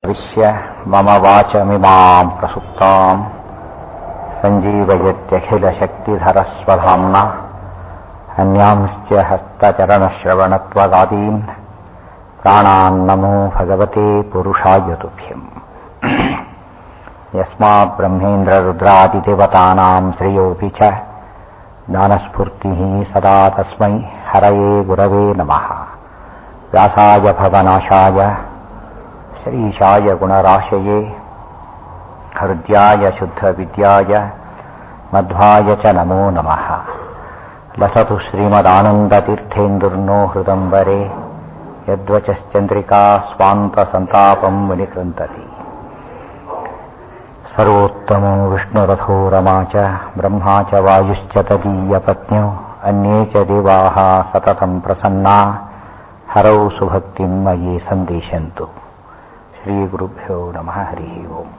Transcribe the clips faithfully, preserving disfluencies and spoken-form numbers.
दृश्य मम वाचमिमां प्रसुप्तां सञ्जीवयत्यखिलशक्तिधरस्वधाम्ना अन्यांश्च हस्तचरणश्रवणत्वगादीन् प्राणान्नमो भगवते पुरुषाय तुभ्यम् यस्मात् ब्रह्मेन्द्ररुद्रादिदेवतानां श्रेयोऽपि च ज्ञानस्फूर्तिः सदा तस्मै हरये गुरवे नमः। व्यासाय भवनाशाय श्रीशाय गुणराशये हृद्याय शुद्धविद्याय मध्वाय च नमो नमः। लसतु श्रीमदानन्दतीर्थेन्दुर्नो हृदम्बरे यद्वचश्चन्द्रिका स्वान्तसन्तापं विनिकृन्तति। सर्वोत्तमो विष्णुरथो रमा च ब्रह्मा च वायुश्च तदीयपत्न्यो अन्ये च देवाः सततं प्रसन्ना हरौ सुभक्तिं मयि सन्दिशन्तु। श्रीगुरुभ्यो नमः। हरिः ओम्।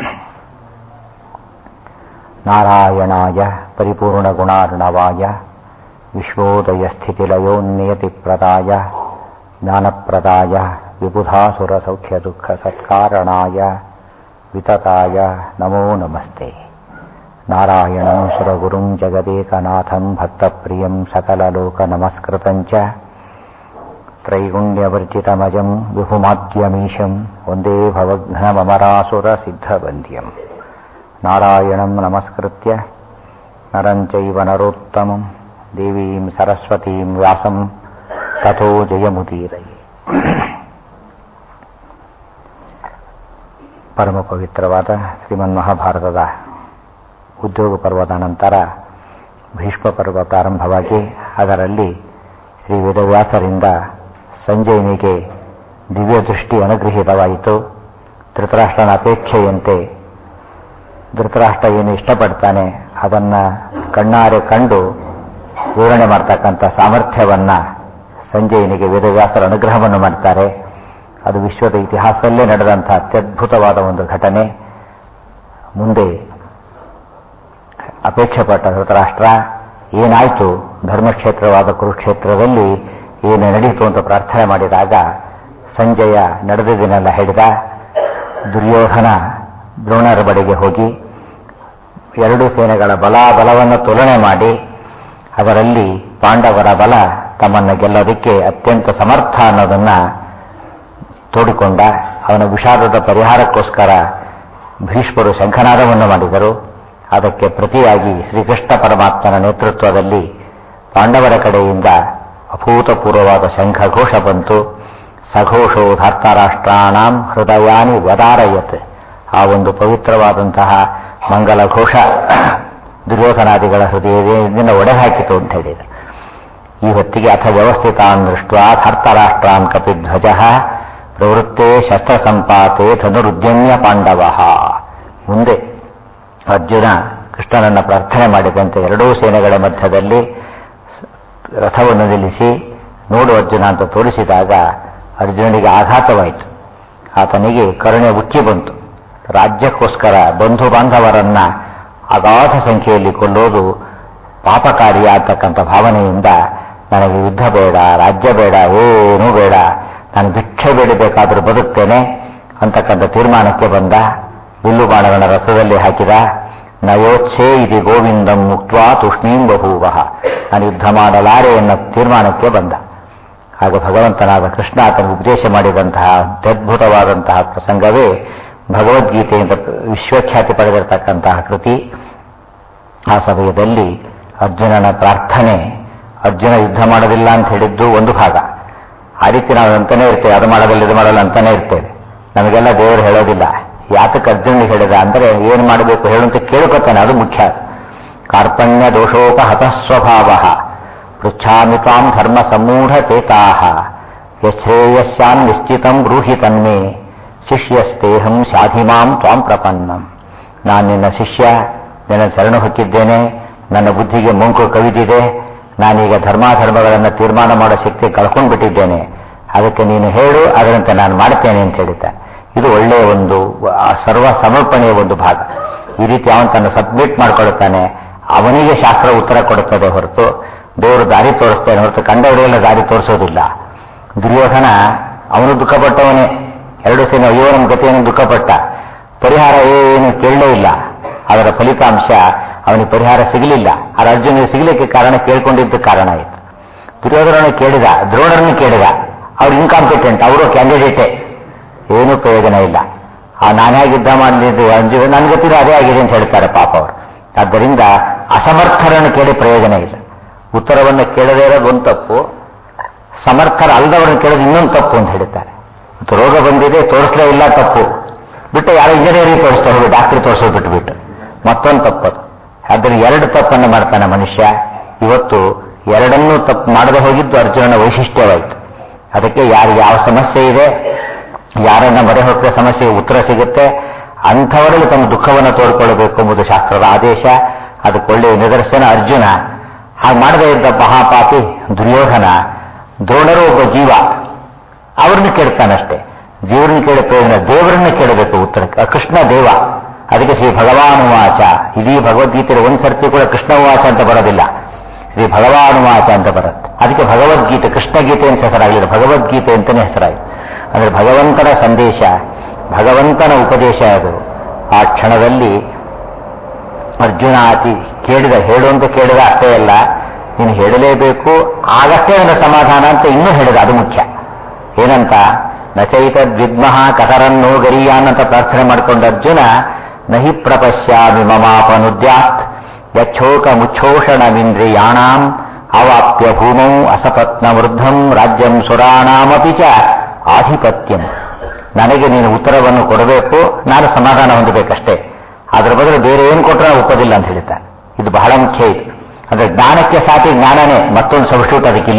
नारायणाय परिपूर्णगुणार्णवाय विश्वोदयस्थितिलयोन्नियतिप्रदाय ज्ञानप्रदाय विबुधासुरसौख्यदुःखसत्कारणाय वितताय नमो नमस्ते। नारायणं सुरगुरुं जगदेकनाथं भक्तप्रियं सकललोकनमस्कृतं च त्रैगुण्यवर्जितमजं विभुमाद्यमीशं वन्दे भवघ्नममरासुरसिद्धवन्द्यं। नारायणं नमस्कृत्य नरं चैव नरोत्तमं देवीं सरस्वतीं व्यासं ततो जयमुदीरये। ಪರಮ ಪವಿತ್ರವಾದ ಶ್ರೀಮನ್ಮಹಾಭಾರತದ ಉದ್ಯೋಗ ಪರ್ವದ ನಂತರ ಭೀಷ್ಮ ಪರ್ವ ಪ್ರಾರಂಭವಾಗಿ ಅದರಲ್ಲಿ ಶ್ರೀ ವೇದವ್ಯಾಸರಿಂದ ಸಂಜಯನಿಗೆ ದಿವ್ಯ ದೃಷ್ಟಿ ಅನುಗ್ರಹೀತವಾಯಿತು. ಧೃತರಾಷ್ಟ್ರನ ಅಪೇಕ್ಷೆಯಂತೆ ಧೃತರಾಷ್ಟ್ರ ಏನು ಇಷ್ಟಪಡ್ತಾನೆ ಅದನ್ನು ಕಣ್ಣಾರೆ ಕಂಡು ವಿವರಣೆ ಮಾಡ್ತಕ್ಕಂಥ ಸಾಮರ್ಥ್ಯವನ್ನು ಸಂಜಯನಿಗೆ ವೇದವ್ಯಾಸರ ಅನುಗ್ರಹವನ್ನು ಮಾಡ್ತಾರೆ. ಅದು ವಿಶ್ವದ ಇತಿಹಾಸದಲ್ಲೇ ನಡೆದಂಥ ಅತ್ಯದ್ಭುತವಾದ ಒಂದು ಘಟನೆ. ಮುಂದೆ ಅಪೇಕ್ಷೆ ಪಟ್ಟ ಧೃತರಾಷ್ಟ್ರ ಏನಾಯಿತು, ಧರ್ಮಕ್ಷೇತ್ರವಾದ ಕುರುಕ್ಷೇತ್ರದಲ್ಲಿ ಏನು ನಡೆಯಿತು ಅಂತ ಪ್ರಾರ್ಥನೆ ಮಾಡಿದಾಗ ಸಂಜಯ ನಡೆದಿದ್ದನ್ನೆಲ್ಲ ಹೇಳಿದ. ದುರ್ಯೋಧನ ದ್ರೋಣರ ಬಳಿಗೆ ಹೋಗಿ ಎರಡು ಸೇನೆಗಳ ಬಲ ಬಲವನ್ನು ತುಲನೆ ಮಾಡಿ ಅದರಲ್ಲಿ ಪಾಂಡವರ ಬಲ ತಮ್ಮನ್ನು ಗೆಲ್ಲೋದಕ್ಕೆ ಅತ್ಯಂತ ಸಮರ್ಥ ಅನ್ನೋದನ್ನು ತೋಡಿಕೊಂಡ. ಅವನ ವಿಷಾದದ ಪರಿಹಾರಕ್ಕೋಸ್ಕರ ಭೀಷ್ಮರು ಶಂಖನಾದವನ್ನು ಮಾಡಿದರು. ಅದಕ್ಕೆ ಪ್ರತಿಯಾಗಿ ಶ್ರೀಕೃಷ್ಣ ಪರಮಾತ್ಮನ ನೇತೃತ್ವದಲ್ಲಿ ಪಾಂಡವರ ಕಡೆಯಿಂದ ಅಭೂತಪೂರ್ವವಾದ ಶಂಖಘೋಷ ಬಂತು. ಸಘೋಷೋ ಧಾರ್ತರಾಷ್ಟ್ರಾಣಾಂ ಹೃದಯಾನಿ ವ್ಯದಾರಯತ್. ಆ ಒಂದು ಪವಿತ್ರವಾದಂತಹ ಮಂಗಲ ಘೋಷ ದುರ್ಯೋಧನಾದಿಗಳ ಹೃದಯದಿಂದ ಒಡೆಹಾಕಿತು ಅಂತ ಹೇಳಿದೆ. ಈ ಹೊತ್ತಿಗೆ ಅಥ ವ್ಯವಸ್ಥಿತಾನ್ ದೃಷ್ಟ ಧಾರ್ತರಾಷ್ಟ್ರಾನ್ ಕಪಿಧ್ವಜ ಪ್ರವೃತ್ತೆ ಶಸ್ತ್ರಸಂಪಾತೆ ಧನುರುದ್ಯಮ್ಯ ಪಾಂಡವ. ಮುಂದೆ ಅರ್ಜುನ ಕೃಷ್ಣನನ್ನು ಪ್ರಾರ್ಥನೆ ಮಾಡಿದಂತೆ ಎರಡೂ ಸೇನೆಗಳ ಮಧ್ಯದಲ್ಲಿ ರಥವನ್ನು ನಿಲ್ಲಿಸಿ ನೋಡು ಅರ್ಜುನ ಅಂತ ತೋರಿಸಿದಾಗ ಅರ್ಜುನನಿಗೆ ಆಘಾತವಾಯಿತು. ಆತನಿಗೆ ಕರುಣೆ ಉಕ್ಕಿ ಬಂತು. ರಾಜ್ಯಕ್ಕೋಸ್ಕರ ಬಂಧು ಬಾಂಧವರನ್ನ ಅಗಾಧ ಸಂಖ್ಯೆಯಲ್ಲಿ ಕೊಲ್ಲೋದು ಪಾಪಕಾರ್ಯ ಅಂತಕ್ಕಂಥ ಭಾವನೆಯಿಂದ ನನಗೆ ಯುದ್ಧ ಬೇಡ, ರಾಜ್ಯ ಬೇಡ, ಏನೂ ಬೇಡ, ನಾನು ಭಿಕ್ಷೆ ಬೇಡಬೇಕಾದ್ರೂ ಬದುಕ್ತೇನೆ ಅಂತಕ್ಕಂಥ ತೀರ್ಮಾನಕ್ಕೆ ಬಂದ. ಬಿಲ್ಲು ಬಾಣಗಳನ್ನು ರಥದಲ್ಲಿ ಹಾಕಿದ. ನಯೋಚ್ಛೇ ಇದು ಗೋವಿಂದಂ ಮುಕ್ತ್ವಾ ತೂಷ್ಣೀಂ ಬಭೂವಃ. ನಾನು ಯುದ್ಧ ಮಾಡಲಾರೆ ಎನ್ನ ತೀರ್ಮಾನಕ್ಕೆ ಬಂದ. ಆಗ ಭಗವಂತನಾದ ಕೃಷ್ಣ ಆತನಿಗೆ ಉಪದೇಶ ಮಾಡಿದಂತಹ ಅತ್ಯದ್ಭುತವಾದಂತಹ ಪ್ರಸಂಗವೇ ಭಗವದ್ಗೀತೆಯಿಂದ ವಿಶ್ವಖ್ಯಾತಿ ಪಡೆದಿರತಕ್ಕಂತಹ ಕೃತಿ. ಆ ಸಮಯದಲ್ಲಿ ಅರ್ಜುನನ ಪ್ರಾರ್ಥನೆ, ಅರ್ಜುನ ಯುದ್ಧ ಮಾಡೋದಿಲ್ಲ ಅಂತ ಹೇಳಿದ್ದು ಒಂದು ಭಾಗ. ಆ ರೀತಿ ನಾವು ಅಂತಾನೆ ಇರ್ತೇವೆ, ಅದು ಮಾಡೋದಿಲ್ಲ ಇದು ಮಾಡಲ್ಲ ಅಂತಾನೆ ಇರ್ತೇವೆ. ನಮಗೆಲ್ಲ ದೇವರು ಹೇಳೋದಿಲ್ಲ. ಯಾತಕ್ಕೆ ಅರ್ಜುನಿಗೆ ಹೇಳಿದ ಅಂದರೆ ಏನು ಮಾಡಬೇಕು ಹೇಳುವಂತ ಕೇಳ್ಕೊತಾನೆ, ಅದು ಮುಖ್ಯ. ಕಾರ್ಪಣ್ಯ ದೋಷೋಪಹತ ಸ್ವಭಾವ ಪೃಚ್ಛಾಮಿ ತ್ವಾಂ ಧರ್ಮ ಸಮೂಢ ಚೇತಾಹ ಯಶ್ರೇಯಸ್ಯಾನ್ ನಿಶ್ಚಿತಂ ಬ್ರೂಹಿ ತನ್ಮೇ ಶಿಷ್ಯಸ್ತೇಹಂ ಶಾಧಿಮಾಂ ತ್ವಾಂ ಪ್ರಪನ್ನಂ. ನಾನು ನಿನ್ನ ಶಿಷ್ಯ, ನಿನ್ನ ಶರಣು ಹೊಕ್ಕಿದ್ದೇನೆ. ನನ್ನ ಬುದ್ಧಿಗೆ ಮಂಕು ಕವಿದಿದೆ. ನಾನೀಗ ಧರ್ಮಾಧರ್ಮಗಳನ್ನು ತೀರ್ಮಾನ ಮಾಡೋ ಶಕ್ತಿ ಕಳ್ಕೊಂಡು ಬಿಟ್ಟಿದ್ದೇನೆ. ಅದಕ್ಕೆ ನೀನು ಹೇಳು, ಅದರಂತೆ ನಾನು ಮಾಡ್ತೇನೆ ಅಂತ ಹೇಳಿದ್ದ. ಇದು ಒಳ್ಳೆಯ ಒಂದು ಸರ್ವ ಸಮರ್ಪಣೆಯ ಒಂದು ಭಾಗ. ಈ ರೀತಿ ಅವನು ತನ್ನ ಸಬ್ಮಿಟ್ ಮಾಡಿಕೊಳ್ಳುತ್ತಾನೆ. ಅವನಿಗೆ ಶಾಸ್ತ್ರ ಉತ್ತರ ಕೊಡುತ್ತದೆ ಹೊರತು ದೇವರು ದಾರಿ ತೋರಿಸ್ತೇನೆ ಹೊರತು ಕಂಡವರೆಲ್ಲ ದಾರಿ ತೋರಿಸೋದಿಲ್ಲ. ದುರ್ಯೋಧನ ಅವನು ದುಃಖಪಟ್ಟವನೇ. ಎರಡು ಸೇನೆ ಅಯ್ಯೋ ನಮ್ಮ ಗತಿಯನ್ನು ದುಃಖಪಟ್ಟ, ಪರಿಹಾರ ಏನು ಕೇಳಲೇ ಇಲ್ಲ. ಅದರ ಫಲಿತಾಂಶ ಅವನಿಗೆ ಪರಿಹಾರ ಸಿಗಲಿಲ್ಲ. ಅದು ಅರ್ಜುನಿಗೆ ಸಿಗಲಿಕ್ಕೆ ಕಾರಣ ಕೇಳ್ಕೊಂಡಿದ್ದ ಕಾರಣ ಆಯಿತು. ದುರ್ಯೋಧನನ್ನು ಕೇಳಿದ, ದ್ರೋಣರನ್ನು ಕೇಳಿದ, ಅವ್ರು ಇನ್ಕಾಂಪಿಟೆಂಟ್, ಅವರು ಕ್ಯಾಂಡಿಡೇಟೇ, ಏನೂ ಪ್ರಯೋಜನ ಇಲ್ಲ. ಆ ನಾನು ಹೇಗಿದ್ದ ಮಾಡಿದ್ದು ಅಂಜು ನನ್ನ ಗತಿನೂ ಅದೇ ಆಗಿದೆ ಅಂತ ಹೇಳ್ತಾರೆ ಪಾಪ ಅವರು. ಆದ್ದರಿಂದ ಅಸಮರ್ಥರನ್ನು ಕೇಳಿ ಪ್ರಯೋಜನ ಇಲ್ಲ. ಉತ್ತರವನ್ನು ಕೇಳದೇ ಇರೋದು ಒಂದು ತಪ್ಪು, ಸಮರ್ಥರ ಅಲ್ಲದವರನ್ನು ಕೇಳೋದು ಇನ್ನೊಂದು ತಪ್ಪು ಅಂತ ಹೇಳ್ತಾರೆ. ಮತ್ತು ರೋಗ ಬಂದಿದೆ ತೋರಿಸಲೇ ಇಲ್ಲ ತಪ್ಪು, ಬಿಟ್ಟು ಯಾರೋ ಇಂಜಿನಿಯರಿಂಗ್ ತೋರಿಸ್ತಾ ಹೋಗಿ ಡಾಕ್ಟರ್ ತೋರಿಸೋದು ಬಿಟ್ಟುಬಿಟ್ಟು ಮತ್ತೊಂದು ತಪ್ಪದು. ಆದ್ದರಿಂದ ಎರಡು ತಪ್ಪನ್ನು ಮಾಡ್ತಾನೆ ಮನುಷ್ಯ. ಇವತ್ತು ಎರಡನ್ನೂ ತಪ್ಪು ಮಾಡದೆ ಹೋಗಿದ್ದು ಅರ್ಜುನನ ವೈಶಿಷ್ಟ್ಯವಾಯಿತು. ಅದಕ್ಕೆ ಯಾರಿಗೆ ಯಾವ ಸಮಸ್ಯೆ ಇದೆ, ಯಾರನ್ನ ಮೊರೆ ಹೊಕ್ಕ ಸಮಸ್ಯೆಗೆ ಉತ್ತರ ಸಿಗುತ್ತೆ, ಅಂಥವರಿಗೆ ತಮ್ಮ ದುಃಖವನ್ನು ತೋಡ್ಕೊಳ್ಳಬೇಕು ಎಂಬುದು ಶಾಸ್ತ್ರದ ಆದೇಶ. ಅದಕ್ಕೊಳ್ಳೆಯ ನಿದರ್ಶನ ಅರ್ಜುನ. ಹಾಗೆ ಮಾಡದೇ ಇದ್ದ ಮಹಾಪಾಪಿ ದುರ್ಯೋಧನ. ದ್ರೋಣರು ಒಬ್ಬ ಜೀವ, ಅವ್ರನ್ನ ಕೇಳ್ತಾನಷ್ಟೇ. ಜೀವರನ್ನ ಕೇಳಿ ಪ್ರಯೋಜನ, ದೇವರನ್ನ ಕೇಳಬೇಕು ಉತ್ತರಕ್ಕೆ. ಕೃಷ್ಣ ದೇವ. ಅದಕ್ಕೆ ಶ್ರೀ ಭಗವಾನುವಾಚ, ಇಡೀ ಭಗವದ್ಗೀತೆ ಒಂದು ಸರ್ತಿ ಕೂಡ ಕೃಷ್ಣವಾಚ ಅಂತ ಬರೋದಿಲ್ಲ, ಶ್ರೀ ಭಗವಾನುವಾಚ ಅಂತ ಬರುತ್ತೆ. ಅದಕ್ಕೆ ಭಗವದ್ಗೀತೆ ಕೃಷ್ಣಗೀತೆ ಅಂತ ಹೆಸರಾಗಲಿಲ್ಲ, ಭಗವದ್ಗೀತೆ ಅಂತಲೇ ಹೆಸರಾಯಿತು. ಅಂದರೆ ಭಗವಂತನ ಸಂದೇಶ, ಭಗವಂತನ ಉಪದೇಶ ಅದು. ಆ ಕ್ಷಣದಲ್ಲಿ ಅರ್ಜುನ ಅತಿ ಕೇಳಿದ, ಹೇಳು ಅಂತ ಕೇಳಿದ ಅಷ್ಟೇ ಅಲ್ಲ, ನೀನು ಹೇಳಲೇಬೇಕು, ಆಗಷ್ಟೇ ನನ್ನ ಸಮಾಧಾನ ಅಂತ ಇನ್ನೂ ಹೇಳಿದ. ಅದು ಮುಖ್ಯ. ಏನಂತ, ನಚೈತ ದ್ವಿಗ್ಮಃ ಕತರನ್ನೋ ಗರೀಯಾನ್ ಅಂತ ಪ್ರಾರ್ಥನೆ ಮಾಡಿಕೊಂಡ ಅರ್ಜುನ, ನಹಿ ಪ್ರಪಶ್ಯಾಮಿ ಮಮಾಪನುದ್ಯಾತ್ ಯಚ್ಛೋಕ ಮುಚ್ಛೋಷಣಮಿಂದ್ರಿಯಾಣಾಂ ಅವಾಪ್ಯ ಭೂಮೌ ಅಸಪತ್ನ ವೃದ್ಧಂ ರಾಜ್ಯಂ ಸುರಾಣಾಮಪಿ ಚ ಆಧಿಪತ್ಯಂ. ನನಗೆ ನೀನು ಉತ್ತರವನ್ನು ಕೊಡಬೇಕು, ನಾನು ಸಮಾಧಾನ ಹೊಂದಬೇಕಷ್ಟೇ. ಅದರ ಬದಲು ಬೇರೆ ಏನು ಕೊಟ್ಟರೆ ಒಪ್ಪೋದಿಲ್ಲ ಅಂತ ಹೇಳ್ತಾನೆ. ಇದು ಬಹಳ ಮುಖ್ಯ. ಇದು ಅಂದರೆ ಜ್ಞಾನಕ್ಕೆ ಸಾಟಿ ಜ್ಞಾನನೇ, ಮತ್ತೊಂದು ಸಬ್ಸ್ಟಿಟ್ಯೂಟ್ ಅದಕ್ಕಿಲ್ಲ.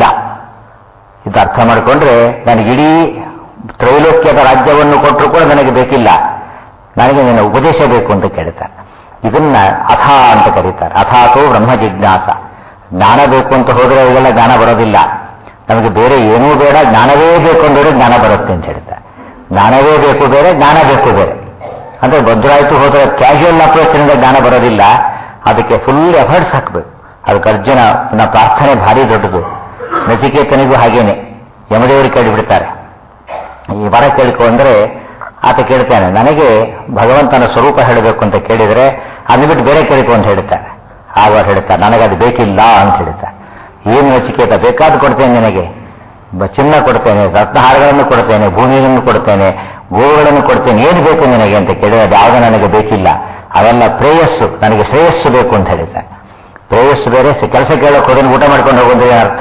ಇದು ಅರ್ಥ ಮಾಡಿಕೊಂಡ್ರೆ ನನಗೆ ಇಡೀ ತ್ರೈಲೋಕ್ಯದ ರಾಜ್ಯವನ್ನು ಕೊಟ್ಟರು ಕೂಡ ನನಗೆ ಬೇಕಿಲ್ಲ, ನನಗೆ ನಿನ್ನ ಉಪದೇಶ ಬೇಕು ಅಂತ ಕೇಳ್ತಾನೆ. ಇದನ್ನ ಅಥ ಅಂತ ಕರೀತಾರೆ. ಅಥಾತೋ ಬ್ರಹ್ಮ ಜಿಜ್ಞಾಸ. ಜ್ಞಾನ ಬೇಕು ಅಂತ ಹೋದರೆ ಅವೆಲ್ಲ ಜ್ಞಾನ ಬರೋದಿಲ್ಲ. ನಮಗೆ ಬೇರೆ ಏನೂ ಬೇಡ, ಜ್ಞಾನವೇ ಬೇಕು ಅಂದ್ರೆ ಜ್ಞಾನ ಬರುತ್ತೆ ಅಂತ ಹೇಳ್ತಾರೆ. ಜ್ಞಾನವೇ ಬೇಕು ಬೇರೆ, ಜ್ಞಾನ ಬೇಕು ಬೇರೆ. ಅಂದ್ರೆ ಬಂಧುರಾಯ್ತು ಹೋದರೆ ಕ್ಯಾಶುವಲ್ ಅಪ್ರೋಚ್ನಿಂದ ಜ್ಞಾನ ಬರೋದಿಲ್ಲ, ಅದಕ್ಕೆ ಫುಲ್ ಎಫರ್ಟ್ಸ್ ಹಾಕಬೇಕು. ಅದಕ್ಕೆ ಅರ್ಜುನ ಪ್ರಾರ್ಥನೆ ಭಾರಿ ದೊಡ್ಡದು. ನಚಿಕೇತನಿಗೂ ಹಾಗೇನೆ ಯಮದೇವರು ಕೇಳಿಬಿಡ್ತಾರೆ, ಈ ವರ ಕೇಳ್ಕೊ ಅಂದ್ರೆ ಆತ ಕೇಳ್ತಾನೆ, ನನಗೆ ಭಗವಂತನ ಸ್ವರೂಪ ಹೇಳಬೇಕು ಅಂತ ಕೇಳಿದರೆ ಅದನ್ನ ಬಿಟ್ಟು ಬೇರೆ ಕೇಳ್ಕೊ ಅಂತ ಹೇಳ್ತಾನೆ. ಆಗ ಹೇಳ್ತಾನೆ, ನನಗದು ಬೇಕಿಲ್ಲ ಅಂತ ಹೇಳ್ತಾನೆ. ಏನು ನಚಿಕೇತ, ಬೇಕಾದ ಕೊಡ್ತೇನೆ ನಿನಗೆ, ಚಿನ್ನ ಕೊಡ್ತೇನೆ, ರತ್ನಹಾರಗಳನ್ನು ಕೊಡ್ತೇನೆ, ಭೂಮಿಯನ್ನು ಕೊಡ್ತೇನೆ, ಗೋವುಗಳನ್ನು ಕೊಡ್ತೇನೆ, ಏನು ಬೇಕು ನಿನಗೆ ಅಂತ ಕೇಳಿದ್ರೆ ಯಾವುದು ನನಗೆ ಬೇಕಿಲ್ಲ, ಅವೆಲ್ಲ ಪ್ರೇಯಸ್ಸು, ನನಗೆ ಶ್ರೇಯಸ್ಸು ಬೇಕು ಅಂತ ಹೇಳ್ತಾನೆ. ಪ್ರೇಯಸ್ಸು ಬೇರೆ, ಕೆಲಸ ಕೇಳೋಕೆ ಹೋದ್ರೆ ಊಟ ಮಾಡ್ಕೊಂಡು ಹೋಗೋದು ಅರ್ಥ.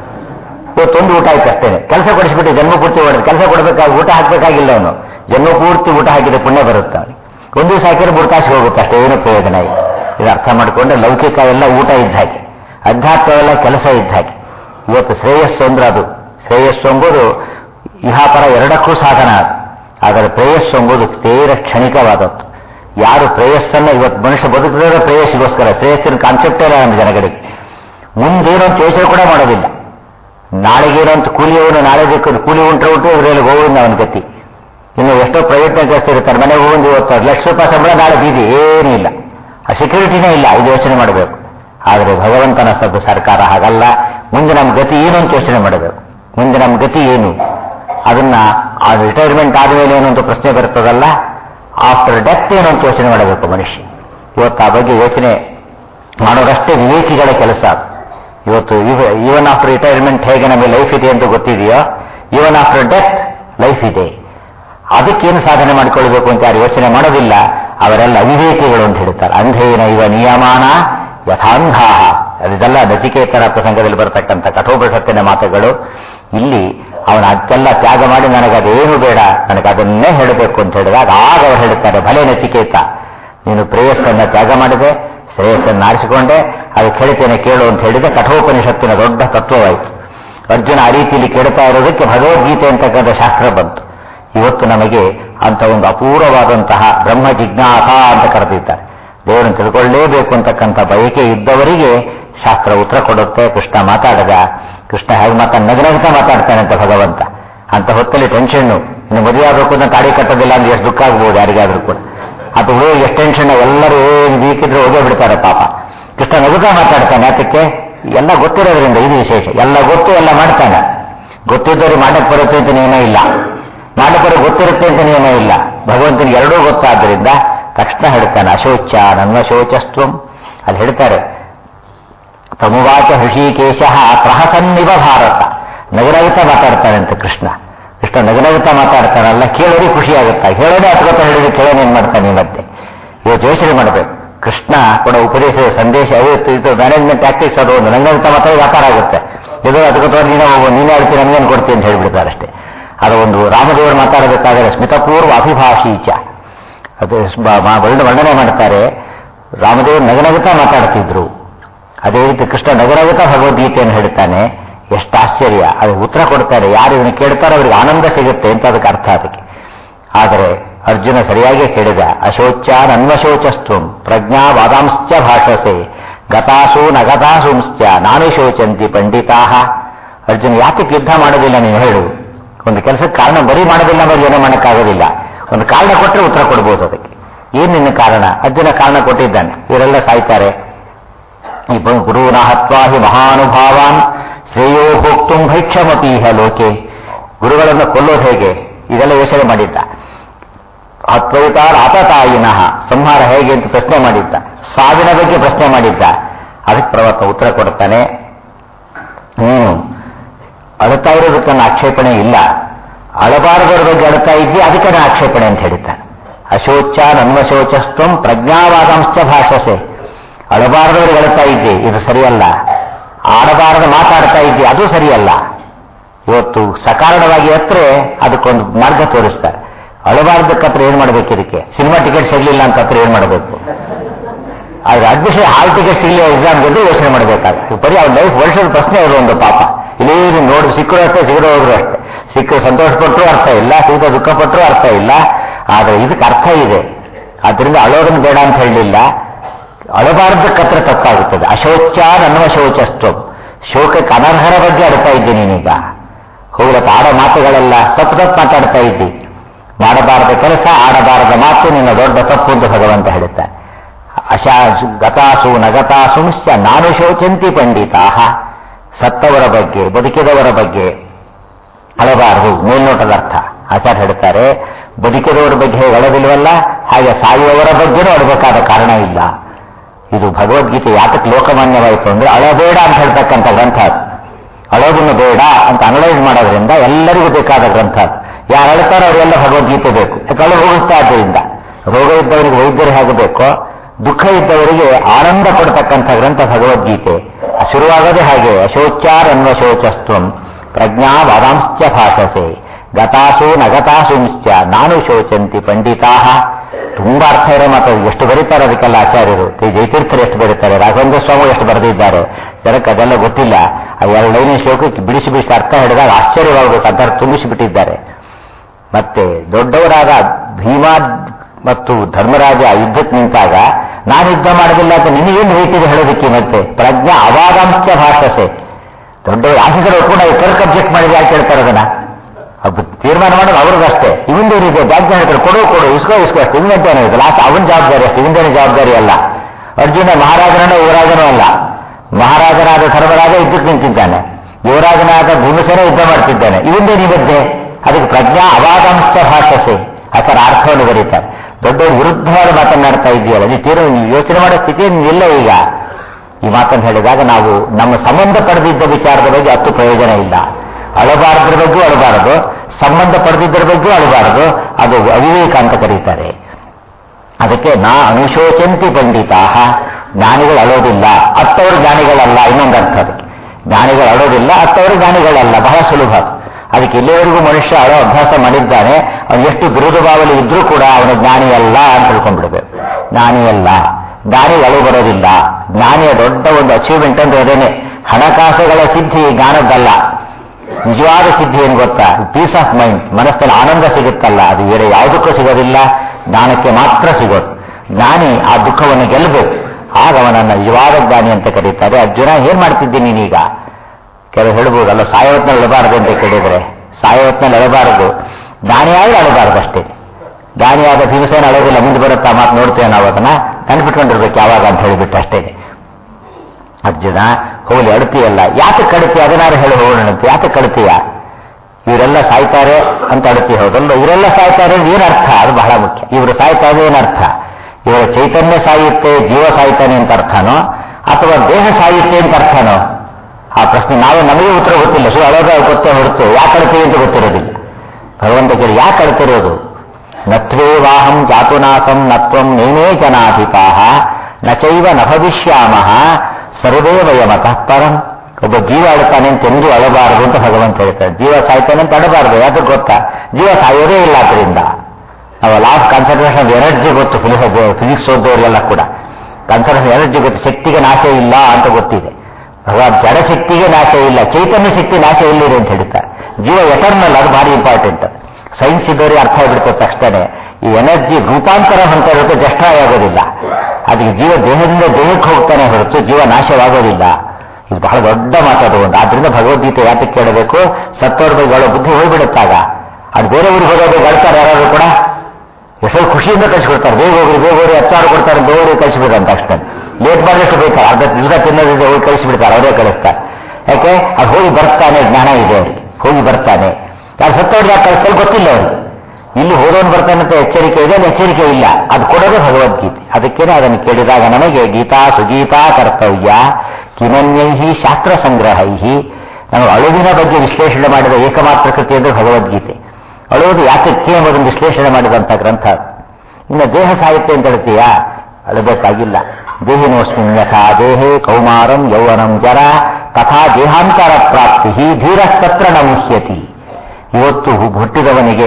ಇವತ್ತೊಂದು ಊಟ ಆಯ್ತು ಅಷ್ಟೇನೆ, ಕೆಲಸ ಕೊಡಿಸ್ಬಿಟ್ಟು ಜನ್ಮ ಪೂರ್ತಿ ಹೊಡೆದು ಕೆಲಸ ಕೊಡಬೇಕಾಗಿ ಊಟ ಹಾಕಬೇಕಾಗಿಲ್ಲ. ಅವನು ಜನ್ಮ ಪೂರ್ತಿ ಊಟ ಹಾಕಿದ್ರೆ ಪುಣ್ಯ ಬರುತ್ತೆ ಅವನಿಗೆ. ಒಂದು ದಿವಸ ಹಾಕಿದ್ರೆ ಮೂರು ತಾಸಿಗೆ ಹೋಗುತ್ತೆ ಅಷ್ಟೇ, ಏನು ಪ್ರಯೋಜನ ಇಲ್ಲ. ಇದು ಅರ್ಥ ಮಾಡಿಕೊಂಡ್ರೆ ಲೌಕಿಕ ಎಲ್ಲ ಊಟ ಇದ್ದ ಹಾಗೆ, ಅಧ್ಯಾತ್ಮವೆಲ್ಲ ಕೆಲಸ ಇದ್ದ ಹಾಗೆ. ಇವತ್ತು ಶ್ರೇಯಸ್ಸು ಅಂದ್ರೆ ಅದು, ಶ್ರೇಯಸ್ಸು ಎಂಬುದು ಇಹಾಪರ ಎರಡಕ್ಕೂ ಸಾಧನ ಅದು. ಆದರೆ ಪ್ರೇಯಸ್ಸು ಎಂಬುದು ತೀರ ಕ್ಷಣಿಕವಾದದ್ದು. ಯಾರು ಪ್ರೇಯಸ್ಸನ್ನ ಇವತ್ತು ಮನುಷ್ಯ ಬದುಕಿದ್ರೆ ಪ್ರೇಯಸ್ಸಿಗೋಸ್ಕರ, ಪ್ರೇಯಸ್ಸಿನ ಕಾನ್ಸೆಪ್ಟೇ ಇಲ್ಲ ನಮ್ಮ ಜನಗಳಿಗೆ. ಮುಂದೇನೋ ಅಂತ ಯೋಚನೆ ಕೂಡ ಮಾಡೋದಿಲ್ಲ. ನಾಳೆಗೇನೋ ಅಂತ ಕೂಲಿಯವನು ನಾಳೆ ಬೇಕು, ಕೂಲಿ ಉಂಟ್ರೆ ಉಂಟು ಇವರಲ್ಲಿ ಗೋವಿಂದ ಅವನ ಗತಿ. ಇನ್ನು ಎಷ್ಟೋ ಪ್ರೈವೇಟ್ ಕೆಲಸ ಇರ್ತಾರೆ, ಮನೆಗೆ ಹೋಗಿ ಇವತ್ತು ಲಕ್ಷ ರೂಪಾಯಿ ಸಂಬಳ, ನಾಳೆ ಬೀದಿ ಏನೂ ಇಲ್ಲ, ಆ ಸೆಕ್ಯೂರಿಟಿನೇ ಇಲ್ಲ. ಇದು ಯೋಚನೆ ಮಾಡಬೇಕು. ಆದರೆ ಭಗವಂತನ ಸದ್ದು ಸರ್ಕಾರ ಹಾಗಲ್ಲ. ಮುಂದೆ ನಮ್ಮ ಗತಿ ಏನು ಅಂತ ಯೋಚನೆ ಮಾಡಬೇಕು. ಮುಂದೆ ನಮ್ಮ ಗತಿ ಏನು, ಅದನ್ನ ಆ ರಿಟೈರ್ಮೆಂಟ್ ಆದಮೇಲೆ ಏನು ಅಂತ ಪ್ರಶ್ನೆ ಬರ್ತದಲ್ಲ, ಆಫ್ಟರ್ ಡೆತ್ ಏನು ಅಂತ ಯೋಚನೆ ಮಾಡಬೇಕು ಮನುಷ್ಯ. ಇವತ್ತು ಆ ಬಗ್ಗೆ ಯೋಚನೆ ಮಾಡೋದಷ್ಟೇ ವಿವೇಕಿಗಳ ಕೆಲಸ. ಇವತ್ತು ಈವನ್ ಆಫ್ಟರ್ ರಿಟೈರ್ಮೆಂಟ್ ಹೇಗೆ ನಮಗೆ ಲೈಫ್ ಇದೆ ಅಂತ ಗೊತ್ತಿದೆಯೋ, ಈವನ್ ಆಫ್ಟರ್ ಡೆತ್ ಲೈಫ್ ಇದೆ. ಅದಕ್ಕೇನು ಸಾಧನೆ ಮಾಡಿಕೊಳ್ಬೇಕು ಅಂತ ಯಾರು ಯೋಚನೆ ಮಾಡೋದಿಲ್ಲ, ಅವರೆಲ್ಲ ಅವಿವೇಕಿಗಳು ಅಂತ ಹೇಳ್ತಾರೆ. ಅಂಧೇನ ಇವ ನಿಯಮಾನ ಯಥಾಂಧಾಹ. ಅದೆಲ್ಲ ನಚಿಕೇತನ ಪ್ರಸಂಗದಲ್ಲಿ ಬರತಕ್ಕಂಥ ಕಠೋಪನಿಷತ್ತಿನ ಮಾತುಗಳು. ಇಲ್ಲಿ ಅವನ ಅದೆಲ್ಲ ತ್ಯಾಗ ಮಾಡಿ ನನಗದೇನು ಬೇಡ, ನನಗದನ್ನೇ ಹೇಳಬೇಕು ಅಂತ ಹೇಳಿದಾಗ ಆಗ ಅವರು ಹೇಳುತ್ತಾರೆ, ಭಲೆ ನಚಿಕೇತ, ನೀನು ಪ್ರೇಯಸ್ಸನ್ನು ತ್ಯಾಗ ಮಾಡಿದೆ, ಶ್ರೇಯಸ್ಸನ್ನು ಆರಿಸಿಕೊಂಡೆ, ಅದಕ್ಕೆ ಹೇಳ್ತೇನೆ ಕೇಳು ಅಂತ ಹೇಳಿದೆ. ಕಠೋಪನಿಷತ್ತಿನ ದೊಡ್ಡ ತತ್ವವಾಯಿತು. ಅರ್ಜುನ ಆ ರೀತಿಯಲ್ಲಿ ಕೇಳ್ತಾ ಇರೋದಕ್ಕೆ ಭಗವದ್ಗೀತೆ ಅಂತಕ್ಕಂಥ ಶಾಸ್ತ್ರ ಬಂತು. ಇವತ್ತು ನಮಗೆ ಅಂತ ಒಂದು ಅಪೂರ್ವವಾದಂತಹ ಬ್ರಹ್ಮ ಜಿಜ್ಞಾಸ ಅಂತ ಕರೆದಿದ್ದಾರೆ. ದೇವರನ್ನು ತಿಳ್ಕೊಳ್ಳೇಬೇಕು ಅಂತಕ್ಕಂಥ ಬಯಕೆ ಇದ್ದವರಿಗೆ ಶಾಸ್ತ್ರ ಉತ್ತರ ಕೊಡುತ್ತೆ. ಕೃಷ್ಣ ಮಾತಾಡದ, ಕೃಷ್ಣ ಹೇಗೆ ಮಾತಾಡ ನಗನಗ್ತಾ ಮಾತಾಡ್ತಾನೆ ಅಂತ ಭಗವಂತ. ಅಂತ ಹೊತ್ತಲ್ಲಿ ಟೆನ್ಷನ್ನು, ಇನ್ನು ಮದುವೆ ಆಗಬೇಕು ಅಂತ ತಾಡಿ ಕಟ್ಟೋದಿಲ್ಲ ಅಂದ್ರೆ ಎಷ್ಟು ದುಃಖ ಆಗ್ಬೋದು ಯಾರಿಗಾದ್ರೂ ಕೂಡ. ಅದು ಹುಡುಗ ಎಷ್ಟು ಟೆನ್ಷನ್, ಎಲ್ಲರೂ ಏನು ವೀಕಿದ್ರೆ ಹೋಗೇ ಬಿಡ್ತಾರೆ ಪಾಪ. ಕೃಷ್ಣ ನಗುತ್ತಾ ಮಾತಾಡ್ತಾನೆ. ಅದಕ್ಕೆ ಎಲ್ಲ ಗೊತ್ತಿರೋದ್ರಿಂದ ಇದು ವಿಶೇಷ. ಎಲ್ಲ ಗೊತ್ತು, ಎಲ್ಲ ಮಾಡ್ತಾನೆ. ಗೊತ್ತಿದ್ದವ್ರಿಗೆ ಮಾಡಕ್ಕೆ ಬರುತ್ತೆ ಅಂತ ಏನೇ ಇಲ್ಲ. ಮಾಡಲಿಕ್ಕೆ ಗೊತ್ತಿರುತ್ತೆ ಅಂತ ನಿಯಮ ಇಲ್ಲ. ಭಗವಂತನಿಗೆ ಎರಡೂ ಗೊತ್ತಾದ್ದರಿಂದ ತಕ್ಷಣ ಹೇಳ್ತಾನೆ ಅಶೋಚ ನನ್ವಶೋಚಸ್ತ್ವಂ. ಅಲ್ಲಿ ಹೇಳ್ತಾರೆ ತಮುವಾಚ ಹೃಷಿಕೇಶ ಪ್ರಹಸನ್ನಿವ ಭಾರತ. ನಗನಗುತ್ತ ಮಾತಾಡ್ತಾನೆ ಅಂತ ಕೃಷ್ಣ. ಕೃಷ್ಣ ನಗನಗುತ್ತ ಮಾತಾಡ್ತಾನಲ್ಲ, ಕೇಳೋರಿಗೆ ಖುಷಿ ಆಗುತ್ತಾ, ಹೇಳೋದೇ ಅತ್ಕೊತ ಹೇಳಿದ್ರೆ ಕೇಳೋನು ಏನ್ ಮಾಡ್ತಾನೆ ಮತ್ತೆ. ಇವತ್ತು ಯೋಚನೆ ಮಾಡಬೇಕು. ಕೃಷ್ಣ ಕೂಡ ಉಪದೇಶದ ಸಂದೇಶ ಅವತ್ತು ಇದು ಮ್ಯಾನೇಜ್ಮೆಂಟ್ ಟ್ಯಾಕ್ಟಿಕ್ಸ್ ಅದು ಒಂದು ನಗನಗುತ್ತ ಮಾತಾಡಿ ವ್ಯಾಪಾರ ಆಗುತ್ತೆ. ಇದು ಅದಕ್ಕೋತ ನೀನು ನೀನೇ ಹೇಳ್ತೀನಿ ನಮ್ಗೇನು ಕೊಡ್ತೀನಿ ಅಂತ ಹೇಳ್ಬಿಡ್ತಾರೆ ಅಷ್ಟೇ. ಅದು ಒಂದು ರಾಮದೇವರು ಮಾತಾಡಬೇಕಾದರೆ ಸ್ಮಿತಪೂರ್ವ ಅಭಿಭಾಷೀಚ ಅದು ವರ್ಣ ವರ್ಣನೆ ಮಾಡ್ತಾರೆ. ರಾಮದೇವರು ನಗನಗುತ್ತಾ ಮಾತಾಡ್ತಿದ್ರು. ಅದೇ ರೀತಿ ಕೃಷ್ಣ ನಗನಗುತ್ತಾ ಭಗವದ್ಗೀತೆಯನ್ನು ಹೇಳ್ತಾನೆ. ಎಷ್ಟು ಆಶ್ಚರ್ಯ. ಅದು ಉತ್ತರ ಕೊಡ್ತಾರೆ. ಯಾರು ಇದನ್ನು ಕೇಳ್ತಾರೋ ಅವ್ರಿಗೆ ಆನಂದ ಸಿಗುತ್ತೆ ಅಂತ ಅದಕ್ಕೆ ಅರ್ಥ. ಅದಕ್ಕೆ ಆದರೆ ಅರ್ಜುನ ಸರಿಯಾಗಿ ಕೇಳಿದ ಅಶೋಚ ನನ್ವಶೋಚಸ್ತ್ವಂ ಪ್ರಜ್ಞಾ ವಾದಾಂಶ್ಚ ಭಾಷಸೆ ಗತಾಸು ನಗತಾಸುಂಶ್ಚ ನಾನು ಶೋಚಂತಿ ಪಂಡಿತಾಹ. ಅರ್ಜುನ ಯಾತಕ್ಕೆ ಯುದ್ಧ ಮಾಡೋದಿಲ್ಲ ನೀನು ಹೇಳು. ಒಂದು ಕೆಲಸಕ್ಕೆ ಕಾರಣ ಬರೀ ಮಾಡೋದಿಲ್ಲ ಅನ್ನೋದು ಏನೋ ಮಾಡೋಕ್ಕಾಗೋದಿಲ್ಲ. ಒಂದು ಕಾರಣ ಕೊಟ್ಟರೆ ಉತ್ತರ ಕೊಡ್ಬೋದು. ಅದಕ್ಕೆ ಏನ್ ನಿನ್ನ ಕಾರಣ? ಅರ್ಜುನ ಕಾರಣ ಕೊಟ್ಟಿದ್ದಾನೆ. ಇವರೆಲ್ಲ ಸಾಯ್ತಾರೆ. ಈ ಗುರುನ ಹತ್ವಾ ಹಿ ಮಹಾನುಭಾವಾನ್ ಶ್ರೇಯೋ ಭೋಕ್ತುಂ ಭೈಕ್ಷಮತೀಹ ಲೋಕೆ. ಗುರುಗಳನ್ನು ಕೊಲ್ಲೋದು ಹೇಗೆ ಇದೆಲ್ಲ ಯೋಚನೆ ಮಾಡಿದ್ದ. ಹತ್ವೈತಾರ್ ಆತತಾಯಿನಃ ಸಂಹಾರ ಹೇಗೆ ಅಂತ ಪ್ರಶ್ನೆ ಮಾಡಿದ್ದ. ಸಾವಿನ ಬಗ್ಗೆ ಪ್ರಶ್ನೆ ಮಾಡಿದ್ದ. ಅದಕ್ಕೆ ಪ್ರವತ್ತ ಉತ್ತರ ಕೊಡ್ತಾನೆ. ನೀನು ಅಳುತ್ತಾ ಇರೋದಕ್ಕೆ ನನ್ನ ಆಕ್ಷೇಪಣೆ ಇಲ್ಲ, ಅಳಬಾರದರ ಬಗ್ಗೆ ಅಳುತ್ತಾ ಇದ್ದಿ ಅದಕ್ಕೆ ನನ್ನ ಆಕ್ಷೇಪಣೆ ಅಂತ ಹೇಳಿದ್ದಾನೆ. ಅಶೋಚ ನನ್ವಶೋಚಸ್ತ್ವಂ ಪ್ರಜ್ಞಾವಾದಾಂಶ್ಚ ಭಾಷಸೆ. ಅಳಬಾರದವ್ರಿಗೆ ಅಳುತ್ತಾ ಇದ್ದೆ, ಇದು ಸರಿಯಲ್ಲ. ಆಡಬಾರದ ಮಾತಾಡ್ತಾ ಇದ್ದೆ, ಅದು ಸರಿಯಲ್ಲ. ಇವತ್ತು ಸಕಾರಣವಾಗಿ ಹತ್ರೆ ಅದಕ್ಕೊಂದು ಮಾರ್ಗ ತೋರಿಸ್ತಾರೆ. ಅಳಬಾರ್ದಕ್ಕತ್ರ ಏನ್ ಮಾಡಬೇಕು? ಇದಕ್ಕೆ ಸಿನಿಮಾ ಟಿಕೆಟ್ ಸಿಗ್ಲಿಲ್ಲ ಅಂತ ಹತ್ರ ಏನ್ ಮಾಡಬೇಕು? ಆದ್ರೆ ಅಡ್ಮಿಷನ್ ಹಾಲ್ ಟಿಕೆಟ್ ಸಿಗಲಿ ಎಕ್ಸಾಮ್ ಗೆದ್ದು ಯೋಚನೆ ಮಾಡಬೇಕಾಗ್ತದೆ. ಬರೀ ಅವ್ರ ಲೈಫ್ ವರ್ಷದ ಪ್ರಶ್ನೆ ಅವರು ಒಂದು ಪಾಪ. ಇಲ್ಲಿ ನೋಡಿ ಸಿಕ್ಕರು ಅಷ್ಟೇ, ಸಿಗರೋ ಹೋದ್ರು ಅಷ್ಟೇ. ಸಿಕ್ಕ ಸಂತೋಷ ಪಟ್ಟರು ಅರ್ಥ ಇಲ್ಲ, ಸಿಗದ ದುಃಖ ಪಟ್ಟರು ಅರ್ಥ ಇಲ್ಲ. ಆದರೆ ಇದಕ್ಕೆ ಅರ್ಥ ಇದೆ. ಆದ್ದರಿಂದ ಅಳೋದನ್ನು ಬೇಡ ಅಂತ ಹೇಳಲಿಲ್ಲ. ಅಳಬಾರ್ದಕ್ಕತ್ರ ತಪ್ಪಾಗುತ್ತದೆ. ಅಶೋಚ ನನ್ವ ಶೋಚಸ್ತ್ವ. ಶೋಕಕ್ಕೆ ಅನರ್ಹರ ಬಗ್ಗೆ ಅಡ್ತಾ ಇದ್ದೆ ನೀನೀಗ. ಹೋಗ್ಲತ್ತ ಆಡೋ ಮಾತುಗಳೆಲ್ಲ ತಪ್ಪು ತಪ್ಪು ಮಾತಾಡ್ತಾ ಇದ್ದಿ. ಮಾಡಬಾರದ ಕೆಲಸ, ಆಡಬಾರದ ಮಾತು ನಿನ್ನ ದೊಡ್ಡ ತಪ್ಪು ಅಂತ ಭಗವಂತ ಹೇಳುತ್ತಾನೆ. ಅಶಾ ಗತಾಸು ನಗತಾಸುಂಶ್ಚ ನಾನು ಶೋಚಂತಿ ಪಂಡಿತಾಹ. ಸತ್ತವರ ಬಗ್ಗೆ, ಬದುಕಿದವರ ಬಗ್ಗೆ ಅಳಬಾರದು. ಮೇಲ್ನೋಟದ ಅರ್ಥ ಆಚಾರ್ಯ ಹೇಳ್ತಾರೆ. ಬದುಕಿದವರ ಬಗ್ಗೆ ಹೇಗೆ ಅಳದಿಲ್ವಲ್ಲ, ಹಾಗೆ ಸಾಯುವವರ ಬಗ್ಗೆನೂ ಅಳಬೇಕಾದ ಕಾರಣ ಇಲ್ಲ. ಇದು ಭಗವದ್ಗೀತೆ ಯಾತಕ್ಕೆ ಲೋಕಮಾನ್ಯವಾಯಿತು ಅಂದ್ರೆ ಅಳಬೇಡ ಅಂತ ಹೇಳ್ತಕ್ಕಂಥ ಗ್ರಂಥ ಅದು. ಅಳೋದನ್ನು ಬೇಡ ಅಂತ ಅನಲೈಸ್ ಮಾಡೋದ್ರಿಂದ ಎಲ್ಲರಿಗೂ ಬೇಕಾದ ಗ್ರಂಥ ಅದು. ಯಾರು ಅಳ್ತಾರೋ ಅವರೆಲ್ಲ ಭಗವದ್ಗೀತೆ ಬೇಕು. ಯಾಕಂದ್ರೆ ಹೋಗಿಸ್ತಾ ಆದ್ದರಿಂದ ರೋಗ ಇದ್ದವರಿಗೆ ವೈದ್ಯರು ಆಗಬೇಕು, ದುಃಖ ಇದ್ದವರಿಗೆ ಆನಂದ ಕೊಡ್ತಕ್ಕಂಥ ಗ್ರಂಥ ಭಗವದ್ಗೀತೆ. ಶುರುವಾಗೋದೇ ಹಾಗೆ. ಅಶೋಚಾರ್ ಅನ್ವಶೋಚಸ್ತ್ವಂ ಪ್ರಜ್ಞಾ ವಾದಾಂಶ್ಚ ಭಾಷಸೆ ಗತಾಸು ನಗತಾಸುಂಶ್ಚ ನಾನು ಶೋಚಂತಿ ಪಂಡಿತಾಹ. ತುಂಬಾ ಅರ್ಥ ಇರೋ ಮಾತು. ಎಷ್ಟು ಬರೀತಾರೆ ಅದಕ್ಕೆಲ್ಲ ಆಚಾರ್ಯರು. ಜಯತೀರ್ಥರು ಎಷ್ಟು ಬರೀತಾರೆ, ರಾಘವೇಂದ್ರ ಸ್ವಾಮಿ ಎಷ್ಟು ಬರೆದಿದ್ದಾರೆ. ಜನಕ್ಕೆ ಅದೆಲ್ಲ ಗೊತ್ತಿಲ್ಲ. ಆ ಎರಡು ಲೈನಿನ ಶ್ಲೋಕಕ್ಕೆ ಬಿಡಿಸಿ ಬಿಡಿಸಿ ಅರ್ಥ ಹಿಡಿದಾಗ ಆಶ್ಚರ್ಯವಾಗಬೇಕು. ಅದರ ತುಂಬಿಸಿಬಿಟ್ಟಿದ್ದಾರೆ. ಮತ್ತೆ ದೊಡ್ಡವರಾದ ಭೀಮಾ ಮತ್ತು ಧರ್ಮರಾಜ ಯುದ್ಧಕ್ಕೆ ನಿಂತಾಗ ನಾನು ಯುದ್ಧ ಮಾಡೋದಿಲ್ಲ ಅಂತ ನಿನಗೇನು ಹೇಳ್ತಿದೆ ಹೇಳೋದಕ್ಕೆ? ಮತ್ತೆ ಪ್ರಜ್ಞಾ ಅವಾದಾಂಶ ಭಾಷಸೆ. ದೊಡ್ಡವರು ಆಫೀಸರ್ ಕೂಡ ಕರ್ಕ್ ಅಬ್ಜೆಕ್ಟ್ ಮಾಡಿದ್ರೆ ಯಾಕೆ ಹೇಳ್ತಾರೆ ಅದನ್ನ? ತೀರ್ಮಾನ ಮಾಡೋದು ಅವ್ರಿಗಷ್ಟೇ. ಇವಂದೇನಿದೆ ಬ್ಯಾಂಕ್ ಹೇಳ್ತಾರೆ ಕೊಡು ಕೊಡು ಇಸ್ಕೋ ಇಸ್ಕೋ ಅಷ್ಟೇ. ಇವಂತೇನೋ ಇದೆ ಲಾಸ್ಟ್ ಅವನ ಜವಾಬ್ದಾರಿ ಅಷ್ಟೇ, ಇವಂದೇನು ಜವಾಬ್ದಾರಿ ಅಲ್ಲ. ಅರ್ಜುನ ಮಹಾರಾಜನೋ ಯುವರಾಜನೂ ಅಲ್ಲ. ಮಹಾರಾಜನಾದ ಧರ್ಮರಾಜ ಯುದ್ಧಕ್ಕೆ ನಿಂತಿದ್ದಾನೆ, ಯುವರಾಜನಾದ ಭೀಮಸೇನ ಯುದ್ಧ ಮಾಡ್ತಿದ್ದಾನೆ. ಇವಂದೇನಿದೆ? ಅದಕ್ಕೆ ಪ್ರಜ್ಞಾ ಅವಾದಾಂಶ ಭಾಷಸೆ ಅದರ ಅರ್ಥವನ್ನು ಬರೀತಾರೆ. ದೊಡ್ಡವರು ವಿರುದ್ಧವಾದ ಮಾತನ್ನಾಡ್ತಾ ಇದೆಯಲ್ಲ, ನೀವು ತೀರ ಯೋಚನೆ ಮಾಡೋ ಸ್ಥಿತಿ ಇಲ್ಲ ಈಗ. ಈ ಮಾತನ್ನು ಹೇಳಿದಾಗ ನಾವು ನಮ್ಮ ಸಂಬಂಧ ಪಡೆದಿದ್ದ ವಿಚಾರದ ಬಗ್ಗೆ ಹತ್ತು ಪ್ರಯೋಜನ ಇಲ್ಲ. ಅಳಬಾರದ್ರ ಬಗ್ಗೂ ಅಳಬಾರದು, ಸಂಬಂಧ ಪಡೆದಿದ್ದರ ಬಗ್ಗೂ ಅಳಬಾರದು. ಅದು ಅವಿವೇಕ ಅಂತ ಕರೀತಾರೆ. ಅದಕ್ಕೆ ನಾ ಅನುಶೋಚಂತಿ ಪಂಡಿತಾಹ. ಜ್ಞಾನಿಗಳು ಅಳೋದಿಲ್ಲ, ಅತ್ತವರು ಜ್ಞಾನಿಗಳಲ್ಲ. ಇನ್ನೊಂದು ಅರ್ಥ ಅದಕ್ಕೆ. ಜ್ಞಾನಿಗಳು ಅಳೋದಿಲ್ಲ, ಅತ್ತವರು ಜ್ಞಾನಿಗಳಲ್ಲ. ಬಹಳ ಸುಲಭ. ಅದಕ್ಕೆ ಇಲ್ಲಿವರೆಗೂ ಮನುಷ್ಯ ಅಳೋ ಅಭ್ಯಾಸ ಮಾಡಿದ್ದಾನೆ. ಅವನು ಎಷ್ಟು ವಿರೋಧ ಭಾವನೆ ಇದ್ರೂ ಕೂಡ ಅವನು ಜ್ಞಾನಿಯಲ್ಲ ಅಂತ ತಿಳ್ಕೊಂಡ್ಬಿಡ್ಬೇಕು. ಜ್ಞಾನಿಯಲ್ಲ, ಜ್ಞಾನಿಗೆ ಅಳು ಬರೋದಿಲ್ಲ. ಜ್ಞಾನಿಯ ದೊಡ್ಡ ಒಂದು ಅಚೀವ್ಮೆಂಟ್ ಅಂದ್ರೆ ಅದೇನೆ. ಹಣಕಾಸುಗಳ ಸಿದ್ಧಿ ಜ್ಞಾನದ್ದಲ್ಲ. ನಿಜವಾದ ಸಿದ್ಧಿ ಏನು ಗೊತ್ತಾ? ಪೀಸ್ ಆಫ್ ಮೈಂಡ್, ಮನಸ್ಸಲ್ಲಿ ಆನಂದ ಸಿಗುತ್ತಲ್ಲ, ಅದು ಬೇರೆ ಯಾವುದಕ್ಕೂ ಸಿಗೋದಿಲ್ಲ, ಜ್ಞಾನಕ್ಕೆ ಮಾತ್ರ ಸಿಗೋದು. ಜ್ಞಾನಿ ಆ ದುಃಖವನ್ನು ಗೆಲ್ಲಬೇಕು. ಆಗ ಅವನನ್ನು ನಿಜವಾದ ಜ್ಞಾನಿ ಅಂತ ಕರೀತಾರೆ. ಅರ್ಜುನ ಏನ್ ಮಾಡ್ತಿದ್ದೀನಿ ನೀನೀಗ? ಕೆಲವು ಹೇಳ್ಬೋದಲ್ಲ, ಸಾಯವತ್ನಲ್ಲಿ ಅಳಬಾರದು ಅಂತ ಕೇಳಿದ್ರೆ, ಸಾಯವತ್ನಲ್ಲಿ ಅಳಬಾರದು, ಜ್ಞಾನಿಯಾಗಿ ಅಳಬಾರದು ಅಷ್ಟೇ. ಜ್ಞಾನಿಯಾದ ಭೀಮಸೇನ ಅಳೋದಿಲ್ಲ. ಮುಂದೆ ಬರುತ್ತಾ ಮಾತು ನೋಡ್ತೇವೆ ನಾವು. ಅದನ್ನ ಕಣ್ಬಿಟ್ಕೊಂಡಿರ್ಬೇಕು ಯಾವಾಗ ಅಂತ ಹೇಳಿಬಿಟ್ಟು ಅಷ್ಟೇ. ಅರ್ಜುನ ಹೋಗ್ಲಿ ಅಡ್ತೀಯಲ್ಲ, ಯಾಕೆ ಕಡ್ತೀಯ? ಅದನ್ನಾರು ಹೇಳಿ ಹೋಗೋಣಂತೆ. ಯಾಕೆ ಕಡ್ತೀಯ? ಇವರೆಲ್ಲ ಸಾಯ್ತಾರೆ ಅಂತ ಅಡುತ್ತಿ ಹೌದಲ್ಲ, ಇವರೆಲ್ಲ ಸಾಯ್ತಾರೆ ಏನರ್ಥ? ಅದು ಬಹಳ ಮುಖ್ಯ. ಇವರು ಸಾಯ್ತಾರೆ ಏನರ್ಥ? ಇವರ ಚೈತನ್ಯ ಸಾಯುತ್ತೆ, ಜೀವ ಸಾಯ್ತಾನೆ ಅಂತ ಅರ್ಥನೋ ಅಥವಾ ದೇಹ ಸಾಯುತ್ತೆ ಅಂತ ಅರ್ಥನೋ? ಆ ಪ್ರಶ್ನೆ ನಾವೇ ನಮಗೆ ಉತ್ತರ ಗೊತ್ತಿಲ್ಲ. ಸೊ ಅಳೋದ ಗೊತ್ತೇ ಹೊರತು ಯಾಕೆ ಅಳ್ತೀವಿ ಅಂತ ಗೊತ್ತಿರೋದಿಲ್ಲ. ಭಗವಂತ ಕೇಳಿ ಯಾಕೆ ಅಳ್ತಿರೋದು? ನತ್ವೇ ವಾಹಂ ಜಾತುನಾಸಂ ನತ್ವಂ ನೇಮೇ ಜನಾಧಿಪಾಹ ನಚೈವ ನ ಭವಿಷ್ಯಾಮಃ ಸರ್ವೇ ವಯಮತಃ ಪರಂ. ಒಬ್ಬ ಜೀವ ಅಳ್ತಾನೆ ಅಂತ ಎಂದೂ ಅಳಬಾರದು ಅಂತ ಭಗವಂತ ಹೇಳ್ತಾರೆ. ಜೀವ ಸಾಯ್ತಾನೆ ಅಂತ ಅಳಬಾರದು. ಯಾಕೆ ಗೊತ್ತಾ? ಜೀವ ಸಾಯೋದೇ ಇಲ್ಲ. ಅದರಿಂದ ನಾವು law of conservation of energy ಗೊತ್ತು. ಫಿಸಿಕ್ಸ್ ಓದೋರಿಗೆಲ್ಲ ಕೂಡ ಕನ್ಸರ್ವೇಷನ್ ಎನರ್ಜಿ ಗೊತ್ತು. ಶಕ್ತಿಗೆ ನಾಶ ಇಲ್ಲ ಅಂತ ಗೊತ್ತಿದೆ. ಭಗವಾನ್ ಜಡಶಕ್ತಿಗೆ ನಾಶ ಇಲ್ಲ, ಚೈತನ್ಯ ಶಕ್ತಿ ನಾಶ ಇಲ್ಲಿದೆ ಅಂತ ಹೇಳ್ತಾರೆ. ಜೀವ ಎಟರ್ನಲ್, ಅದು ಭಾರಿ ಇಂಪಾರ್ಟೆಂಟ್. ಸೈನ್ಸ್ ಇದ್ದವರಿಗೆ ಅರ್ಥ ಆಗಿಬಿಡ್ತದೆ ತಕ್ಷಣ. ಈ ಎನರ್ಜಿ ರೂಪಾಂತರ ಹೊಂತ ಇರುತ್ತೆ, ಜಸ್ಟ್ರಾಯ್ ಆಗೋದಿಲ್ಲ. ಅದಕ್ಕೆ ಜೀವ ದೇಹದಿಂದ ದೇಹಕ್ಕೆ ಹೋಗ್ತಾನೆ ಹೊರತು ಜೀವ ನಾಶವಾಗೋದಿಲ್ಲ. ಇದು ಬಹಳ ದೊಡ್ಡ ಮಾತಾದು ಒಂದು. ಆದ್ರಿಂದ ಭಗವದ್ಗೀತೆ ಯಾತಕ್ಕೆ ಕೇಳಬೇಕು? ಸತ್ತೋರ್ ಬಗ್ಗೆ ಬುದ್ಧಿ ಹೋಗ್ಬಿಡುತ್ತಾಗ ಅದು ಬೇರೆ ಊರಿಗೆ ಹೋಗೋದು ಗಳ್ತಾರೆ ಯಾರಾದ್ರೂ ಕೂಡ ಎಷ್ಟೋ ಖುಷಿಯಿಂದ ಕಳಿಸ್ಕೊಡ್ತಾರೆ. ಬೇಗ ಹೋಗ್ರಿ ಬೇಗ ಹೋಗ್ರಿ ಹತ್ತು ಸಾವಿರ ಕೊಡ್ತಾರೆ, ಬೇಗ ಕಳಿಸ್ಬಿಡ್ತಾರೆ ಅಂತ ಅಷ್ಟೇ. ಲೇಟ್ ಮಾಡಿದಷ್ಟು ಬೇಕಾರೆ ಅರ್ಧ ದಿವಸ ತಿನ್ನೋದಿದೆ ಹೋಗಿ ಕಳಿಸಿಬಿಡ್ತಾರೆ, ಅವರೇ ಕಳಿಸ್ತಾರೆ. ಯಾಕೆ? ಅದು ಹೋಗಿ ಬರ್ತಾನೆ, ಜ್ಞಾನ ಇದೆ ಅವರಿಗೆ, ಹೋಗಿ ಬರ್ತಾನೆ. ಯಾರು ಸತ್ತವ್ರಿಗೆ ಯಾಕೆ ಕಳಿಸ್ತಾರೆ ಗೊತ್ತಿಲ್ಲ ಅವ್ರಿಗೆ. ಇಲ್ಲಿ ಹೋದವನು ಬರ್ತಾನೆ ಅಂತ ಎಚ್ಚರಿಕೆ ಇದೆ, ಅಲ್ಲಿ ಎಚ್ಚರಿಕೆ ಇಲ್ಲ. ಅದು ಕೊಡೋದು ಭಗವದ್ಗೀತೆ. ಅದಕ್ಕೇನೆ ಅದನ್ನು ಕೇಳಿದಾಗ ನಮಗೆ ಗೀತಾ ಸುಗೀತಾ ಕರ್ತವ್ಯ ಕಿಮನ್ಯೈಹಿ ಶಾಸ್ತ್ರ ಸಂಗ್ರಹೈಹಿ. ನಾವು ಅಳುವಿನ ಬಗ್ಗೆ ವಿಶ್ಲೇಷಣೆ ಮಾಡಿದ ಏಕಮಾತ್ರ ಕೃತಿ ಅಂದರೆ ಭಗವದ್ಗೀತೆ. ಅಳುವುದು ಯಾತಕ್ಕೆ ಎಂಬುದನ್ನು ವಿಶ್ಲೇಷಣೆ ಮಾಡಿದಂಥ ಗ್ರಂಥ. ಇನ್ನು ದೇಹ ಸಾಹಿತ್ಯ ಅಂತ ಹೇಳ್ತೀಯಾ? ಅಳಬೇಕಾಗಿಲ್ಲ. ದೇಹಿನೋಸ್ಮಿನ್ ಯಥಾ ದೇಹೇ ಕೌಮಾರಂ ಯೌವನಂ ಜರ ತಥಾ ದೇಹಾಂತರ ಪ್ರಾಪ್ತಿ ಧೀರಸ್ತತ್ರ ನ ಮುಹ್ಯತಿ. ಇವತ್ತು ಹುಟ್ಟಿದವನಿಗೆ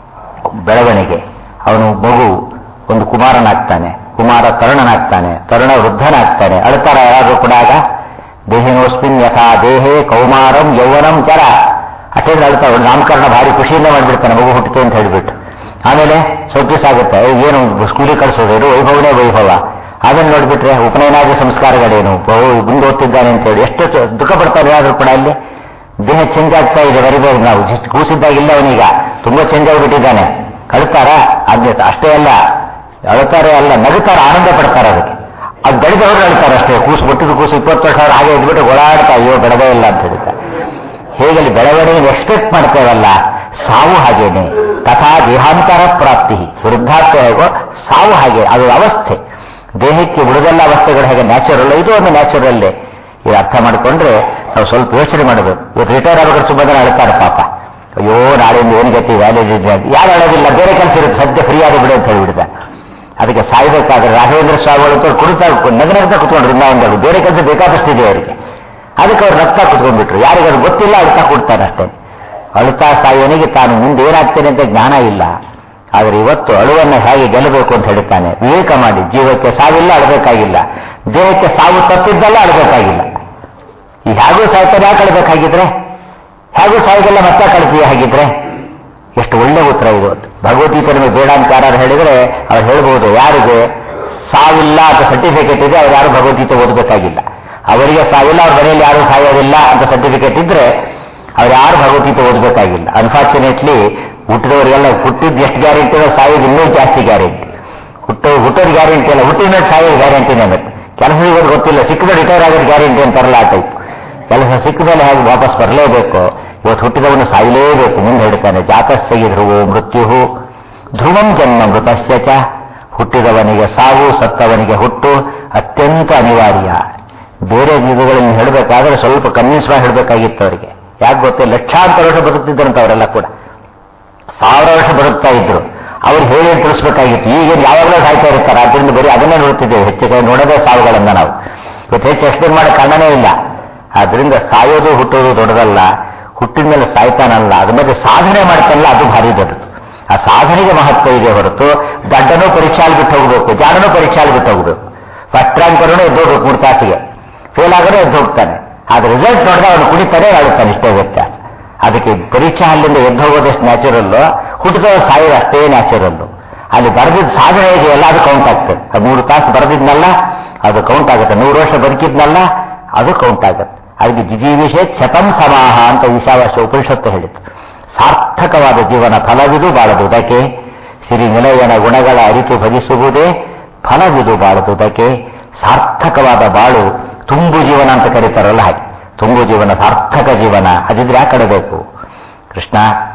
ಬೆಳವಣಿಗೆ, ಅವನು ಮಗು ಒಂದು ಕುಮಾರನಾಗ್ತಾನೆ, ಕುಮಾರ ತರುಣನಾಗ್ತಾನೆ, ತರುಣ ವೃದ್ಧನಾಗ್ತಾನೆ. ಅಳ್ತಾರ ಯಾರಾದ್ರೂ ಕೂಡ ಆಗ? ದೇಹಿನೋಸ್ಮಿನ್ ಯಥಾ ದೇಹೇ ಕೌಮಾರಂ ಯೌವನಂ ಜರ ಅಷ್ಟೇಂದ್ರೆ ಅಳ್ತಾವ. ನಾಮಕರಣ ಭಾರಿ ಖುಷಿಯಿಂದ ಮಾಡಿಬಿಡ್ತಾನೆ, ಮಗು ಹುಟ್ಟಿತು ಅಂತ ಹೇಳಿಬಿಟ್ಟು. ಆಮೇಲೆ ಸ್ವಲ್ಪ ದಿವಸ ಆಗುತ್ತೆ, ಏನು ಸ್ಕೂಲಿಗೆ ಕಳಿಸೋದೇನು ವೈಭವನೇ ವೈಭವ. ಅದನ್ನು ನೋಡ್ಬಿಟ್ರೆ ಉಪನಯನಾದ ಸಂಸ್ಕಾರಗಳೇನು, ಮುಂದೆ ಓದ್ತಿದ್ದಾನೆ ಅಂತ ಹೇಳಿ ಎಷ್ಟು ದುಃಖ ಪಡ್ತಾರೆ ಯಾರಾದ್ರೂ ಕೂಡ. ಅಲ್ಲಿ ದೇಹ ಚೇಂಜ್ ಆಗ್ತಾ ಇದೆ, ಬರಿಬೋದು ನಾವು. ಕೂಸಿದ್ದಾಗಿಲ್ಲ ಅವನೀಗ ತುಂಬಾ ಚೇಂಜ್ ಆಗಿಬಿಟ್ಟಿದ್ದಾನೆ. ಅಳ್ತಾರ? ಆದ್ಯತೆ ಅಷ್ಟೇ ಅಲ್ಲ, ಅಳ್ತಾರೆ ಅಲ್ಲ, ನಗುತ್ತಾರೆ, ಆನಂದ ಪಡ್ತಾರೆ. ಅದಕ್ಕೆ ಅದು ಬೆಳೆದವರು ಅಳ್ತಾರೆ ಅಷ್ಟೇ. ಕೂಸು ಹುಟ್ಟಿದ ಕೂಸು ಇಪ್ಪತ್ತು ವರ್ಷ ಅವ್ರು ಹಾಗೆ ಇದ್ಬಿಟ್ಟು ಓಡಾಡ್ತಾ ಅಯ್ಯೋ ಬೆಳೆದೇ ಇಲ್ಲ ಅಂತ ಹೇಳ್ತಾರೆ. ಹೇಗಲ್ಲಿ ಬೆಳವಣಿಗೆ ಎಕ್ಸ್ಪೆಕ್ಟ್ ಮಾಡ್ತೇವಲ್ಲ, ಸಾವು ಹಾಗೇನೆ. ತಥಾ ದೇಹಾಂತರ ಪ್ರಾಪ್ತಿ, ವೃದ್ಧಾಪ್ಯ ಹೇಗೋ ಸಾವು ಹಾಗೆ, ಅದು ಅವಸ್ಥೆ. ದೇಹಕ್ಕೆ ಉಳಿದೆಲ್ಲ ಅವಸ್ಥೆಗಳು ಹೇಗೆ ನ್ಯಾಚುರಲ್, ಇದು ಒಂದು ನ್ಯಾಚುರಲ್ಲೇ. ಇದು ಅರ್ಥ ಮಾಡಿಕೊಂಡ್ರೆ ನಾವು ಸ್ವಲ್ಪ ಯೋಚನೆ ಮಾಡಬೇಕು. ಇವ್ರು ರಿಟೈರ್ ಆಗಬೇಕು, ತುಂಬ ಜನ ಅಳ್ತಾರೆ ಪಾಪ. ಅಯ್ಯೋ ನಾಳೆಯಿಂದ ಏನು ಗತಿ, ವ್ಯಾಲ್ಯೂಸ್ ಇದೆ. ಯಾರು ಅಳೋದಿಲ್ಲ, ಬೇರೆ ಕೆಲಸ ಇರುತ್ತೆ, ಸದ್ಯ ಫ್ರೀ ಆಗಿ ಬಿಡು ಅಂತ ಹೇಳಿಬಿಡ್ದ. ಅದಕ್ಕೆ ಸಾಯ್ಬೇಕಾದ್ರೆ ರಾಘವೇಂದ್ರ ಸ್ವಾಮಿಗಳು ಕುಡಿತಾ ನಗರಗ್ತಾ ಕುತ್ಕೊಂಡ್ರು. ಇನ್ನೊಂದು ಬೇರೆ ಕೆಲಸ ಬೇಕಾದಷ್ಟಿದೆ ಅವರಿಗೆ. ಅದಕ್ಕೆ ಅವ್ರು ರಕ್ತ ಕುತ್ಕೊಂಡ್ಬಿಟ್ರು. ಯಾರಿಗಾದ್ರು ಗೊತ್ತಿಲ್ಲ, ಅಳ್ತಾ ಕೊಡ್ತಾರೆ ಅಷ್ಟೇ. ಅಳುತ್ತಾ ಸಾಯೋನಿಗೆ ತಾನು ಮುಂದೆ ಏನಾಗ್ತೇನೆ ಅಂತ ಜ್ಞಾನ ಇಲ್ಲ. ಆದರೆ ಇವತ್ತು ಅಳುವನ್ನು ಹೇಗೆ ಗೆಲ್ಲಬೇಕು ಅಂತ ಹೇಳ್ತಾನೆ. ವಿವೇಕ ಮಾಡಿ, ಜೀವಕ್ಕೆ ಸಾವಿಲ್ಲ, ಅಳಬೇಕಾಗಿಲ್ಲ. ದೇಹಕ್ಕೆ ಸಾವು ತಪ್ಪಿದ್ದಲ್ಲ, ಅಳಬೇಕಾಗಿಲ್ಲ. ಈ ಹೇಗೂ ಸಾಯ್ತಾರೆ, ಯಾಕೆ ಅಳಬೇಕಾಗಿದ್ರೆ? ಹೇಗೂ ಸಾಯಿಗೆಲ್ಲ ಮತ್ತೆ ಕಳ್ತೀಯ ಹಾಗಿದ್ರೆ? ಎಷ್ಟು ಒಳ್ಳೆ ಉತ್ತರ ಇದು. ಭಗವದ್ಗೀತೆ ನಮಗೆ ಬೇಡ ಅಂತ ಯಾರು ಹೇಳಿದ್ರೆ ಅವ್ರು ಹೇಳ್ಬೋದು, ಯಾರಿಗೆ ಸಾವಿಲ್ಲ ಅಂತ ಸರ್ಟಿಫಿಕೇಟ್ ಇದೆ ಅವ್ರು ಯಾರು ಭಗವದ್ಗೀತೆ ಓದಬೇಕಾಗಿಲ್ಲ. ಅವರಿಗೆ ಸಾವಿಲ್ಲ, ಅವ್ರ ಮನೆಯಲ್ಲಿ ಯಾರು ಸಾಯೋದಿಲ್ಲ ಅಂತ ಸರ್ಟಿಫಿಕೇಟ್ ಇದ್ರೆ ಅವ್ರು ಯಾರು ಭಗವದ್ಗೀತೆ ಓದಬೇಕಾಗಿಲ್ಲ. ಅನ್ಫಾರ್ಚುನೇಟ್ಲಿ ಹುಟ್ಟಿದವರಿಗೆಲ್ಲ ಹುಟ್ಟಿದ್ದು ಎಷ್ಟು ಗ್ಯಾರಂಟಿ ಇದೆ, ಸಾಯೋದು ಇನ್ನೂ ಜಾಸ್ತಿ ಗ್ಯಾರಂಟಿ. ಹುಟ್ಟೋ ಹುಟ್ಟೋದು ಗ್ಯಾರಂಟಿ ಅಲ್ಲ, ಹುಟ್ಟಿದ ಮೇಲೆ ಸಾಯೋದು ಗ್ಯಾರಂಟಿನೇ. ಮತ್ತೆ ಕೆಲಸ ಇವರು ಗೊತ್ತಿಲ್ಲ, ಸಿಕ್ಕಿದ ರಿಟೈರ್ ಆಗೋದು ಗ್ಯಾರಂಟಿ ಅಂತಾರಲ್ಲ ಆ ಟೈಪ್. ಕೆಲಸ ಸಿಕ್ಕ ಮೇಲೆ ಹಾಗೆ ವಾಪಸ್ ಬರಲೇಬೇಕು. ಇವತ್ತು ಹುಟ್ಟಿದವನು ಸಾಯಲೇಬೇಕು. ಮುಂದೆ ಹೇಳ್ತಾನೆ, ಜಾತಸ್ಯ ಧ್ರುವೋ ಮೃತ್ಯು ಧ್ರುವಂ ಜನ್ಮ ಮೃತಸ್ಯ ಚ. ಹುಟ್ಟಿದವನಿಗೆ ಸಾವು, ಸತ್ತವನಿಗೆ ಹುಟ್ಟು ಅತ್ಯಂತ ಅನಿವಾರ್ಯ. ಬೇರೆ ವಿಧಗಳಲ್ಲಿ ಹೇಳಬೇಕಾದ್ರೆ ಸ್ವಲ್ಪ ಕನ್ವಿನ್ಸ್ ಮಾಡಿ ಹೇಳಬೇಕಾಗಿತ್ತು ಅವರಿಗೆ. ಯಾಕೆ ಗೊತ್ತೇ, ಲಕ್ಷಾಂತರ ವರ್ಷ ಬದುಕ್ತಿದ್ರಂತ ಅವರೆಲ್ಲ ಕೂಡ, ಸಾವಿರ ವರ್ಷ ಬದುಕ್ತಾ ಇದ್ರು. ಅವ್ರು ಹೇಳಿ ತಿಳಿಸ್ಬೇಕಾಗಿತ್ತು. ಈಗ ಯಾವಾಗಲೂ ಸಾಯ್ತಾ ಇರ್ತಾರೆ. ಅದರಿಂದ ಬರೀ ಅದನ್ನೇ ನೋಡ್ತಿದ್ದೇವೆ, ಹೆಚ್ಚು ಕೈ ನೋಡೋದೇ ಸಾವುಗಳನ್ನ ನಾವು. ಇವತ್ತು ಹೆಚ್ಚು ಎಕ್ಸ್ಪ್ಲೇನ್ ಮಾಡೋ ಕಾರಣನೇ ಇಲ್ಲ. ಆದ್ರಿಂದ ಸಾಯೋದು ಹುಟ್ಟೋದು ದೊಡ್ಡದಲ್ಲ, ಹುಟ್ಟಿದ ಮೇಲೆ ಸಾಯ್ತಾನಲ್ಲ, ಅದ್ರ ಮೇಲೆ ಸಾಧನೆ ಮಾಡ್ತಾನಲ್ಲ, ಅದು ಭಾರಿ ದೊಡ್ಡದು. ಆ ಸಾಧನೆಗೆ ಮಹತ್ವ ಇದೆ ಹೊರತು ದಡ್ಡನೂ ಪರೀಕ್ಷೆಯಲ್ಲಿ ಬಿಟ್ಟು ಹೋಗ್ಬೇಕು, ಜಾಡನೂ ಪರೀಕ್ಷೆಯಲ್ಲಿ ಬಿಟ್ಟು ಹೋಗ್ಬೇಕು. ಫಸ್ಟ್ ರ್ಯಾಂಕ್ ಬರೋನು ಎದ್ದು ಹೋಗ್ಬೇಕು, ಮೂರು ತಾಸಿಗೆ ಫೇಲ್ ಆಗೋನು ಎದ್ದು ಹೋಗ್ತಾನೆ. ಆದ್ರೆ ರಿಸಲ್ಟ್ ನೋಡಿದ್ರೆ ಅವನು ಕುಣಿತಾನೆ ಆಡುತ್ತಾನೆ, ಇಷ್ಟೇ ವ್ಯತ್ಯಾಸ. ಅದಕ್ಕೆ ಪರೀಕ್ಷಾ ಹಲ್ಲಿಂದ ಎದ್ದು ಹೋಗೋದಷ್ಟು ನ್ಯಾಚುರಲ್ಲು, ಹುಟ್ಟಿದವರು ಸಾಯೋದು ಅಷ್ಟೇ ನ್ಯಾಚುರಲ್ಲು. ಅಲ್ಲಿ ಬರೆದಿದ್ದ ಸಾಧನೆ ಇದೆಯಲ್ಲ, ಅದು ಕೌಂಟ್ ಆಗ್ತದೆ. ಮೂರು ತಾಸು ಬರೆದಿದ್ನಲ್ಲ ಅದು ಕೌಂಟ್ ಆಗುತ್ತೆ, ನೂರು ವರ್ಷ ಬದುಕಿದ್ನಲ್ಲ ಅದು ಕೌಂಟ್ ಆಗುತ್ತೆ. ಅದಕ್ಕೆ ಜಿಜೀವಿಷೆ ಶತಂ ಸಮಾಹ ಅಂತ ಈಶಾವಾಸ್ಯ ಉಪನಿಷತ್ತು ಹೇಳಿತು. ಸಾರ್ಥಕವಾದ ಜೀವನ ಫಲವಿದು ಬಾಳದುದಕ್ಕೆ, ಸಿರಿ ನಿಲಯನ ಗುಣಗಳ ಅರಿತು ಭಜಿಸುವುದೇ ಫಲವಿದು ಬಾಳದುದಕ್ಕೆ. ಸಾರ್ಥಕವಾದ ಬಾಳು ತುಂಬು ಜೀವನ ಅಂತ ಕರೀತಾರಲ್ಲ ಹಾಗೆ, ತುಂಬು ಜೀವನ, ಸಾರ್ಥಕ ಜೀವನ. ಅದಿದ್ರೆ ಯಾಕೆ ಕಡಬೇಕು? ಕೃಷ್ಣ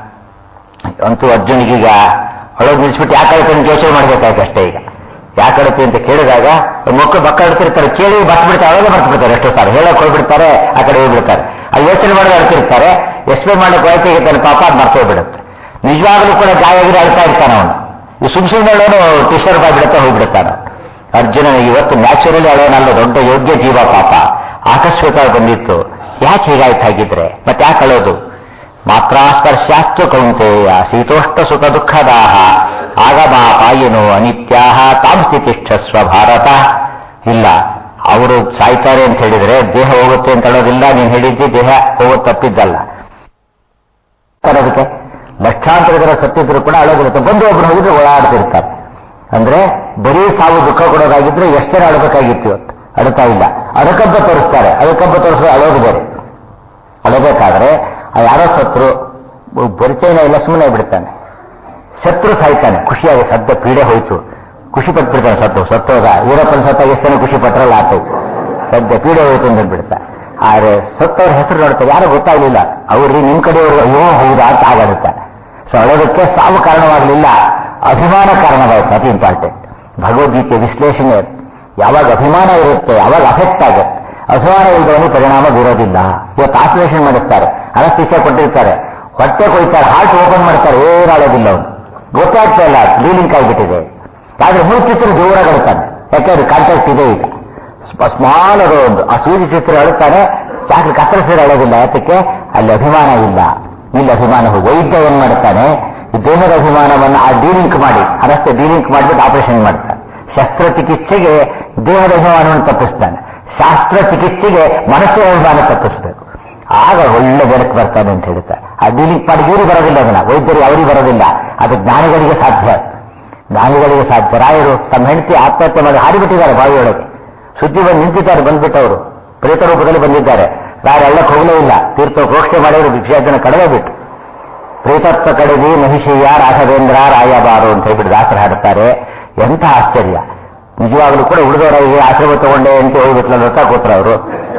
ಅಂತೂ ಅರ್ಜುನಿಗೀಗ ಹೊಳಗೆ ನಿಲ್ಲಿಸ್ಬಿಟ್ಟು ಯಾಕೆ ಅಳುತ್ತೆ ಅಂತ ಯೋಚನೆ ಮಾಡಬೇಕಾಯ್ತು ಅಷ್ಟೇ. ಈಗ ಯಾಕೆ ಅಳುತ್ತೆ ಅಂತ ಕೇಳಿದಾಗ ಮಕ್ಕಳು ಮಕ್ಕಳು ಅಳ್ತಿರ್ತಾರೆ, ಕೇಳಿ ಬರ್ತು ಬಿಡ್ತಾರೆ, ಅವಾಗ ಬರ್ತು ಬಿಡ್ತಾರೆ. ಎಷ್ಟೋ ಸಾರಿ ಹೇಳೋಕೆ ಹೋಗ್ಬಿಡ್ತಾರೆ, ಆ ಕಡೆ ಹೋಗ್ಬಿಡ್ತಾರೆ. ಆ ಯೋಚನೆ ಮಾಡೋದು ಅಳ್ತಿರ್ತಾರೆ, ಎಕ್ಸ್ಪ್ಲೇನ್ ಮಾಡೋಕೆ ವಯಸ್ಸಿಗೆ ತಾನೆ ಪಾಪ ಅದು ಮರ್ತೋಗ್ಬಿಡುತ್ತೆ. ನಿಜವಾಗ್ಲೂ ಕೂಡ ಗಾಯ ಆಗಿದ್ರೆ ಅಳ್ತಾ ಇರ್ತಾನೆ ಅವನು. ಈ ಸುಮ್ ಸುಮ್ಮನೆ ಅಳೋನು ಡಿಸ್ಟರ್ಬ್ ಆಗಿಬಿಡುತ್ತೆ, ಹೋಗ್ಬಿಡ್ತಾನೆ. ಅರ್ಜುನ ಇವತ್ತು ನ್ಯಾಚುರಲಿ ಅಳೋನಲ್ಲ, ದೊಡ್ಡ ಯೋಗ್ಯ ಜೀವ ಪಾಪ. ಆಕಸ್ಮಿಕವಾಗಿ ಬಂದಿತ್ತು, ಯಾಕೆ ಹೀಗಾಯ್ತು ಹಾಗಿದ್ರೆ? ಮತ್ತೆ ಯಾಕೆ ಅಳೋದು? ಮಾತ್ರ ಸ್ಪರ್ಶಾಸ್ತು ಕೌಂತೆಯ ಶೀತೋಷ್ಟ ಸುಖ ದುಃಖದಾಹ ಆಗಮ ಪಾಯಿನೋ ಅನಿತ್ಯಾಹ ತಾಂ ಸ್ಥಿತಿಷ್ಠಸ್ವ ಭಾರತ. ಇಲ್ಲ, ಅವರು ಸಾಯ್ತಾರೆ ಅಂತ ಹೇಳಿದ್ರೆ ದೇಹ ಹೋಗುತ್ತೆ ಅಂತ ಹೇಳೋದಿಲ್ಲ. ನೀನು ಹೇಳಿದ್ದಿ ದೇಹ ಹೋಗೋದು ತಪ್ಪಿದ್ದಲ್ಲ. ಅದಕ್ಕೆ ಲಕ್ಷಾಂತರ ಜನ ಸತ್ತಿದ್ರು ಕೂಡ ಅಳೋದಿರುತ್ತೆ. ಬಂದು ಒಬ್ಬರು ಹೋಗಿದ್ರೆ ಓಡಾಡ್ತಿರ್ತಾರೆ. ಅಂದ್ರೆ ಬರೀ ಸಾವು ದುಃಖ ಕೊಡೋದಾಗಿದ್ರೆ ಎಷ್ಟೇ ಅಳಬೇಕಾಗಿತ್ತು, ಇವತ್ತು ಅಳ್ತಾ ಇಲ್ಲ. ಅದಕ್ಕಬ್ಬ ತೋರಿಸ್ತಾರೆ, ಅದಕ್ಕಬ್ಬ ತೋರಿಸಿದ್ರೆ ಅಳೋದು ಬೇರೆ. ಅಳಬೇಕಾದ್ರೆ ಯಾರೋ ಸತ್ರು, ಪರಿಚಯನ ಇಲ್ಲ, ಸುಮ್ಮನೆ ಬಿಡ್ತಾನೆ. ಶತ್ರು ಸಾಯ್ತಾನೆ, ಖುಷಿಯಾಗಿ ಸದ್ದ ಪೀಡೆ ಹೋಯ್ತು, ಖುಷಿ ಪಟ್ಬಿಡ್ತಾನೆ. ಸತ್ತು ಸತ್ತೋದ ಯೂರೋಪನ್ ಸತ್ತ ಎಷ್ಟು ಜನ ಖುಷಿ ಪಟ್ರಲ್ಲ ಆತೈತು, ಸದ್ಯ ಪೀಡೆ ಹೋಯ್ತು ಅಂತ ಬಿಡ್ತಾನೆ. ಆದ್ರೆ ಸತ್ತವ್ರ ಹೆಸರು ನೋಡ್ತಾರೆ, ಯಾರು ಗೊತ್ತಾಗ್ಲಿಲ್ಲ, ಅವ್ರಿಗೆ ನಿಮ್ ಕಡೆಯವರು ಅಯ್ಯೋ ಹೌದಾ ಅಂತ ಆಗಾಡುತ್ತಾರೆ. ಸೊ ಅಳೋದಕ್ಕೆ ಸಾವು ಕಾರಣವಾಗಲಿಲ್ಲ, ಅಭಿಮಾನ ಕಾರಣವಾಯಿತು. ಅದು ಇಂಪಾರ್ಟೆಂಟ್. ಭಗವದ್ಗೀತೆ ವಿಶ್ಲೇಷಣೆ ಯಾವಾಗ ಅಭಿಮಾನ ಇರುತ್ತೆ ಯಾವಾಗ ಅಫೆಕ್ಟ್ ಆಗುತ್ತೆ. ಅಭಿಮಾನ ಇಲ್ಲದವನು ಪರಿಣಾಮ ಬೀರೋದಿಲ್ಲ. ಇವತ್ತು ಆಪರೇಷನ್ ಮಾಡಿಸ್ತಾರೆ, ಅನಸ್ತೀಸಿಯಾ ಕೊಟ್ಟಿರ್ತಾರೆ, ಹೊಟ್ಟೆ ಕೊಯ್ತಾರೆ, ಹಾರ್ಟ್ ಓಪನ್ ಮಾಡ್ತಾರೆ, ಏನಾಗೋದಿಲ್ಲ. ಅವನು ಗೊತ್ತಾಗ್ತಾ ಇಲ್ಲ, ಬ್ಲೀಡಿಂಗ್ ಆಗಿಬಿಟ್ಟಿದೆ. ಆದ್ರೆ ಮೂರು ಚಿತ್ರ ಜೋರಾಗಿ ಅಳುತ್ತಾನೆ, ಯಾಕೆಂದ್ರೆ ಕಾಂಟ್ಯಾಕ್ಟ್ ಇದೆ. ಈಗ ಸ್ಮಾಲ್ ಅದು ಒಂದು ಆ ಸೂಜಿ ಚಿತ್ರ ಅಳುತ್ತಾನೆ, ಯಾಕೆ ಕತ್ತರಿಸಿದ್ರೆ ಅಳೋದಿಲ್ಲ. ಯಾತಕ್ಕೆ? ಅಲ್ಲಿ ಅಭಿಮಾನ ಇಲ್ಲ. ಇಲ್ಲಿ ಅಭಿಮಾನ. ವೈದ್ಯ ಏನ್ ಮಾಡ್ತಾನೆ, ದೇಹದ ಅಭಿಮಾನವನ್ನು ಆ ಡಿಲಿಂಕ್ ಮಾಡಿ, ಅನಸ್ತೆ ಡಿಲಿಂಕ್ ಮಾಡಿಬಿಟ್ಟು ಆಪರೇಷನ್ ಮಾಡ್ತಾನೆ. ಶಸ್ತ್ರಚಿಕಿತ್ಸೆಗೆ ದೇಹದ ಅಭಿಮಾನವನ್ನು ತಪ್ಪಿಸ್ತಾನೆ, ಶಾಸ್ತ್ರ ಚಿಕಿತ್ಸೆಗೆ ಮನಸ್ಸಿನ ಅಭಿಮಾನ ತಪ್ಪಿಸ್ಬೇಕು. ಆಗ ಒಳ್ಳೆ ಬೆಳಕು ಬರ್ತಾನೆ ಅಂತ ಹೇಳ್ತಾರೆ. ಆ ಡಿಲಿಂಕ್ ಮಾಡಿ ಇವರು ಬರೋದಿಲ್ಲ, ಅದನ್ನ ವೈದ್ಯರು ಅವರಿಗೆ ಬರೋದಿಲ್ಲ, ಅದು ಜ್ಞಾನಿಗಳಿಗೆ ಸಾಧ್ಯ. ಜ್ಞಾನಿಗಳಿಗೆ ಸಾಧ್ಯ. ರಾಯರು ತಮ್ಮ ಹೆಂಡತಿ ಆತ್ಮಹತ್ಯೆ ಮಾಡಿ ಹಾರಿಬಿಟ್ಟಿದ್ದಾರೆ ಬಾವಿಯೊಳಗೆ. ಸುದ್ದಿ ಬಂದು ನಿಂತಿದ್ದಾರೆ, ಬಂದ್ಬಿಟ್ಟವರು ಪ್ರೇತ ರೂಪದಲ್ಲಿ ಬಂದಿದ್ದಾರೆ. ರಾಯರು ಹಳ್ಳಕ್ಕೆ ಹೋಗಲೇ ಇಲ್ಲ, ತೀರ್ಥ ಪ್ರೋಕ್ಷೆ ಮಾಡಿದ್ರು, ಭಿಕ್ಷಾಟನ ಕಡವೆ ಬಿಟ್ಟು. ಪ್ರೇತತ್ವ ಕಡೆದಿ ಮಹಿಷಿಯ ರಾಘವೇಂದ್ರ ರಾಯಬಾರು ಅಂತ ಹೇಳ್ಬಿಟ್ಟು ದಾಸರು ಹಾಡುತ್ತಾರೆ. ಎಂಥ ಆಶ್ಚರ್ಯ! ನಿಜವಾಗ್ಲೂ ಕೂಡ ಉಳಿದವರಿಗೆ ಆಶ್ರಮ ತಗೊಂಡೆ ಅಂತ ಹೋಗ್ಬಿಟ್ಲ ರಥ ಕೂತ್ರ ಅವರು.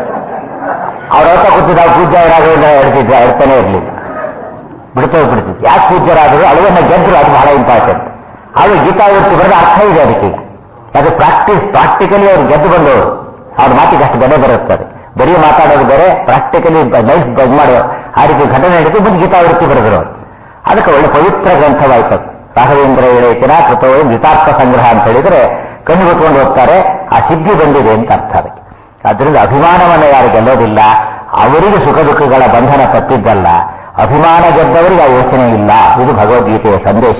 ಅವ್ರ ರಥ ಕೂತಿದ್ದ ಪೂಜ್ಯ ರಾಘವೇಂದ್ರ ಹೇಳ್ತಿದ್ರು, ಹೇಳ್ತಾನೆ ಇರಲಿಲ್ಲ, ಬಿಡ್ತಾ ಬಿಡ್ತಿದ್ರು. ಯಾಕೆ ಪೂಜ್ಯರಾದರು? ಅಳುವನ್ನ ಗೆದ್ರು, ಅದು ಬಹಳ ಇಂಪಾರ್ಟೆಂಟ್. ಆದ್ರೆ ಗೀತಾವೃತ್ತಿ ಬರೆದ ಅರ್ಥ ಇದೆ ಅದಕ್ಕೆ. ಅದು ಪ್ರಾಕ್ಟೀಸ್, ಪ್ರಾಕ್ಟಿಕಲಿ ಅವ್ರು ಗೆದ್ದು ಬಂದವರು. ಅವ್ರ ಮಾತಿಗೆ ಅಷ್ಟು ಬೆಲೆ ಬರುತ್ತದೆ. ಬರೀ ಮಾತಾಡೋದು ಬೇರೆ, ಪ್ರಾಕ್ಟಿಕಲಿ ಲೈಫ್ ಬದ್ ಮಾಡೋ ಆ ರೀತಿ ಘಟನೆ ನಡೆದು ಬಂದು ಗೀತಾವೃತ್ತಿ ಬರೆದರು. ಅದಕ್ಕೆ ಒಳ್ಳೆ ಪವಿತ್ರ ಗ್ರಂಥವಾಯ್ತು. ರಾಘವೇಂದ್ರ ಹೇಳೈತಿನ ಕೃತವೇ ಗೀತಾರ್ಥ ಸಂಗ್ರಹ ಅಂತ ಹೇಳಿದ್ರೆ ಕಣ್ಣು ಹೊತ್ಕೊಂಡು ಹೋಗ್ತಾರೆ, ಆ ಸಿದ್ಧಿ ಬಂದಿದೆ ಅಂತ ಅರ್ಥ ಅದಕ್ಕೆ. ಅದರಿಂದ ಅಭಿಮಾನವನ್ನು ಯಾರು ಗೆಲ್ಲೋದಿಲ್ಲ, ಅವರಿಗೆ ಸುಖ ದುಃಖಗಳ ಬಂಧನ ತಪ್ಪಿದ್ದಲ್ಲ. ಅಭಿಮಾನ ಗೆದ್ದವರಿಗೆ ಆ ಯೋಚನೆ ಇಲ್ಲ. ಇದು ಭಗವದ್ಗೀತೆಯ ಸಂದೇಶ.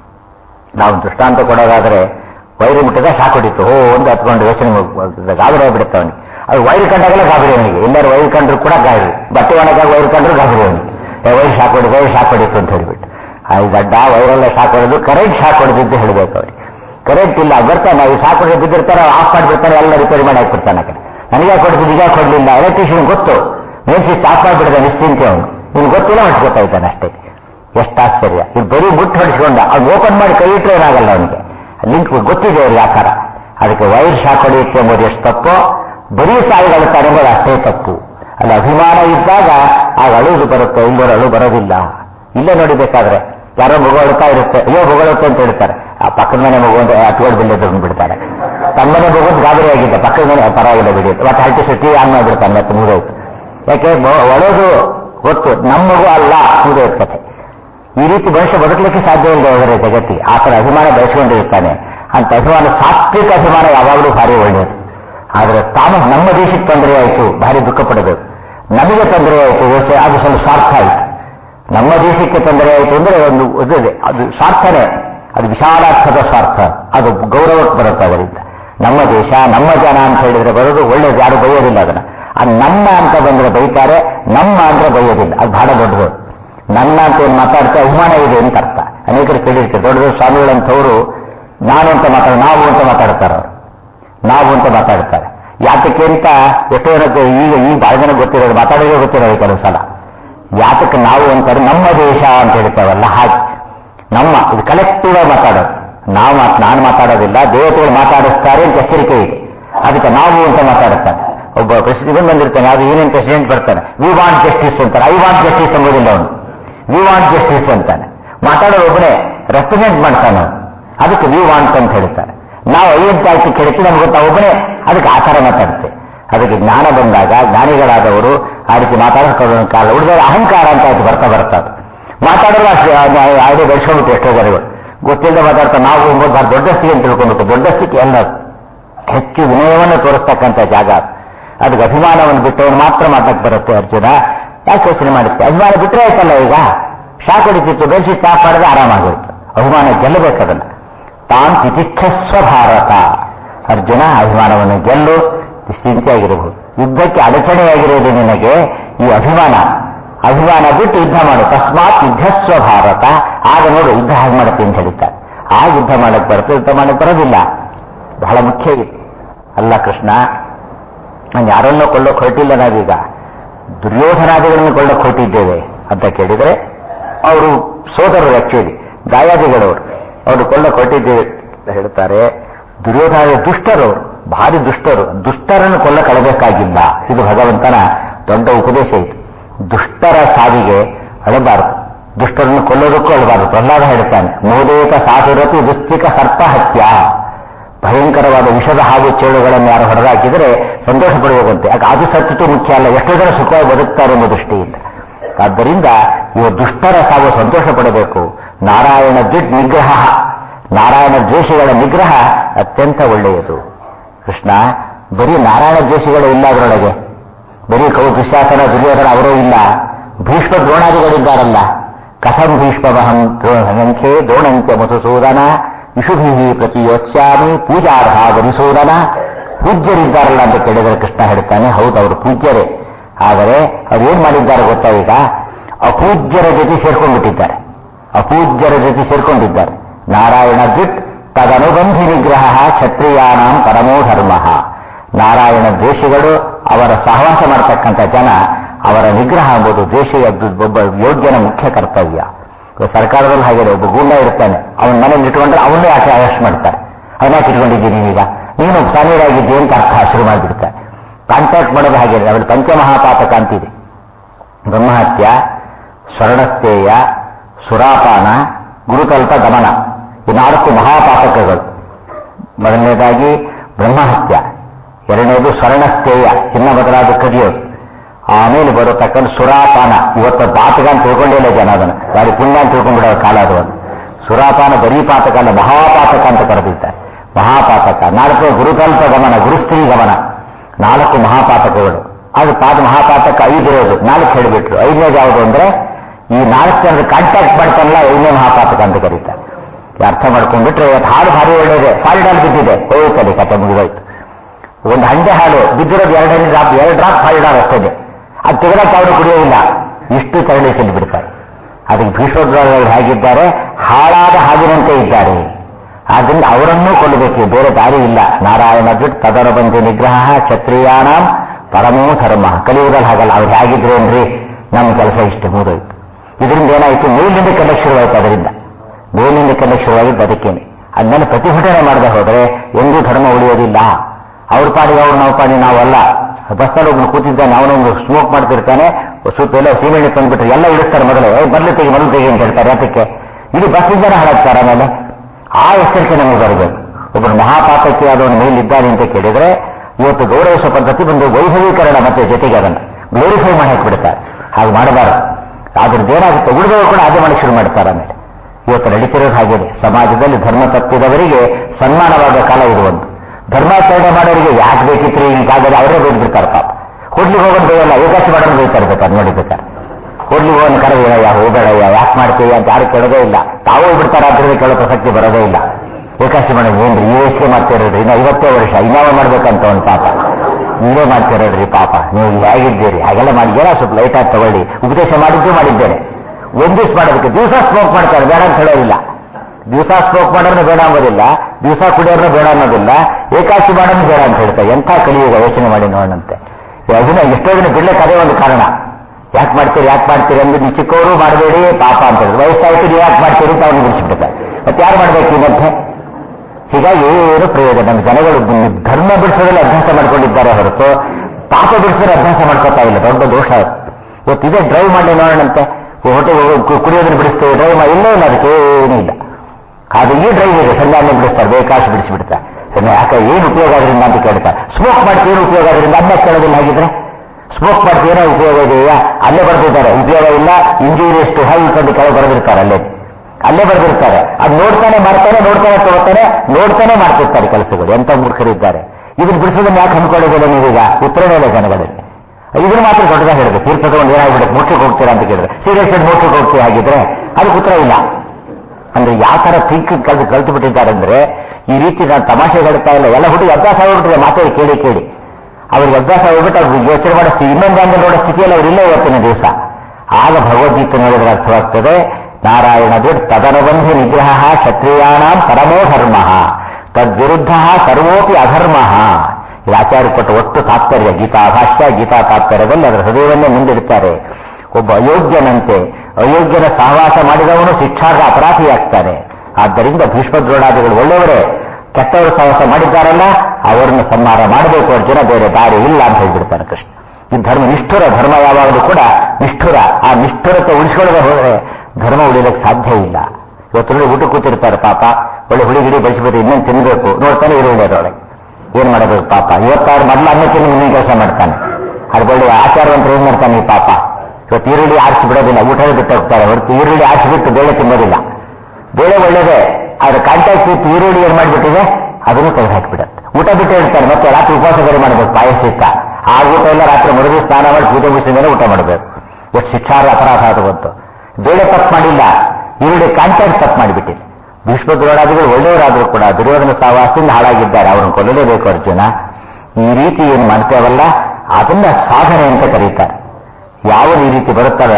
ನಾವು ದೃಷ್ಟಾಂತ ಕೊಡೋದಾದ್ರೆ, ವೈರು ಮುಟ್ಟಿದ ಶಾಕ್ ಹೊಡಿತು, ಹೋ ಒಂದು ಹತ್ಕೊಂಡು ಯೋಚನೆ ಗಾಬರಿ ಆಗಿಬಿಡುತ್ತೆ ಅವನಿಗೆ. ಅದು ವೈರು ಕಂಡಾಗಲೇ ಗಾಬರಿ ಅವನಿಗೆ. ಎಲ್ಲರೂ ವೈರು ಕಂಡ್ರು ಕೂಡ ಗಾಬರಿ, ಬಟ್ಟೆ ಒಣಗಾಗ ವೈರು ಕಂಡ್ರು ಗಾಬರಿ ಅವನಿಗೆ. ವೈರು ಶಾಕ್ ಹೊಡಿದು ವೈರು ಶಾಕ್ ಹೊಡಿತು ಅಂತ ಹೇಳ್ಬಿಟ್ಟು ಆ ಗಡ್ಡ ವೈರೆಲ್ಲ ಶಾಕ್ ಹೊಡೆದು ಕರೆಂಟ್ ಶಾಕ್ ಹೊಡೆದಿದ್ದು ಹೇಳಬೇಕು ಅವ್ರಿಗೆ. ಕರೆಂಟ್ ಇಲ್ಲ, ಬರ್ತಾನೆ, ನಾವು ಶಾಕ್ ಹೊಡೆದು ಬಿದ್ದಿರ್ತಾರೆ, ಆಫ್ ಮಾಡಿಬಿಡ್ತಾನೆ, ಎಲ್ಲ ರಿಪೇರಿ ಮಾಡಿ ಹಾಕ್ಬಿಡ್ತಾನೆ. ಆ ಕಡೆ ನನಗೆ ಕೊಡ್ತಿದ್ದು ಈಗ ಕೊಡಲಿಲ್ಲ, ಎಲೆಕ್ಟ್ರಿಷಿಯನ್ ಗೊತ್ತು, ಮೇನ್ ಸ್ವಿಚ್ ಆಫ್ ಮಾಡಿಬಿಡಿದ ನಿಶ್ಚಿಂತೆ ಅವನು. ಇವ್ನು ಗೊತ್ತಿಲ್ಲ, ಹೊಟ್ಟು ಗೊತ್ತಾಯ್ತಾನೆ ಅಷ್ಟೇ. ಎಷ್ಟು ಆಶ್ಚರ್ಯ! ಇದು ಬರೀ ಮುಟ್ಟು ಹೊಡಿಸ್ಕೊಂಡ, ಅವ್ನು ಓಪನ್ ಮಾಡಿ ಕೈ ಇಟ್ಟರೆ ಏನಾಗಲ್ಲ ಅವನಿಗೆ. ಲಿಂಕ್ ಗೊತ್ತಿದೆ ಅವ್ರಿಗೆ ಆಕಾರ. ಅದಕ್ಕೆ ವೈರ್ ಶಾಕ್ ಹೊಡೆಯುತ್ತೆ ಎಂಬುದು ಎಷ್ಟು ತಪ್ಪೋ, ಬರೀ ಸಾಯಿಗಳುತ್ತಾರೆ ಎಂಬುದು ಅಷ್ಟೇ ತಪ್ಪು. ಅಲ್ಲಿ ಅಭಿಮಾನ ಇದ್ದಾಗ ಆಗ ಅಳುವುದು ಬರುತ್ತೆ, ಇಲ್ಲವರು ಅಳು ಬರೋದಿಲ್ಲ. ಇಲ್ಲೇ ನೋಡಿಬೇಕಾದ್ರೆ ಯಾರೋ ಮಗು ಅಳುತ್ತಾ ಇರುತ್ತೆ, ಅಯ್ಯೋ ಮಗುಳುತ್ತೆ ಅಂತ ಹೇಳ್ತಾರೆ. ಆ ಪಕ್ಕದ ಮನೆ ಮಗು ಅಂತ ಹತ್ಕೊಂಡು ಬಿಲ್ಲದನ್ನು ಬಿಡ್ತಾರೆ. ತಮ್ಮನೆ ಮಗುದ್ ಗಾಬರಿ ಆಗಿದ್ದ, ಪಕ್ಕದ ಮನೆ ಪರವಾಗಿಲ್ಲ ಬಿಡಿ, ಮತ್ತೆ ಹಲ್ಟಿ ಸುಟ್ಟಿ ಆನ್ ಮಾಡಿಬಿಡ್ತಾನೆ, ಮತ್ತೆ ಮುಗಿದೋಯ್ತು. ಯಾಕೆ ಒಳೋದು ಗೊತ್ತು, ನಮ್ಮ ಮಗು ಅಲ್ಲ, ಮುಗಿದೋಯ್ತು ಕಥೆ. ಈ ರೀತಿ ಮನುಷ್ಯ ಬದುಕಲಿಕ್ಕೆ ಸಾಧ್ಯ ಇಲ್ಲ ಹೋದರೆ ಜಗತ್ತಿಗೆ. ಆ ಥರ ಅಭಿಮಾನ ಬೆಳೆಸ್ಕೊಂಡಿರ್ತಾನೆ. ಅಂತ ಅಭಿಮಾನ, ಸಾತ್ವಿಕ ಅಭಿಮಾನ ಯಾವಾಗಲೂ ಭಾರಿ ಒಳ್ಳೆಯದು. ಆದರೆ ತಾನು ನಮ್ಮ ದೇಶಕ್ಕೆ ತೊಂದರೆ ಆಯಿತು, ಭಾರಿ ದುಃಖ ಪಡಬೇಕು. ನಮಗೆ ತೊಂದರೆ ಆಯಿತು, ಅದು ಸ್ವಲ್ಪ ಸ್ವಾರ್ಥ ಆಯಿತು. ನಮ್ಮ ದೇಶಕ್ಕೆ ತೊಂದರೆ ಆಯಿತು ಅಂದ್ರೆ ಒಂದು ಇದೆ, ಅದು ಸ್ವಾರ್ಥನೇ, ಅದು ವಿಶಾಲಾರ್ಥದ ಸ್ವಾರ್ಥ, ಅದು ಗೌರವಕ್ಕೆ ಬರುತ್ತೆ. ಅದರಿಂದ ನಮ್ಮ ದೇಶ ನಮ್ಮ ಜನ ಅಂತ ಹೇಳಿದ್ರೆ ಬರೋದು ಒಳ್ಳೇದು, ಯಾರು ಬೈಯೋದಿಲ್ಲ ಅದನ್ನ. ಅದು ನಮ್ಮ ಅಂತ ಬಂದ್ರೆ ಬೈತಾರೆ, ನಮ್ಮ ಅಂದ್ರೆ ಬೈಯೋದಿಲ್ಲ. ಅದು ಬಹಳ ದೊಡ್ಡದು. ನನ್ನ ಅಂತ ಏನು ಮಾತಾಡ್ತಾ ಅಭಿಮಾನ ಇದೆ ಅಂತ ಅರ್ಥ. ಅನೇಕರು ಕೇಳಿರ್ತಾರೆ, ದೊಡ್ಡ ದೊಡ್ಡ ಸ್ವಾಮಿಗಳಂಥವರು ನಾನು ಅಂತ ಮಾತಾಡ, ನಾವು ಅಂತ ಮಾತಾಡ್ತಾರೆ. ಅವರು ನಾವು ಅಂತ ಮಾತಾಡ್ತಾರೆ. ಯಾತಕ್ಕೆ ಅಂತ ಎಷ್ಟೋ ಜನಕ್ಕೆ ಈಗ ಈಗ ಬಹಳ ಜನ ಗೊತ್ತಿರೋದು, ಮಾತಾಡೋದೇ ಗೊತ್ತಿರೋದು ಕೆಲವು ಸಲ. ಯಾತಕ್ಕೆ ನಾವು ಅಂತಾರೆ, ನಮ್ಮ ದೇಶ ಅಂತ ಹೇಳ್ತಾವಲ್ಲ ಹಾಗೆ. ನಮ್ಮ ಇದು ಕಲೆಕ್ಟಿವ್ ಆಗಿ ಮಾತಾಡೋದು. ನಾವು ನಾನು ಮಾತಾಡೋದಿಲ್ಲ, ದೇವತೆಗಳು ಮಾತಾಡಿಸ್ತಾರೆ ಅಂತ ಎಚ್ಚರಿಕೆ ಇದೆ. ಅದಕ್ಕೆ ನಾವು ಅಂತ ಮಾತಾಡುತ್ತಾನೆ. ಒಬ್ಬ ಪ್ರೆಸಿಡೆಂಟ್ ಬಂದಿರ್ತಾನೆ, ಅದು ಏನೇನು ಪ್ರೆಸಿಡೆಂಟ್ ಬರ್ತಾನೆ, ವಿ ವಾಂಟ್ ಜಸ್ಟಿಸ್ ಅಂತಾರೆ. ಐ ವಾಂಟ್ ಜಸ್ಟಿಸ್ ಎಂಬುದಿಲ್ಲ ಅವನು. ವಿ ವಾಂಟ್ ಜಸ್ಟಿಸ್ ಅಂತಾನೆ. ಮಾತಾಡೋ ಒಬ್ಬನೇ ರೆಪ್ರೆಸೆಂಟ್ ಮಾಡ್ತಾನೆ, ಅದಕ್ಕೆ ವಿ ವಾಂಟ್ ಅಂತ ಹೇಳ್ತಾರೆ. ನಾವು ಐಎಂತ ಆಯ್ತು ಕೇಳ್ತೀವಿ, ನಮ್ಗೆ ಗೊತ್ತಾ ಒಬ್ಬನೇ ಅದಕ್ಕೆ ಆಚಾರ ಮಾತಾಡುತ್ತೆ. ಅದಕ್ಕೆ ಜ್ಞಾನ ಬಂದಾಗ ಜ್ಞಾನಿಗಳಾದವರು ಆ ರೀತಿ ಮಾತಾಡೋದು ಕಾಲ ಉಳಿದವರು ಅಹಂಕಾರ ಅಂತ ಆಯ್ತು ಬರ್ತಾ ಬರ್ತಾ ಮಾತಾಡೋದು ಅಷ್ಟೇ. ಆಯ್ದೆ ಬೆಳೆಸ್ಕೊಂಡ್ಬಿಟ್ಟು ಎಷ್ಟೋ ಜನಗಳು ಗೊತ್ತಿಲ್ಲದೆ ಮಾತಾಡ್ತಾ ನಾವು ಒಂಬತ್ತು ಬಾರ್ ದೊಡ್ಡಸ್ತಿಗೆ ಅಂತ ತಿಳ್ಕೊಂಡ್ಬಿಟ್ಟು ದೊಡ್ಡಸ್ತಿಗೆ ಎಲ್ಲ ಹೆಚ್ಚು ವಿನಯವನ್ನು ತೋರಿಸ್ತಕ್ಕಂಥ ಜಾಗ. ಅದಕ್ಕೆ ಅಭಿಮಾನವನ್ನು ಬಿಟ್ಟವನು ಮಾತ್ರ ಮಾತಕ್ಕೆ ಬರುತ್ತೆ. ಅರ್ಜುನ ಯಾಕೆ ಯೋಚನೆ ಮಾಡುತ್ತೆ? ಅಭಿಮಾನ ಬಿಟ್ಟರೆ ಆಯ್ತಲ್ಲ, ಈಗ ಶಾಕ್ ಹೊಡಿತಿತ್ತು, ಬೆಳೆಸಿ ಚಾಪ್ ಮಾಡಿದ್ರೆ ಆರಾಮಾಗಿರುತ್ತೆ. ಅಭಿಮಾನ ಗೆಲ್ಲಬೇಕದನ್ನ. ತಾನ್ ತಿತಿಕ್ಷಸ್ವ ಭಾರತ. ಅರ್ಜುನ ಅಭಿಮಾನವನ್ನು ಗೆಲ್ಲು, ನಿಶ್ಚಿಂತೆಯಾಗಿರಬಹುದು. ಯುದ್ಧಕ್ಕೆ ಅಡಚಣೆಯಾಗಿರೋದು ನಿನಗೆ ಈ ಅಭಿಮಾನ. ಅಭಿಮಾನ ಬಿಟ್ಟು ಯುದ್ಧ ಮಾಡು. ತಸ್ಮಾತ್ ಯುದ್ಧಸ್ವ ಭಾರತ. ಆಗ ನೋಡು ಯುದ್ಧ ಹಾಗೆ ಮಾಡುತ್ತೆ ಅಂತ ಹೇಳ್ತಾರೆ. ಆ ಯುದ್ಧ ಮಾಡಕ್ಕೆ ಬರುತ್ತೆ, ಯುದ್ಧ ಮಾಡಕ್ಕೆ ಬರೋದಿಲ್ಲ. ಬಹಳ ಮುಖ್ಯ ಇದೆ. ಅಲ್ಲ ಕೃಷ್ಣ, ನಾನು ಯಾರನ್ನೋ ಕೊಳ್ಳೋಕೆ ಹೊರಟಿಲ್ಲ, ನಾವೀಗ ದುರ್ಯೋಧನಾದಿಗಳನ್ನು ಕೊಳ್ಳೋಕೆ ಹೊರಟಿದ್ದೇವೆ ಅಂತ ಕೇಳಿದರೆ ಅವರು ಸೋದರರು, ಆಕ್ಚುಲಿ ದಾಯಾದಿಗಳವರು, ಅವರು ಕೊಳ್ಳೋಕೆ ಹೊರಟಿದ್ದೇವೆ ಅಂತ ಹೇಳ್ತಾರೆ. ದುರ್ಯೋಧನ ದುಷ್ಟರು, ಭಾರಿ ದುಷ್ಟರು. ದುಷ್ಟರನ್ನು ಕೊಲ್ಲ ಕಳಬೇಕಾಗಿಲ್ಲ. ಇದು ಭಗವಂತನ ದೊಡ್ಡ ಉಪದೇಶ ಇದೆ. ದುಷ್ಟರ ಸಾವಿಗೆ ಅಳಬಾರದು, ದುಷ್ಟರನ್ನು ಕೊಲ್ಲೋದಕ್ಕೂ ಅಳಬಾರದು. ಪ್ರಹ್ಲಾದ ಹೇಳ್ತಾನೆ, ಮೋದೇಕ ಸಾಧುರತಿ ದುಶ್ಚಿಕ ಸರ್ಪ ಹತ್ಯ. ಭಯಂಕರವಾದ ವಿಷದ ಹಾಗೂ ಚೇಳುಗಳನ್ನು ಯಾರು ಹೊಡೆದಾಕಿದರೆ ಸಂತೋಷ ಪಡಬೇಕಂತೆ. ಅದು ಸತ್ಯತೆ ಮುಖ್ಯ ಅಲ್ಲ, ಎಷ್ಟೋ ಜನ ಸುಖವಾಗಿ ಬದುಕ್ತಾರೆ ಎಂಬ ದೃಷ್ಟಿಯಿಂದ. ಆದ್ದರಿಂದ ಇವ ದುಷ್ಟರ ಸಾವು ಸಂತೋಷ ಪಡಬೇಕು. ನಾರಾಯಣ ದ್ವಿಡ್ ನಿಗ್ರಹ, ನಾರಾಯಣ ದ್ವೇಷಗಳ ನಿಗ್ರಹ ಅತ್ಯಂತ ಒಳ್ಳೆಯದು. ಕೃಷ್ಣ ಬರೀ ನಾರಾಯಣ ದ್ವೇಷಗಳು ಇಲ್ಲ ಅದರೊಳಗೆ. ಬರೀ ಕೌ ದುಶ್ಯಾಸನ ದುರ್ಯೋಧನ ಅವರೂ ಇಲ್ಲ. ಭೀಷ್ಮ ದ್ರೋಣಾದಿಗಳಿದ್ದಾರಲ್ಲ. ಕಥಂ ಭೀಷ್ಮವಹಂ ದ್ರೋಣಂಚೆ ದ್ರೋಣಂಚ ಮಧುಸೂದನ ವಿಶುಭಿ ಪ್ರತಿಯೋತ್ಸ್ಯಾಮಿ ಪೂಜಾರ್ಹ ವರಿಸೂದನ. ಪೂಜ್ಯರಿದ್ದಾರಲ್ಲ ಅಂತ ಕೇಳಿದರೆ ಕೃಷ್ಣ ಹೇಳ್ತಾನೆ, ಹೌದು ಅವರು ಪೂಜ್ಯರೇ. ಆದರೆ ಅವ್ರು ಏನ್ ಮಾಡಿದ್ದಾರೆ ಗೊತ್ತಾ? ಈಗ ಅಪೂಜ್ಯರ ಜೊತೆ ಸೇರ್ಕೊಂಡ್ಬಿಟ್ಟಿದ್ದಾರೆ. ಅಪೂಜ್ಯರ ಜೊತೆ ಸೇರ್ಕೊಂಡಿದ್ದಾರೆ. ನಾರಾಯಣ ದ್ವಿಟ್ ತದನುಬಂಧಿ ನಿಗ್ರಹ ಕ್ಷತ್ರಿಯಾನಾಂ ಪರಮೋ ಧರ್ಮ. ನಾರಾಯಣ ದ್ವೇಷಿಗಳು, ಅವರ ಸಹವಾಸ ಮಾಡತಕ್ಕಂಥ ಜನ, ಅವರ ನಿಗ್ರಹ ಎಂಬುದು ದ್ವೇಷಿಯ ಒಬ್ಬ ಯೋಗ್ಯನ ಮುಖ್ಯ ಕರ್ತವ್ಯ. ಸರ್ಕಾರದಲ್ಲಿ ಹಾಗೆ ಒಬ್ಬ ಗೂಂಡ ಇರ್ತಾನೆ, ಅವನ ಮನೇಲಿ ಇಟ್ಕೊಂಡ್ರೆ ಅವನ್ನೇ ಯಾಕೆ ಅರೆಸ್ಟ್ ಮಾಡ್ತಾರೆ. ಅವನ್ಯಾಕೆ ಇಟ್ಕೊಂಡಿದ್ದೀನಿ ಈಗ, ನೀನು ಸಾಮೀರಾಗಿದ್ದೆ ಅಂತ ಅರ್ಥ ಶುರು ಮಾಡಿಬಿಡ್ತಾರೆ. ಕಾಂಟ್ಯಾಕ್ಟ್ ಮಾಡೋದು ಹಾಗೆ. ಅವಳು ಪಂಚಮಹಾಪಾತಕ ಅಂತಿದೆ. ಬ್ರಹ್ಮಹತ್ಯ, ಸ್ವರ್ಣಸ್ಥೇಯ, ಸುರಾಪಾನ, ಗುರುಕಲ್ಪ ಗಮನ, ಈ ನಾಲ್ಕು ಮಹಾಪಾತಕಗಳು. ಮೊದಲನೇದಾಗಿ ಬ್ರಹ್ಮಹತ್ಯ, ಎರಡನೇದು ಸ್ವರ್ಣಸ್ಥೇಯ, ಚಿನ್ನ ಬದಲಾದ ಕದಿಯೋದು, ಆಮೇಲೆ ಬರತಕ್ಕಂಥ ಸುರಾಪಾನ. ಇವತ್ತು ಪಾತಕ ಅಂತ ತಿಳ್ಕೊಂಡಿಲ್ಲ ಜನ, ಅದನ್ನು ಬಾರಿ ಪುಣ್ಯ ಅಂತ ತಿಳ್ಕೊಂಡ್ಬಿಡೋ ಕಾಲ ಅದು. ಒಂದು ಸುರಾಪಾನ ಬರೀ ಪಾತಕ ಅಲ್ಲ, ಮಹಾಪಾತಕ ಅಂತ ಕರೆದಿದ್ದಾರೆ. ಮಹಾಪಾತಕ. ನಾಲ್ಕು ಗುರುಕಲ್ಪ ಗಮನ, ಗುರುಸ್ತ್ರೀ ಗಮನ, ನಾಲ್ಕು ಮಹಾಪಾತಕಗಳು. ಅದು ಪಾತ ಮಹಾಪಾತಕ ಐದಿರೋದು, ನಾಲ್ಕು ಹೇಳಿಬಿಟ್ರು. ಐದನೇದು ಯಾವುದು ಅಂದ್ರೆ ಈ ನಾಲ್ಕು ಜನರು ಕಾಂಟ್ಯಾಕ್ಟ್ ಮಾಡ್ತಾನಲ್ಲ, ಐದನೇ ಮಹಾಪಾತಕ ಅಂತ ಕರೀತಾರೆ. ಅರ್ಥ ಮಾಡ್ಕೊಂಡ್ಬಿಟ್ರೆ ಇವತ್ತು ಹಾಲು ಭಾರಿ ಒಳ್ಳೆಯದೆ. ಸಾಲಿಡ್ ಹಾಲು ಬಿದ್ದಿದೆ, ಹೋಗುತ್ತದೆ, ಕತೆ ಮುಗಿದೋಯ್ತು. ಒಂದು ಹಂಡೆ ಹಾಲು ಬಿದ್ದಿರೋದು ಎರಡನೇ ಡ್ರಾಪ್, ಎರಡು ಡ್ರಾಪ್ ಸಾಲಿಡ್ ಹಾಲು ಅಷ್ಟೇ. ಅದು ತೆಗೆದಕ್ಕೆ ಅವರು ಕುಡಿಯೋದಿಲ್ಲ, ಇಷ್ಟು ಚರಂಡಿ ಚೆಲ್ಲಿ ಬಿಡ್ತಾರೆ. ಅದಕ್ಕೆ ಭೀಷ್ಮದ್ರೋಣಗಳು ಹೇಗಿದ್ದಾರೆ? ಹಾಳಾದ ಹಾಗಿನಂತೆ ಇದ್ದಾರೆ. ಆದ್ದರಿಂದ ಅವರನ್ನೂ ಕೊಲ್ಲಬೇಕು, ಬೇರೆ ದಾರಿ ಇಲ್ಲ. ನಾರಾಯಣ ದ್ವಿಟ್ ತದನುಬಂಧಿ ನಿಗ್ರಹ ಕ್ಷತ್ರಿಯಾನಾಂ ಪರಮೋ ಧರ್ಮ. ಕಲಿಯುಗದಲ್ಲಿ ಹಾಗಲ್ಲ. ಅವ್ರು ಹೇಗಿದ್ರೇನ್ರಿ, ನಮ್ಮ ಕೆಲಸ ಇಷ್ಟು ಮುಗಿದೋಯ್ತು. ಇದರಿಂದ ಏನಾಯಿತು? ಮೇಲಿನಿಂದ ಕಲೆಕ್ಷನ್ ಶುರುವಾಯಿತು. ಅದರಿಂದ ಮೇಲಿನಿಂದ ಕಲೆಕ್ಷನ್ ಶುರುವಾಗಿದ್ದು ಅದಕ್ಕೇನೆ. ಅದನ್ನೆಲ್ಲ ಪ್ರತಿಭಟನೆ ಮಾಡದೆ ಹೋದರೆ ಎಂದೂ ಧರ್ಮ ಉಳಿಯೋದಿಲ್ಲ. ಅವ್ರ ಪಾಡಿಗೆ ಅವ್ರು, ನಾವು ಪಾಡಿ ನಾವಲ್ಲ. ಬಸ್ಸಲ್ಲಿ ಒಬ್ಬನು ಕೂತಿದ್ದಾನೆ, ಅವನೊಂದು ಸ್ಮೋಕ್ ಮಾಡ್ತಿರ್ತಾನೆ, ಸುತ್ತ ಎಲ್ಲ ಸೀಮೆಣ್ಣೆ ತಂದ್ಬಿಟ್ರೆ ಎಲ್ಲ ಇಳಿಸ್ತಾರೆ. ಮೊದಲೇ ಮೊದಲು ತೆಗಿ ಮೊದಲು ತೆಗಿ ಅಂತ ಹೇಳ್ತಾರೆ. ಅದಕ್ಕೆ ಇದು ಬಸ್ಸಿಂದನೇ ಹಾಳಾಗ್ತಾರೆ. ಆಮೇಲೆ ಆ ಎಚ್ಚರಿಕೆ ನಮಗೆ ಬರಬೇಕು. ಒಬ್ಬರು ಮಹಾಪಾತಕ್ಕೆ ಆದವನು ಮೇಲಿದ್ದಾನೆ ಅಂತ ಕೇಳಿದ್ರೆ ಇವತ್ತು ಗೌರವಿಸೋ ಪದ್ಧತಿ ಬಂದು ವೈಭವೀಕರಣ ಮತ್ತೆ ಜೊತೆಗೆ ಅದನ್ನು ಗ್ಲೋರಿಫೈ ಮಾಡಿ ಹಾಕಿಬಿಡ್ತಾರೆ. ಹಾಗೆ ಮಾಡಬಾರದು. ಅದ್ರದ್ದು ಏನಾಗುತ್ತೆ, ಉಳಿದವರು ಕೂಡ ಅದೇ ಮಾಡಿ ಶುರು ಮಾಡ್ತಾರೆ. ಆಮೇಲೆ ಇವತ್ತು ನಡೀತಿರೋದು ಹಾಗೇನೆ. ಸಮಾಜದಲ್ಲಿ ಧರ್ಮ ತಪ್ಪಿದವರಿಗೆ ಸನ್ಮಾನವಾದ ಕಾಲ ಇದು. ಒಂದು ಧರ್ಮಾಚರಣೆ ಮಾಡೋರಿಗೆ ಯಾಕೆ ಬೇಕಿತ್ತು ಈ ಕಾಲದಲ್ಲಿ ಅವರೇ ಬೇಡ್ಬಿಡ್ತಾರೆ. ಪಾಪ ಹೋಟ್ಲಿಗೆ ಹೋಗೋದು ಬೇಯಲ್ಲ, ಏಕಾಸಿ ಮಾಡೋದು ಬೈತಾರೆ. ಬೇಕಾದ್ರೆ ನೋಡಿಬೇಕಾರೆ ಹೋಟ್ಲಿಗೆ ಹೋಗೋದು ಕರೆದಯ್ಯ, ಹೋಗಬೇಡಯ್ಯ, ಯಾಕೆ ಮಾಡ್ತೀವಿ ಅಂತ ಯಾರು ಕೇಳೋದೇ ಇಲ್ಲ. ತಾವು ಬಿಡ್ತಾರೆ, ಅದ್ರಲ್ಲಿ ಕೇಳೋ ಪ್ರಸಕ್ತಿ ಬರೋದೇ ಇಲ್ಲ. ಏಕಾಸಿ ಮಾಡೋದು ಏನ್ರಿ, ಈ ವಯಸ್ಸಿಗೆ ಮಾಡ್ತಿರೋದ್ರಿ, ಇನ್ನು ಐವತ್ತೇ ವರ್ಷ ಇನ್ನಾವ ಮಾಡ್ಬೇಕಂತ ಒಂದು ಪಾಪ. ನೀವೇ ಮಾಡ್ತಿರೋದ್ರಿ ಪಾಪ, ನೀವು ಹೇಗಿದ್ದೀರಿ, ಹಾಗೆಲ್ಲ ಮಾಡಿ ಏನೋ ಸ್ವಲ್ಪ ಲೈಟಾಗಿ ತಗೊಳ್ಳಿ. ಉಪದೇಶ ಮಾಡಿದ್ದು ಮಾಡಿದ್ದೇನೆ. ಒಂದ್ ದಿವ್ಸ ಮಾಡೋದಕ್ಕೆ ದಿವಸ ಸ್ಮೋಕ್ ಮಾಡ್ತಾರೆ, ಬೇಡ ಅಂತ ಹೇಳೋದಿಲ್ಲ. ದಿವಸ ಸ್ಮೋಕ್ ಮಾಡೋರ್ನ ಬೇಡ ಅನ್ನೋದಿಲ್ಲ, ದಿವಸ ಕುಡಿಯೋರ್ನ ಬೇಡ ಅನ್ನೋದಿಲ್ಲ, ಏಕಾಸಿ ಮಾಡೋದು ಬೇಡ ಅಂತ ಹೇಳ್ತಾರೆ. ಎಂಥ ಕಲಿಯುಗ, ಯೋಚನೆ ಮಾಡಿ ನೋಡಂತೆ. ಅದನ್ನ ಎಷ್ಟೋ ಜನ ಬಿಡ್ಲಿಕ್ಕೆ ಅದೇ ಒಂದು ಕಾರಣ. ಯಾಕೆ ಮಾಡ್ತೀರಿ ಯಾಕೆ ಮಾಡ್ತೀರಿ ಅಂದ್ರೆ ನೀವು ಚಿಕ್ಕವರು ಮಾಡಬೇಡಿ ಪಾಪ ಅಂತ ಹೇಳಿದ್ರು. ವಯಸ್ಸಾಯ್ತು ನೀವು ಯಾಕೆ ಮಾಡ್ತೀರಿ ಅಂತ ಅವ್ನು ಬಿಡಿಸ್ಬಿಡ್ತಾರೆ. ಮತ್ತೆ ಯಾರು ಮಾಡಬೇಕು ಈ ಮಧ್ಯೆ? ಹೀಗಾಗಿ ಏನು ಪ್ರಯೋಜನ? ನಮ್ಮ ಜನಗಳು ಧರ್ಮ ಬಿಡಿಸೋದ್ರಲ್ಲಿ ಅಭ್ಯಾಸ ಮಾಡ್ಕೊಂಡಿದ್ದಾರೆ ಹೊರತು ಪಾಪ ಬಿಡಿಸೋದ್ರೆ ಅಭ್ಯಾಸ ಮಾಡ್ಕೋತಾ ಇಲ್ಲ. ದೊಡ್ಡ ದೋಷ. ಇವತ್ತು ಇದೇ ಡ್ರೈವ್ ಮಾಡಿ ನೋಡೋಣಂತೆ. ಹೊಟ್ಟೆಗೆ ಕುಡಿಯೋದನ್ನು ಬಿಡಿಸ್ತೇವೆ, ಡ್ರೈವ್ ಮಾಡಿ, ಇಲ್ಲೇ ಇಲ್ಲ, ಅದಕ್ಕೆ ಏನೂ ಇಲ್ಲ. ಅದು ಈ ಡ್ರೈವ್ ಇದೆ, ಸಂಧಾನ ಬಿಡಿಸ್ತಾರೆ, ಬೇಕಾಷ್ಟು ಬಿಡಿಸಿಬಿಡ್ತಾರೆ. ಯಾಕೆ ಏನು ಉಪಯೋಗ ಅದರಿಂದ ಅಂತ ಕೇಳ್ತಾರೆ. ಸ್ಮೋಕ್ ಮಾಡ್ತೀವಿ ಏನು ಉಪಯೋಗ ಅದರಿಂದ ಅನ್ನ ಕೇಳೋದಿಲ್ಲ ಹಾಗಿದ್ರೆ. ಸ್ಮೋಕ್ ಮಾಡ್ತೀವಿ ಏನೋ ಉಪಯೋಗ ಇದೆಯಾ? ಅಲ್ಲೇ ಬರೆದಿದ್ದಾರೆ, ಉಪಯೋಗ ಇಲ್ಲ, ಇಂಜೂರಿಯಸ್ ಟು ಹೆಲ್ತ್ ಅಂತ ಕೆಳಗೆ ಬರೆದಿರ್ತಾರೆ, ಅಲ್ಲೇ ಅಲ್ಲೇ ಬರೆದಿರ್ತಾರೆ. ಅದು ನೋಡ್ತಾನೆ ಮಾಡ್ತಾನೆ, ನೋಡ್ತಾನೆ ತಗೋತಾನೆ, ನೋಡ್ತಾನೆ ಮಾಡ್ತಿರ್ತಾರೆ ಕೆಲಸಗಳು. ಎಂತ ಮೂರ್ಖರಿದ್ದಾರೆ. ಇದನ್ನ ಬಿಡಿಸೋದನ್ನ ಯಾಕೆ ಅಂದ್ಕೊಳ್ಳೋದಿಲ್ಲ ನೀವೀಗ? ಉತ್ತರನೇ ಇಲ್ಲ ಜನಗಳಲ್ಲಿ. ಇದನ್ನು ಮಾತ್ರ ದೊಡ್ಡದಾಗ ಹೇಳಿದೆ, ತೀರ್ಥ ತಗೊಂಡು ಏನಾಗ್ಬಿಡುತ್ತೆ, ಮೋಕ್ಷಕ್ಕೆ ಹೋಗ್ತೀರಾ ಅಂತ ಕೇಳಿದ್ರೆ, ಸೀರಿಯಸ್ ಆಗಿ ಮೋಕ್ಷಕ್ಕೆ ಹೋಗ್ತೀವಿ ಹಾಗಿದ್ರೆ ಅದಕ್ಕೆ ಉತ್ತರ ಇಲ್ಲ. ಅಂದ್ರೆ ಯಾವ ತರ ಥಿಂಕ್ ಕಲ್ತು ಕಲ್ತು ಬಿಟ್ಟಿದ್ದಾರೆ ಅಂದ್ರೆ, ಈ ರೀತಿ ನಾನು ತಮಾಷೆ ಹೇಳ್ತಾ ಇಲ್ಲ, ಎಲ್ಲ ಹುಡುಗಿ ಅಭ್ಯಾಸ ಆಗ್ಬಿಟ್ಟಿದೆ ಮಾತೇ ಕೇಳಿ ಕೇಳಿ. ಅವ್ರಿಗೆ ಅಭ್ಯಾಸ ಹೋಗ್ಬಿಟ್ಟು ಅವ್ರಿಗೆ ಯೋಚನೆ ಮಾಡೋ ಇನ್ನೊಂದು ಅಂಗಲ್ ನೋಡೋ ಸ್ಥಿತಿಯಲ್ಲಿ ಅವರಿಲ್ಲ ಇವತ್ತಿನ ದಿವಸ. ಆಗ ಭಗವದ್ಗೀತೆ ನೋಡಿದ್ರೆ ಅರ್ಥವಾಗ್ತದೆ, ನಾರಾಯಣ ದುಡ್ ತದನುಬಂಧಿ ನಿಗ್ರಹ ಕ್ಷತ್ರಿಯಾಣಾಂ ಪರಮೋ ಧರ್ಮ ತದ್ವಿರುದ್ಧ ಸರ್ವೋಪಿ ಅಧರ್ಮ. ಇದು ಆಚಾರ್ಯ ಕೊಟ್ಟ ಒಟ್ಟು ತಾತ್ಪರ್ಯ. ಗೀತಾ ಭಾಷ್ಯ, ಗೀತಾ ತಾತ್ಪರ್ಯದಲ್ಲಿ ಅದರ ಹೃದಯವನ್ನೇ ಮುಂದಿಡ್ತಾರೆ. ಒಬ್ಬ ಅಯೋಗ್ಯನಂತೆ, ಅಯೋಗ್ಯನ ಸಹವಾಸ ಮಾಡಿದವನು ಶಿಕ್ಷಾರ್ಹ ಅಪರಾಧಿಯಾಗ್ತಾನೆ. ಆದ್ದರಿಂದ ಭೀಷ್ಮದ್ರೋಣಾದಿಗಳು ಒಳ್ಳೆಯವರೇ, ಕೆಟ್ಟವರು ಸಹವಾಸ ಮಾಡಿದ್ದಾರಲ್ಲ ಅವರನ್ನು ಸಂಹಾರ ಮಾಡಬೇಕು ಅರ್ಜುನ, ಬೇರೆ ದಾರಿ ಇಲ್ಲ ಅಂತ ಹೇಳ್ಬಿಡ್ತಾನೆ ಕೃಷ್ಣ. ಈ ಧರ್ಮ ನಿಷ್ಠುರ, ಧರ್ಮ ಯಾವಾಗಲೂ ಕೂಡ ನಿಷ್ಠುರ. ಆ ನಿಷ್ಠುರತೆ ಉಳಿಸ್ಕೊಳ್ಳದೆ ಹೋದರೆ ಧರ್ಮ ಉಳಿಯಲಿಕ್ಕೆ ಸಾಧ್ಯ ಇಲ್ಲ. ಇವತ್ತು ಊಟ ಕೂತಿರ್ತಾರೆ ಪಾಪ, ಒಳ್ಳೆ ಹುಳಿ ಗಿಡಿ ಬೆಳೆಸಿಬಿಟ್ಟು ಇನ್ನೇನು ತಿನ್ನಬೇಕು ನೋಡ್ತಾನೆ ಈರುಳ್ಳಿ ಅದರೊಳಗೆ. ಏನ್ ಮಾಡಬೇಕು ಪಾಪ, ಇವತ್ತಾರು ಮೊದಲು ಅನ್ನ ತಿನ್ನು ಮುಂದಿನ ಕೆಲಸ ಮಾಡ್ತಾನೆ. ಅದು ಒಳ್ಳೆ ಆಚಾರವಂತರು ಏನ್ ಮಾಡ್ತಾನೆ ಈ ಪಾಪ, ಇವತ್ತು ಈರುಳ್ಳಿ ಆರಿಸಿ ಬಿಡೋದಿಲ್ಲ, ಊಟವೇ ಬಿಟ್ಟು ಹೋಗ್ತಾರೆ ಹೊರತು ಈರುಳ್ಳಿ ಆರಿಸಿಬಿಟ್ಟು ಬೇಳೆ ತಿನ್ನೋದಿಲ್ಲ. ಬೇಳೆ ಒಳ್ಳೇದೇ, ಆದ್ರೆ ಕಾಂಟ್ಯಾಕ್ಟ್ ವಿತ್ ಈರುಳ್ಳಿ ಏನ್ ಮಾಡಿಬಿಟ್ಟಿದೆ ಅದನ್ನು ತೆಗೆದು ಹಾಕಿಬಿಡುತ್ತೆ. ಊಟ ಬಿಟ್ಟು ಇರ್ತಾರೆ, ಮತ್ತೆ ರಾತ್ರಿ ಉಪವಾಸ ಬೇರೆ ಮಾಡಬೇಕು, ಪಾಯಸಿಕ್ಕ. ಆ ಊಟ ಎಲ್ಲ ರಾತ್ರಿ ಮರುದಿನ ಸ್ನಾನ ಮಾಡಿ ಪೂಜೆ ಮುಗಿಸಿದ ಮೇಲೆ ಊಟ ಮಾಡಬೇಕು. ಎಷ್ಟು ಶಿಕ್ಷಾರ್ಹ ಅಪರಾಧ ಅದು ಬಂತು. ಬೇಳೆ ತಪ್ಪು ಮಾಡಿಲ್ಲ, ಈರುಳ್ಳಿ ಕಾಂಟ್ಯಾಕ್ಟ್ ತಪ್ಪು ಮಾಡಿಬಿಟ್ಟಿದೆ. ಭೀಷ್ಮದ್ರೋಣಾದಿಗಳು ಒಳ್ಳೆಯವರಾದರೂ ಕೂಡ ದುರ್ಯೋಧನ ಸಹವಾಸದಿಂದ ಹಾಳಾಗಿದ್ದಾರೆ, ಅವರನ್ನು ಕೊಲ್ಲಲೇಬೇಕು ಅರ್ಜುನ. ಈ ರೀತಿ ಏನು ಮಾಡ್ತೇವಲ್ಲ ಅದನ್ನ ಸಾಧನೆ ಅಂತ ಕರೀತಾರೆ. ಯಾವುದು ಈ ರೀತಿ ಬರುತ್ತಲ್ಲ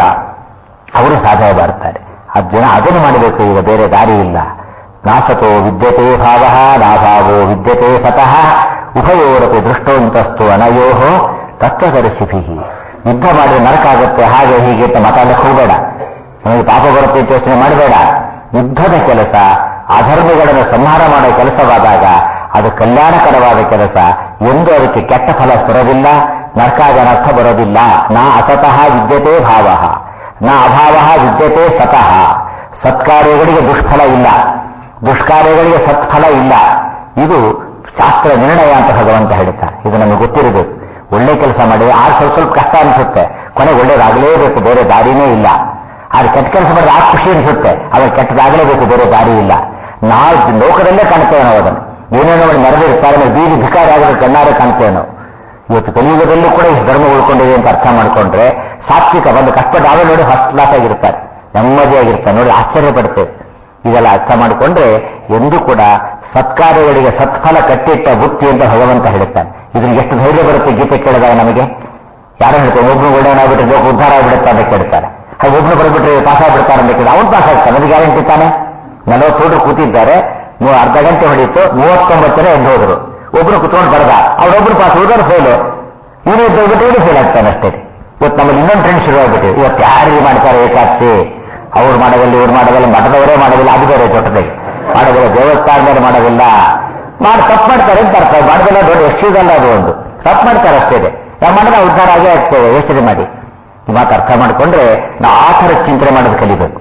ಅವರು ಸಾಧನೆ ಬರ್ತಾರೆ. ಅರ್ಜುನ ಅದನ್ನು ಮಾಡಬೇಕು, ಈಗ ಬೇರೆ ದಾರಿ ಇಲ್ಲ. ನಾಸತೋ ವಿದ್ಯತೆ ಭಾವ ನಾಭಾವೋ ವಿದ್ಯತೆ ಸತಃ ಉಭಯೋರಪಿ ದೃಷ್ಟೋಂತಸ್ತು ಅನಯೋಹೋ ತತ್ವದರ್ಶಿಭಿ. ಯುದ್ಧ ಮಾಡಿದ್ರೆ ನರಕ ಆಗುತ್ತೆ, ಹಾಗೆ ಹೀಗೆ ಅಂತ ಮಾತಾಡಕ್ಕೆ ಹೋಗಬೇಡ, ನಮಗೆ ಪಾಪ ಬರುತ್ತೆ ಅಂತ ಯೋಚನೆ ಮಾಡಬೇಡ. ಯುದ್ಧದ ಕೆಲಸ ಅಧರ್ಮಗಳನ್ನು ಸಂಹಾರ ಮಾಡೋ ಕೆಲಸವಾದಾಗ ಅದು ಕಲ್ಯಾಣಕರವಾದ ಕೆಲಸ. ಎಂದು ಅದಕ್ಕೆ ಕೆಟ್ಟ ಫಲ ಬರೋದಿಲ್ಲ, ನರಕಾಗನರ್ಥ ಬರೋದಿಲ್ಲ. ನಾ ಅಸತಃ ವಿದ್ಯತೆ ಭಾವ ನಾ ಅಭಾವ ವಿದ್ಯತೆ ಸತಃ. ಸತ್ಕಾರ್ಯಗಳಿಗೆ ದುಷ್ಫಲ ಇಲ್ಲ, ದುಷ್ಕಾರ್ಯಗಳಿಗೆ ಸತ್ಫಲ ಇಲ್ಲ. ಇದು ಶಾಸ್ತ್ರ ನಿರ್ಣಯ ಅಂತ ಭಗವಂತ ಹೇಳ್ತಾರೆ. ಇದು ನಮಗೆ ಗೊತ್ತಿರಬೇಕು. ಒಳ್ಳೆ ಕೆಲಸ ಮಾಡಿದ್ರೆ ಆಗ ಸ್ವಲ್ಪ ಸ್ವಲ್ಪ ಕಷ್ಟ ಅನಿಸುತ್ತೆ, ಕೊನೆಗೆ ಒಳ್ಳೇದಾಗಲೇಬೇಕು, ಬೇರೆ ದಾರಿನೇ ಇಲ್ಲ. ಆದ್ರೆ ಕೆಟ್ಟ ಕೆಲಸ ಮಾಡಿದ್ರೆ ಆಗ ಖುಷಿ ಅನಿಸುತ್ತೆ, ಅವಾಗ ಕೆಟ್ಟದಾಗಲೇಬೇಕು, ಬೇರೆ ದಾರಿ ಇಲ್ಲ. ನಾವು ಲೋಕದಲ್ಲೇ ಕಾಣ್ತೇವೆ ನಾವು ಅದನ್ನು. ಏನೇನೋ ಮಾಡಿ ನೆರೆದಿರ್ತಾರೆ, ಬೀದಿ ಭಿಕಾರಿ ಆಗಿರೋ ಕಣ್ಣಾರೆ ಕಾಣ್ತೇವೆ ನಾವು. ಇವತ್ತು ಕಲಿಯುಗದಲ್ಲೂ ಕೂಡ ಈ ಧರ್ಮ ಉಳ್ಕೊಂಡಿದೆ ಅಂತ ಅರ್ಥ ಮಾಡ್ಕೊಂಡ್ರೆ ಸಾತ್ವಿಕ ಒಂದು ಕಷ್ಟಪಟ್ಟು ಅವೇ ನೋಡಿ ಫಸ್ಟ್ ಕ್ಲಾಸ್ ಆಗಿರ್ತಾರೆ, ನೆಮ್ಮದಿಯಾಗಿರ್ತಾರೆ, ನೋಡಿ ಆಶ್ಚರ್ಯ ಪಡ್ತೇವೆ. ಇದೆಲ್ಲ ಅರ್ಥ ಮಾಡಿಕೊಂಡ್ರೆ ಎಂದೂ ಕೂಡ ಸತ್ಕಾರ್ಯಗಳಿಗೆ ಸತ್ಫಲ ಕಟ್ಟಿಟ್ಟ ಬುತ್ತಿ ಅಂತ ಭಗವಂತ ಹೇಳ್ತಾನೆ. ಇದ್ರಿಗೆ ಎಷ್ಟು ಧೈರ್ಯ ಬರುತ್ತೆ ಗೀತೆ ಕೇಳಿದಾಗ ನಮಗೆ. ಯಾರೋ ಹೇಳ್ತಾರೆ ಒಬ್ರು ಒಳ್ಳೆಯನಾಗ್ಬಿಟ್ರೆ ಲೋಕ ಉದ್ಧಾರ ಆಗ್ಬಿಡುತ್ತೆ ಅಂತ ಕೇಳ್ತಾರೆ. ಹಾಗೆ ಒಬ್ರು ಬರೆದ್ಬಿಟ್ರೆ ಪಾಸ್ ಆಗ್ಬಿಡ್ತಾರೆ ಅಂತ ಕೇಳಿದ್ರೆ ಅವನು ಪಾಸ್ ಆಗ್ತಾನೆ, ಅದು ಗ್ಯಾರಂಟಿ ತಾನೆ. ನಲವತ್ತು ಕೂತಿದ್ದಾರೆ, ನೀವು ಅರ್ಧ ಗಂಟೆ ಹೊಡೀತು, ಮೂವತ್ತೊಂಬತ್ತು ಜನ ಎದ್ದು ಹೋದ್ರು. ಒಬ್ರು ಕುತ್ಕೊಂಡು ಬರೆದ, ಅವರೊಬ್ರು ಪಾಸ್ ಹೋದವ್ರು ಫೇಲು, ಇವನು ಎದ್ದು ಹೋಗ್ಬಿಟ್ಟು ಇವನು ಫೇಲ್ ಆಗ್ತಾನೆ ಅಷ್ಟೇ. ಇವತ್ತು ನಮ್ಮಲ್ಲಿ ಇನ್ನೊಂದು ಟ್ರೆಂಡ್ ಶುರು ಆಗ್ಬಿಟ್ಟಿದೆ. ಇವತ್ತು ಯಾರಿಗೆ ಮಾಡ್ತಾರೆ ಏಕಾದಶಿ, ಅವ್ರು ಮಾಡೋದಿಲ್ಲ, ಇವ್ರು ಮಾಡೋದಿಲ್ಲ, ಮಠದವರೇ ಮಾಡೋದಿಲ್ಲ, ಅದು ಬೇರೆ ಜೊತೆಗೆ ಮಾಡೋದಿಲ್ಲ, ದೇವಸ್ಥಾನದಲ್ಲಿ ಮಾಡೋದಿಲ್ಲ, ಮಾಡಿ ತಪ್ಪು ಮಾಡ್ತಾರೆ ಅಂತ ಅರ್ಥ. ಮಾಡೋದಿಲ್ಲ ದೊಡ್ಡ ಎಷ್ಟಿದಲ್ಲ, ಅದು ಒಂದು ತಪ್ಪು ಮಾಡ್ತಾರೆ ಅಷ್ಟೇ. ನಾವು ಮಾಡಿದ್ರೆ ಉದ್ಧಾರ ಆಗೇ ಆಗ್ತೇವೆ, ಯೋಚನೆ ಮಾಡಿ. ಈ ಮಾತು ಅರ್ಥ ಮಾಡಿಕೊಂಡ್ರೆ ನಾವು ಆ ಥರ ಚಿಂತನೆ ಮಾಡೋದು ಕಲಿಬೇಕು.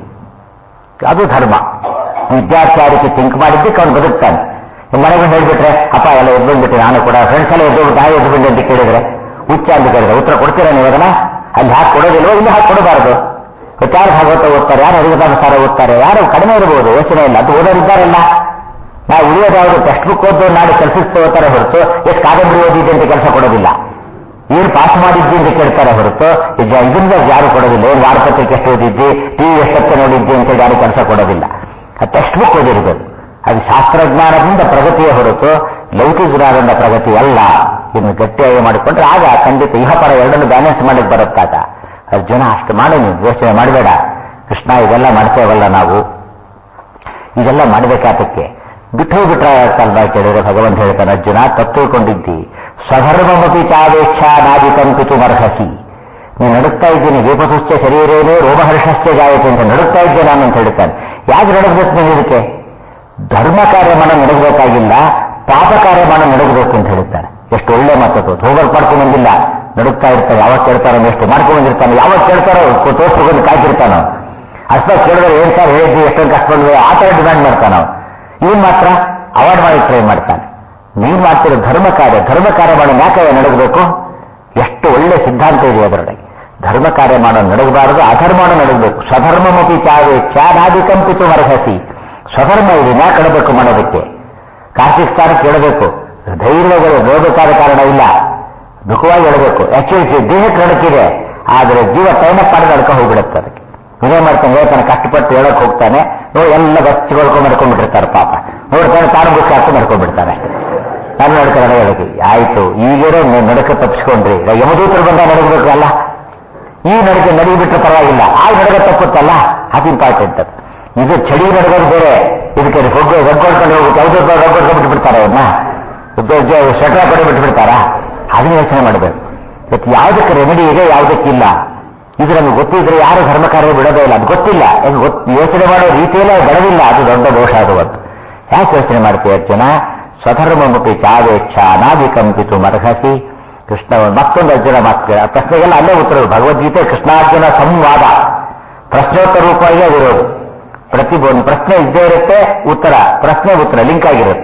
ಅದು ಧರ್ಮ. ವಿದ್ಯಾರ್ಥಿ ಆ ರೀತಿ ಥಿಂಕ್ ಮಾಡಿದ್ದಕ್ಕೆ ಅವ್ನು ಬದುಕ್ತಾನೆ. ಮನೆಗೆ ಹೇಳ್ಬಿಟ್ರೆ ಅಪ್ಪ ಎಲ್ಲ ಎದ್ದು ಬಂದ್ಬಿಟ್ಟೆ, ನಾನು ಕೂಡ ಫ್ರೆಂಡ್ಸ್ ಎಲ್ಲ ಎದ್ದು ತಾಯಿ ಎದ್ದು ಬಂದೆ ಅಂತ ಕೇಳಿದ್ರೆ ಹುಚ್ಚ ಅಂತ ಕೇಳಿದ್ರೆ ಉತ್ತರ ಕೊಡ್ತೀರಾ ನೀವು ಅದನ್ನ? ಅಲ್ಲಿ ಹಾಕಿ ಕೊಡೋದಿಲ್ವೋ, ಇಲ್ಲಿ ಹಾಕಿ ಕೊಡಬಾರದು. ಯಾರು ಭಾಗವತ ಓದ್ತಾರೆ, ಯಾರು ಹರಿದಾಸ ಸಾರ ಓದ್ತಾರೆ, ಯಾರು ಕಡಿಮೆ ಇರಬಹುದು, ಯೋಚನೆ ಇಲ್ಲ. ಅದು ಓದೋರಿದ್ದಾರಲ್ಲ. ನಾವು ಉಳಿಯೋದಾದ್ರು ಟೆಕ್ಸ್ಟ್ ಬುಕ್ ಓದೋ ನಾಳೆ ಕೆಲಸಕ್ಕೆ ಹೋಗ್ತಾರೆ ಹೊರತು ಎಷ್ಟು ಕಾದಂಬರಿ ಓದಿದ್ದೆ ಅಂತ ಕೆಲಸ ಕೊಡೋದಿಲ್ಲ. ಏನು ಪಾಸ್ ಮಾಡಿದ್ದಿ ಅಂತ ಕೇಳ್ತಾರೆ ಹೊರತು ಇದರಿಂದ ಯಾರು ಕೊಡೋದಿಲ್ಲ. ಏನು ವಾರಪತ್ರಿಕೆ ಎಷ್ಟು ಓದಿದ್ದಿ, ಟಿವಿ ಎಷ್ಟೊತ್ತೆ ನೋಡಿದ್ದಿ ಅಂತ ಯಾರು ಕೆಲಸ ಕೊಡೋದಿಲ್ಲ. ಆ ಟೆಕ್ಸ್ಟ್ ಬುಕ್ ಓದಿರೋದು ಅದು ಶಾಸ್ತ್ರಜ್ಞಾನದಿಂದ ಪ್ರಗತಿಯೇ ಹೊರತು ಲೌಕಿಕ ಜ್ಞಾನದಿಂದ ಪ್ರಗತಿ ಅಲ್ಲ. ಇದನ್ನು ಗಟ್ಟಿಯಾಗಿ ಮಾಡಿಕೊಂಡ್ರೆ ಆಗ ಖಂಡಿತ ಇಹಪರ ಎರಡನ್ನು ಬ್ಯಾಲೆನ್ಸ್ ಮಾಡಕ್ಕೆ ಬರುತ್ತಾಗ. ಅರ್ಜುನ ಅಷ್ಟು ಮಾಡಿ ನೀವು ಯೋಚನೆ ಮಾಡಬೇಡ. ಕೃಷ್ಣ ಇದೆಲ್ಲ ಮಾಡ್ತೇವಲ್ಲ ನಾವು, ಇದೆಲ್ಲ ಮಾಡಬೇಕಾತಕ್ಕೆ ಬಿಟ್ಟು ಬಿಟ್ರೆ ಕಲ್ವ ಕೇಳಿದ್ರೆ ಭಗವಂತ ಹೇಳ್ತಾನೆ, ಅರ್ಜುನ ತತ್ತುಕೊಂಡಿದ್ದಿ ಸ್ವಧರ್ಮಮಪಿ ಚಾವೇಚ್ಛ ನಾದಿಕಂಪಿತು ಮರ್ಹಸಿ. ನೀವು ನಡುತ್ತಾ ಇದ್ದೀನಿ, ವೇಪಸುಶ್ಚ ಶರೀರೇನೇ ರೋಮಹರ್ಷಶ್ಚ ಜಾಯತೆ ಅಂತ ನಡುತ್ತಾ ಇದ್ದೆ ನಾನು ಅಂತ ಹೇಳ್ತಾನೆ. ಯಾಕೆ ನಡಗಬೇಕು ನೀವು? ಇದಕ್ಕೆ ಧರ್ಮ ಕಾರ್ಯಮಾನ ನಡಗಬೇಕಾಗಿಲ್ಲ, ಪಾಪ ಕಾರ್ಯಮಾನ ನಡಗಬೇಕು ಅಂತ ಹೇಳ್ತಾನೆ. ಎಷ್ಟು ಒಳ್ಳೆ ಮಾತದು. ಹೋಗಲ್ ಮಾಡ್ಕೊಂಡು ಬಂದಿಲ್ಲ, ನಡುತ್ತಾ ಇರ್ತಾನೆ. ಯಾವಾಗ ಕೇಳ್ತಾರೋ ಎಷ್ಟು ಮಾಡ್ಕೊಂಡು ಬಂದಿರ್ತಾನೆ, ಯಾವಾಗ ಕೇಳ್ತಾರೋ ತೋರ್ಸ್ಕೊಂಡು ಕಾಯ್ತಿರ್ತಾನೋ. ಅಷ್ಟೇ ಕೇಳಿದ್ರೆ ಏನ್ ಸರ್ ಹೇಳಿದ್ವಿ ಎಷ್ಟೊಂದು ಕಷ್ಟಪಡ್ವಿ ಆ ಥರ ಡಿಮ್ಯಾಂಡ್ ಮಾಡ್ತಾನೆ ನಾವು. ಇವನ್ ಮಾತ್ರ ಅವಾಯ್ಡ್ ಮಾಡಿ ಟ್ರೈ ಮಾಡ್ತಾನೆ. ನೀನ್ ಮಾಡ್ತಿರೋ ಧರ್ಮ ಕಾರ್ಯ ಧರ್ಮ ಕಾರ್ಯ ಮಾಡೋ ಯಾಕೆ ನಡಗಬೇಕು? ಎಷ್ಟು ಒಳ್ಳೆ ಸಿದ್ಧಾಂತ ಇದೆ ಅದರೊಳಗೆ. ಧರ್ಮ ಕಾರ್ಯ ಮಾಡೋ ನಡಗಬಾರದು, ಅಧರ್ಮ ನಡಗಬೇಕು. ಸ್ವಧರ್ಮಮಪಿ ಚಾವೆ ಚಾನಾದಿಕಂಪಿತು ಮರಹಸಿ. ಸ್ವಧರ್ಮ ಇದೆ ಯಾಕೆ ಕಡಬೇಕು ಮಾಡೋದಕ್ಕೆ? ಕಾರ್ತಿಕ ಸ್ಥಾನ ಕೇಳಬೇಕು, ಧೈರ್ಯಗಳು ಹೋಗಬೇಕಾದ ಕಾರಣ ಇಲ್ಲ, ದುಃಖವಾಗಿ ಹೇಳಬೇಕು. ಆಕ್ಚುಲಿ ದೇಹಕ್ಕೆ ನಡಕಿದೆ, ಆದರೆ ಜೀವ ಟೈನಪ್ ಮಾಡಿ ನಡ್ಕ ಹೋಗ್ಬಿಡುತ್ತೆ. ಅದಕ್ಕೆ ಇದೇ ಮಾಡ್ತಾನೆ, ಹೇಳ್ತಾನೆ ಕಷ್ಟಪಟ್ಟು ಹೇಳಕ್ ಹೋಗ್ತಾನೆ, ನೋ ಎಲ್ಲ ಬಚ್ಚಿಗೊಳ್ಕೊಂಡು ಮಾಡ್ಕೊಂಡ್ಬಿಟ್ಟಿರ್ತಾರೆ ಪಾಪ. ನೋಡ್ತಾನೆ ತಾನು ಬುಕ್ ಹಾಕಿ ಮಾಡ್ಕೊಂಡ್ಬಿಡ್ತಾನೆ. ನಾನು ನಡ್ಕೊಂಡು ಹೇಳಕ್ಕೆ ಆಯ್ತು, ಈಗಿರೋ ನಡಕ ತಪ್ಪಿಸ್ಕೊಂಡ್ರಿ, ಯಮದೂತರು ಬಂದ ನಡಗಬೇಕಲ್ಲ. ಈ ನಡಕೆ ನಡಗಿಬಿಟ್ರೆ ಪರವಾಗಿಲ್ಲ, ಆ ನಡಗ ತಪ್ಪುತ್ತಲ್ಲ, ಅದು ಇಂಪಾರ್ಟೆಂಟ್. ಅದು ಇದು ಚಳಿ ನಡಗೋದು ಬೇರೆ, ಇದಕ್ಕೆ ಹೊಗ್ಗು ರಗ್ಗೊಳ್ಕೊಂಡು ಹೋಗುತ್ತೆ. ಯಾವುದೋ ರಗ್ಗೊಳ್ಕೊಂಡು ಬಿಟ್ಬಿಡ್ತಾರೆ, ಅವ್ರನ್ನ ಶಟ್ರ ಕೊಡಿ ಬಿಟ್ಬಿಡ್ತಾರಾ? ಅದನ್ನ ಯೋಚನೆ ಮಾಡಬೇಕು. ಇವತ್ತು ಯಾವುದಕ್ಕೆ ರೆಮಿಡಿ ಇದೆ, ಯಾವುದಕ್ಕಿಲ್ಲ, ಇದು ನಮ್ಗೆ ಗೊತ್ತಿದ್ರೆ ಯಾರು ಧರ್ಮ ಕಾರ್ಯ ಬಿಡೋದೇ ಇಲ್ಲ. ಅದು ಗೊತ್ತಿಲ್ಲ, ಯೋಚನೆ ಮಾಡೋ ರೀತಿಯಲ್ಲೇ ಬೆಳೆದಿಲ್ಲ, ಅದು ದೊಡ್ಡ ದೋಷ. ಅದು ಒಂದು ಯಾಕೆ ಯೋಚನೆ ಮಾಡ್ತೀವಿ ಅರ್ಜುನ? ಸ್ವಧರ್ಮಮುಪಿ ಚಾವೇಚ್ಛ ಅನಾದಿಕಂಪಿತು ಮರ್ಹಸಿ. ಕೃಷ್ಣ ಮತ್ತೊಂದು ಅರ್ಜುನ ಮಾತು, ಪ್ರಶ್ನೆಗೆಲ್ಲ ಅಲ್ಲೇ ಉತ್ತರ. ಭಗವದ್ಗೀತೆ ಕೃಷ್ಣಾರ್ಜುನ ಸಂವಾದ, ಪ್ರಶ್ನೋತ್ತರ ರೂಪವಾಗಿ ಅದಿರೋದು. ಪ್ರತಿಯೊಂದು ಪ್ರಶ್ನೆ ಇದ್ದೇ ಇರುತ್ತೆ, ಉತ್ತರ ಪ್ರಶ್ನೆ ಉತ್ತರ ಲಿಂಕ್ ಆಗಿರುತ್ತೆ.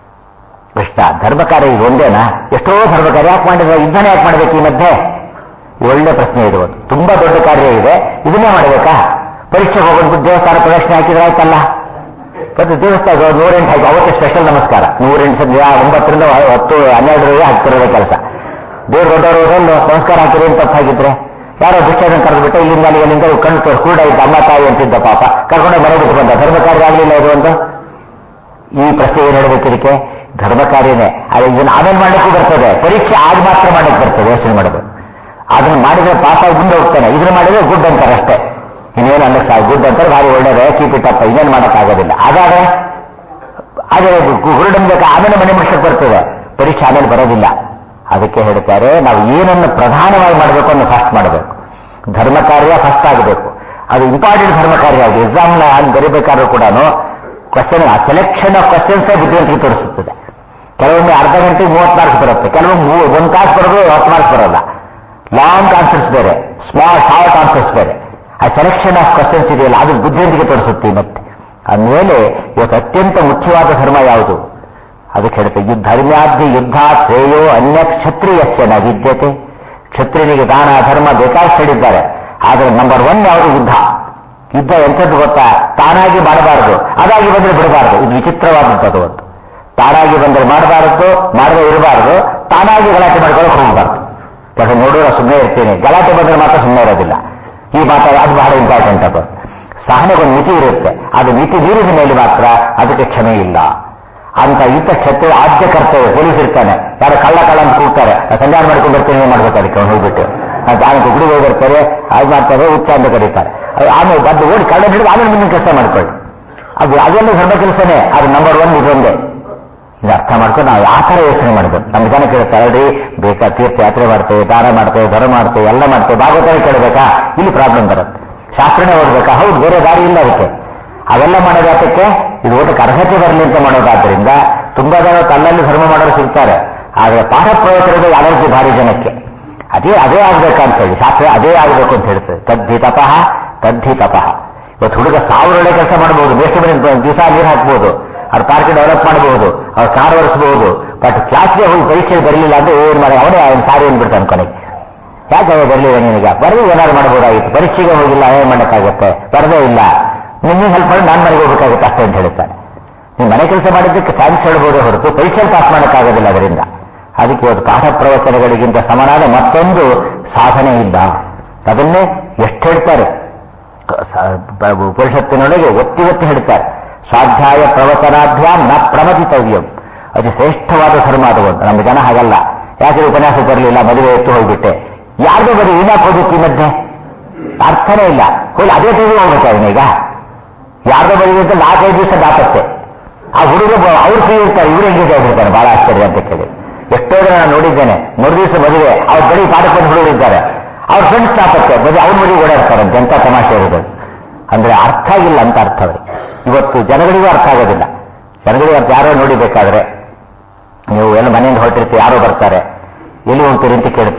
ಕೃಷ್ಣ ಧರ್ಮ ಕಾರ್ಯ ಇದು ಒಂದೇನಾ? ಎಷ್ಟೋ ಧರ್ಮ ಕಾರ್ಯ ಯಾಕೆ ಮಾಡಿದ್ರೆ, ಯುದ್ಧನೇ ಯಾಕೆ ಮಾಡಬೇಕು ಈ ಮಧ್ಯೆ? ಒಳ್ಳೆ ಪ್ರಶ್ನೆ ಇರುವುದು. ತುಂಬಾ ದೊಡ್ಡ ಕಾರ್ಯ ಇದೆ, ಇದನ್ನೇ ಮಾಡಬೇಕಾ? ಪರೀಕ್ಷೆಗೆ ಹೋಗೋದು ದೇವಸ್ಥಾನ ಪ್ರದಕ್ಷಿಣೆ ಹಾಕಿದ್ರೆ ಆಯ್ತಲ್ಲ. ಮತ್ತೆ ದೇವಸ್ಥಾನ ನೂರೆಂಟು ಹಾಕಿ ಅವತ್ತೇ ಸ್ಪೆಷಲ್ ನಮಸ್ಕಾರ, ನೂರೆಂಟು ಸಂಜೆ ಒಂಬತ್ತರಿಂದ ಹತ್ತು ಹನ್ನೆರಡರವರೆಗೆ ಹಾಕ್ತಿರೋದೇ ಕೆಲಸ. ದೇವ್ರ ದೊಡ್ಡವರನ್ನು ನಮಸ್ಕಾರ ಹಾಕಿದ್ರೆ ಏನು ತಪ್ಪು ಹಾಕಿದ್ರೆ? ಯಾರೋ ಭಿಕ್ಷೆಯನ್ನು ಕರೆದು ಬಿಟ್ಟು ಇಲ್ಲಿಂದ ಅಲ್ಲಿ ಎಲ್ಲಿಂದ ಕಣ್ಣು ತೋರು ಕೂಡ ಇದ್ದ ಅಮ್ಮ ತಾಯಿ ಅಂತಿದ್ದ ಪಾಪ, ಕರ್ಕೊಂಡೆ ಮನೆ ಬಿಟ್ಟು ಬಂದ. ಧರ್ಮ ಕಾರ್ಯ ಆಗಲಿಲ್ಲ ಇದು ಒಂದು. ಈ ಪ್ರಶ್ನೆ ಏನು ಹೇಳಬೇಕು ಇದಕ್ಕೆ? ಧರ್ಮ ಕಾರ್ಯನೇ. ಆದರೆ ಇದನ್ನು ಆಮೇಲೆ ಮಾಡಲಿಕ್ಕೂ ಬರ್ತದೆ, ಪರೀಕ್ಷೆ ಆಗ ಮಾತ್ರ ಮಾಡಲಿಕ್ಕೆ ಬರ್ತದೆ. ಯೋಚನೆ ಮಾಡಬೇಕು. ಅದನ್ನು ಮಾಡಿದ್ರೆ ಪಾಪ ಮುಂದೆ ಹೋಗ್ತಾನೆ, ಇದನ್ನು ಮಾಡಿದ್ರೆ ಗುಡ್ ಅಂತಾರೆ ಅಷ್ಟೇ. ಇನ್ನೇನು ಅನ್ನಕ್ಕೆ ಸಾಕು, ಗುಡ್ ಅಂತಾರೆ, ಭಾರಿ ಒಳ್ಳೇದೇ, ಕೀಪ್ ಇಟ್ ಅಪ್, ಇನ್ನೇನು ಮಾಡೋಕ್ಕಾಗೋದಿಲ್ಲ. ಹಾಗಾದ್ರೆ ಅದೇ ಹುರುಡನ್ಬೇಕು, ಆಮೇಲೆ ಮನೆ ಮುಗಿಸಕ್ಕೆ ಬರ್ತದೆ, ಪರೀಕ್ಷೆ ಆಮೇಲೆ ಬರೋದಿಲ್ಲ. ಅದಕ್ಕೆ ಹೇಳ್ತಾರೆ, ನಾವು ಏನನ್ನು ಪ್ರಧಾನವಾಗಿ ಮಾಡಬೇಕು ಅನ್ನೋ ಫಸ್ಟ್ ಮಾಡಬೇಕು. ಧರ್ಮ ಕಾರ್ಯ ಫಸ್ಟ್ ಆಗಬೇಕು. ಅದು ಇಂಪಾರ್ಟೆಂಟ್ ಧರ್ಮ ಕಾರ್ಯ ಆಗಿ ಎಕ್ಸಾಮ್ನ ಬರೀಬೇಕಾದ್ರೂ ಕೂಡ ಕ್ವಶನ್ ಸೆಲೆಕ್ಷನ್ ಆಫ್ ಕ್ವಶನ್ಸೇ ಬುದ್ಧಿವಂತಿಕೆ ತೋರಿಸುತ್ತದೆ. ಕೆಲವೊಮ್ಮೆ ಅರ್ಧ ಗಂಟೆಗೆ ಮೂವತ್ತು ಮಾರ್ಕ್ಸ್ ಬರುತ್ತೆ, ಕೆಲವೊಮ್ಮೆ ಒಂದು ತಾಸು ಬರೋದು ಹತ್ತು ಮಾರ್ಕ್ಸ್ ಬರೋಲ್ಲ. ಲಾಂಗ್ ಆನ್ಸರ್ಸ್ ಬೇರೆ, ಸ್ಮಾಲ್ ಶಾರ್ಟ್ ಆನ್ಸರ್ಸ್ ಬೇರೆ. ಆ ಸೆಲೆಕ್ಷನ್ ಆಫ್ ಕ್ವಶನ್ಸ್ ಇದೆಯಲ್ಲ, ಅದು ಬುದ್ಧಿವಂತಿಕೆ ತೋರಿಸುತ್ತೆ. ಮತ್ತೆ ಅಂದಮೇಲೆ ಇವತ್ತು ಅತ್ಯಂತ ಮುಖ್ಯವಾದ ಧರ್ಮ ಯಾವುದು? ಅದಕ್ಕೆ ಹೇಳ್ತೆ, ಯುದ್ಧ ಧರ್ಮ್ಯಾದ್ಯ ಯುದ್ಧ ಶ್ರೇಯೋ ಅನ್ಯ ಕ್ಷತ್ರಿಯಸ್ಯ ನ ವಿದ್ಯತೆ. ಕ್ಷತ್ರಿಯನಿಗೆ ದಾನ ಧರ್ಮ ಬೇಕಾದಷ್ಟು ಹೇಳಿದ್ದಾರೆ, ಆದರೆ ನಂಬರ್ ಒನ್ ಯಾವುದು? ಯುದ್ಧ. ಯುದ್ಧ ಎಂಥದ್ದು ಗೊತ್ತಾ? ತಾನಾಗಿ ಮಾಡಬಾರದು, ಅದಾಗಿ ಬಂದರೆ ಬಿಡಬಾರದು. ಇದು ವಿಚಿತ್ರವಾದಂಥದ್ದು. ಒಂದು ತಾನಾಗಿ ಬಂದರೆ ಮಾಡಬಾರದು, ಮಾಡದೇ ಇರಬಾರದು, ತಾನಾಗಿ ಗಲಾಟೆ ಮಾಡ್ಕೊಳ್ಳೋಕೆ ಹೋಗಬಾರ್ದು. ಕೆಲಸ ನೋಡೋಣ ಸುಮ್ಮನೆ ಇರ್ತೀನಿ, ಗಲಾಟೆ ಬಂದರೆ ಮಾತ್ರ ಸುಮ್ಮನೆ ಇರೋದಿಲ್ಲ. ಈ ಮಾತಾಡ ಅದು ಬಹಳ ಇಂಪಾರ್ಟೆಂಟ್. ಅದು ಸಹನೆಗೊಂದು ಮಿತಿ ಇರುತ್ತೆ, ಅದು ಮಿತಿ ಮೀರಿದ ಮೇಲೆ ಮಾತ್ರ ಅದಕ್ಕೆ ಕ್ಷಮೆ ಇಲ್ಲ ಅಂತ. ಇಂಥ ಕ್ಷತ್ರಿಯ ಆದ್ಯ ಕರ್ತವ್ಯ. ಪೊಲೀಸ್ ಇರ್ತಾನೆ, ಯಾರು ಕಳ್ಳ ಕಳ್ಳ ಅಂತ ಕೂಗ್ತಾರೆ, ಸಂಧಾನ ಮಾಡ್ಕೊಂಡು ಬರ್ತೀನಿ, ಏನ್ ಮಾಡ್ಬೇಕು ಅದಕ್ಕೆ ಅವ್ನು ಹೋಗ್ಬಿಟ್ಟು ದಾನಕ್ಕೆ ಗುಡಿಗೆ ಹೋಗಿ ಬರ್ತಾರೆ, ಅದು ಮಾಡ್ತಾರೆ, ಉಚ್ಚ ಅಂತ ಕರೀತಾರೆ. ಆಮೇಲೆ ಬದ್ದು ಓಡಿ ಕಳ್ಳ ಹಿಡಿದು ಆಮೇಲೆ ಮುಂದಿನ ಕೆಲಸ ಮಾಡ್ಕೊಳ್ಳಿ. ಅದು ಅದೆಲ್ಲ ಧರ್ಮ ಕೆಲಸನೇ, ಅದು ನಂಬರ್ ಒನ್ ಇದೊಂದೇ. ಇದು ಅರ್ಥ ಮಾಡ್ಕೊಂಡು ನಾವು ಆ ಥರ ಯೋಚನೆ ಮಾಡಬೇಕು. ನಮ್ಮ ಜನ ಕೇಳ್ತಾರೆ, ಅಲ್ರಿ ಬೇಕಾ ತೀರ್ಥ ಯಾತ್ರೆ ಮಾಡ್ತೇವೆ, ದಾನ ಮಾಡ್ತೇವೆ, ಧರ್ಮ ಮಾಡ್ತೇವೆ, ಎಲ್ಲ ಮಾಡ್ತೇವೆ, ಭಾಗವತನೇ ಕೇಳಬೇಕಾ? ಇಲ್ಲಿ ಪ್ರಾಬ್ಲಮ್ ಬರುತ್ತೆ. ಶಾಸ್ತ್ರನೇ ಓದಬೇಕಾ? ಹೌದು, ಬೇರೆ ದಾರಿ ಇಲ್ಲ ಅದಕ್ಕೆ. ಅವೆಲ್ಲ ಮಾಡೋದಾತಕ್ಕೆ ಇದು ಓದಕ್ಕೆ ಅರ್ಹತೆ ಬರಲಿ ಅಂತ ಮಾಡೋದಾದ್ರಿಂದ ತುಂಬಾ ಜನ ತನ್ನಲ್ಲಿ ಧರ್ಮ ಮಾಡೋರು ಸಿಗ್ತಾರೆ, ಆದರೆ ಪಾಠ ಪ್ರವಚನದ ಅಲರ್ಜಿ ಭಾರಿ ಜನಕ್ಕೆ. ಅದೇ ಅದೇ ಆಗ್ಬೇಕಂತ ಹೇಳಿ ಶಾಸ್ತ್ರ ಅದೇ ಆಗಬೇಕು ಅಂತ ಹೇಳ್ತದೆ. ತದ್ಧಿ ತಪಃ ತದ್ಧಿ ತಪಃ. ಇವತ್ತು ಹುಡುಗ ಸಾವಿರೊಳ್ಳೆ ಕೆಲಸ ಮಾಡಬಹುದು, ಮೇಷ್ಟು ಮನೆ ದಿವಸ ನೀರು ಹಾಕ್ಬಹುದು, ಅವ್ರ ಪಾರ್ಕ್ ಡೆವಲಪ್ ಮಾಡಬಹುದು, ಅವ್ರ ಕಾರ್ ಒರೆಸಬಹುದು. ಬಟ್ ಕ್ಲಾಸ್ಗೆ ಹೋಗಿ ಪರೀಕ್ಷೆ ಬರಲಿಲ್ಲ ಅಂದ್ರೆ ಏನ್ ಮಾಡಿ ಅವನೇ ಅವನ ಸಾರಿ ಅಂದ್ಬಿಡ್ತಾನೆ ಕೊನೆಗೆ. ಯಾಕೆ ಬರಲಿಲ್ಲ ನಿನಗೆ? ಬರಲಿ ಏನಾದ್ರು ಮಾಡಬಹುದಾಗಿತ್ತು, ಪರೀಕ್ಷೆಗೆ ಹೋಗಿಲ್ಲ, ಏನ್ ಮಾಡೋಕ್ಕಾಗತ್ತೆ? ಬರದೇ ಇಲ್ಲ, ನಿನ್ನೆ ಹೆಲ್ಪ್ ಮಾಡಿ ನಾನು ಮನೆಗೆ ಹೋಗ್ಬೇಕಾಗುತ್ತೆ ಅಷ್ಟೇ ಅಂತ ಹೇಳ್ತಾನೆ. ನೀವು ಮನೆ ಕೆಲಸ ಮಾಡಿದ್ದಕ್ಕೆ ಥ್ಯಾಂಕ್ಸ್ ಹೇಳ್ಬೋದೇ ಹೊರತು ಪರೀಕ್ಷೆಯಲ್ಲಿ ಪಾಸ್ ಮಾಡೋಕ್ಕಾಗೋದಿಲ್ಲ ಅದರಿಂದ. ಅದಕ್ಕೆ ಇವತ್ತು ಪಾಠ ಪ್ರವಚನಗಳಿಗಿಂತ ಸಮನಾದ ಮತ್ತೊಂದು ಸಾಧನೆ ಇಲ್ಲ. ಅದನ್ನೇ ಎಷ್ಟು ಹೇಳ್ತಾರೆ ಉಪನಿಷತ್ತಿನೊಳಗೆ, ಒತ್ತಿ ಒತ್ತಿ ಹೇಳ್ತಾರೆ. ಸ್ವಾಧ್ಯಾಯ ಪ್ರವಚನಾಭ್ಯಾಮ್ ನ ಪ್ರಮದಿತವ್ಯಂ. ಅತಿ ಶ್ರೇಷ್ಠವಾದ ಧರ್ಮ ಅದು. ಒಂದು ನಮ್ಮ ಜನ ಹಾಗಲ್ಲ, ಯಾಕೆ ಉಪನ್ಯಾಸ ಬರಲಿಲ್ಲ, ಮದುವೆ ಎತ್ತು ಹೋಗ್ಬಿಟ್ಟೆ, ಯಾರ್ದು ಬರೀ ಇನ್ನಾಕ್ ಹೋಗುತ್ತೆ ಈ ಮಧ್ಯೆ? ಅರ್ಥನೇ ಇಲ್ಲ. ಹೋಗಿ ಅದೇ ಟೈಮ್ ಹೋಗ್ಬೇಕಾದ್ರೆ ಈಗ ಯಾರ್ದೋ ಬರೀ ಅಂತ ನಾಲ್ಕೈದು ದಿವಸ ದಾಪತ್ತೆ. ಆ ಹುಡುಗ ಅವ್ರು ಫ್ರೀ ಇರ್ತಾರೆ, ಇವ್ರು ಎಂಗೇಜ್ ಆಗಿರ್ತಾರೆ. ಬಹಳ ಆಶ್ಚರ್ಯ ಅಂತ ಕೇಳಿ ಎಷ್ಟೋ ಜನ ನಾನು ನೋಡಿದ್ದೇನೆ. ಮೂರು ದಿವಸ ಮದುವೆ, ಅವ್ರ ಬಳಿ ಪಾಠಕ್ಕೆ ಹುಡುಗರು ಇದ್ದಾರೆ, ಅವ್ರ ಫ್ರೆಂಡ್ಸ್ ದಾಪತ್ತೆ, ಬರೀ ಅವ್ರ ಬಳಿ ಓಡಾಡ್ತಾರೆ. ಎಂತ ತಮಾಷೆ ಇರೋದು ಅಂದ್ರೆ ಅರ್ಥ ಆಗಿಲ್ಲ ಅಂತ ಅರ್ಥ ಅವ್ರಿಗೆ. ಇವತ್ತು ಜನಗಳಿಗೂ ಅರ್ಥ ಆಗೋದಿಲ್ಲ. ಜನಗಳಿಗೆ ಅರ್ಥ ಯಾರೋ ನೋಡಿಬೇಕಾದ್ರೆ, ನೀವು ಎಲ್ಲ ಮನೆಯಿಂದ ಹೊರಟಿರ್ತೀವಿ, ಯಾರೋ ಬರ್ತಾರೆ, ಎಲ್ಲಿ ಹೋಗ್ತೀರಿ ಅಂತ ಕೇಳ್ತಾರೆ,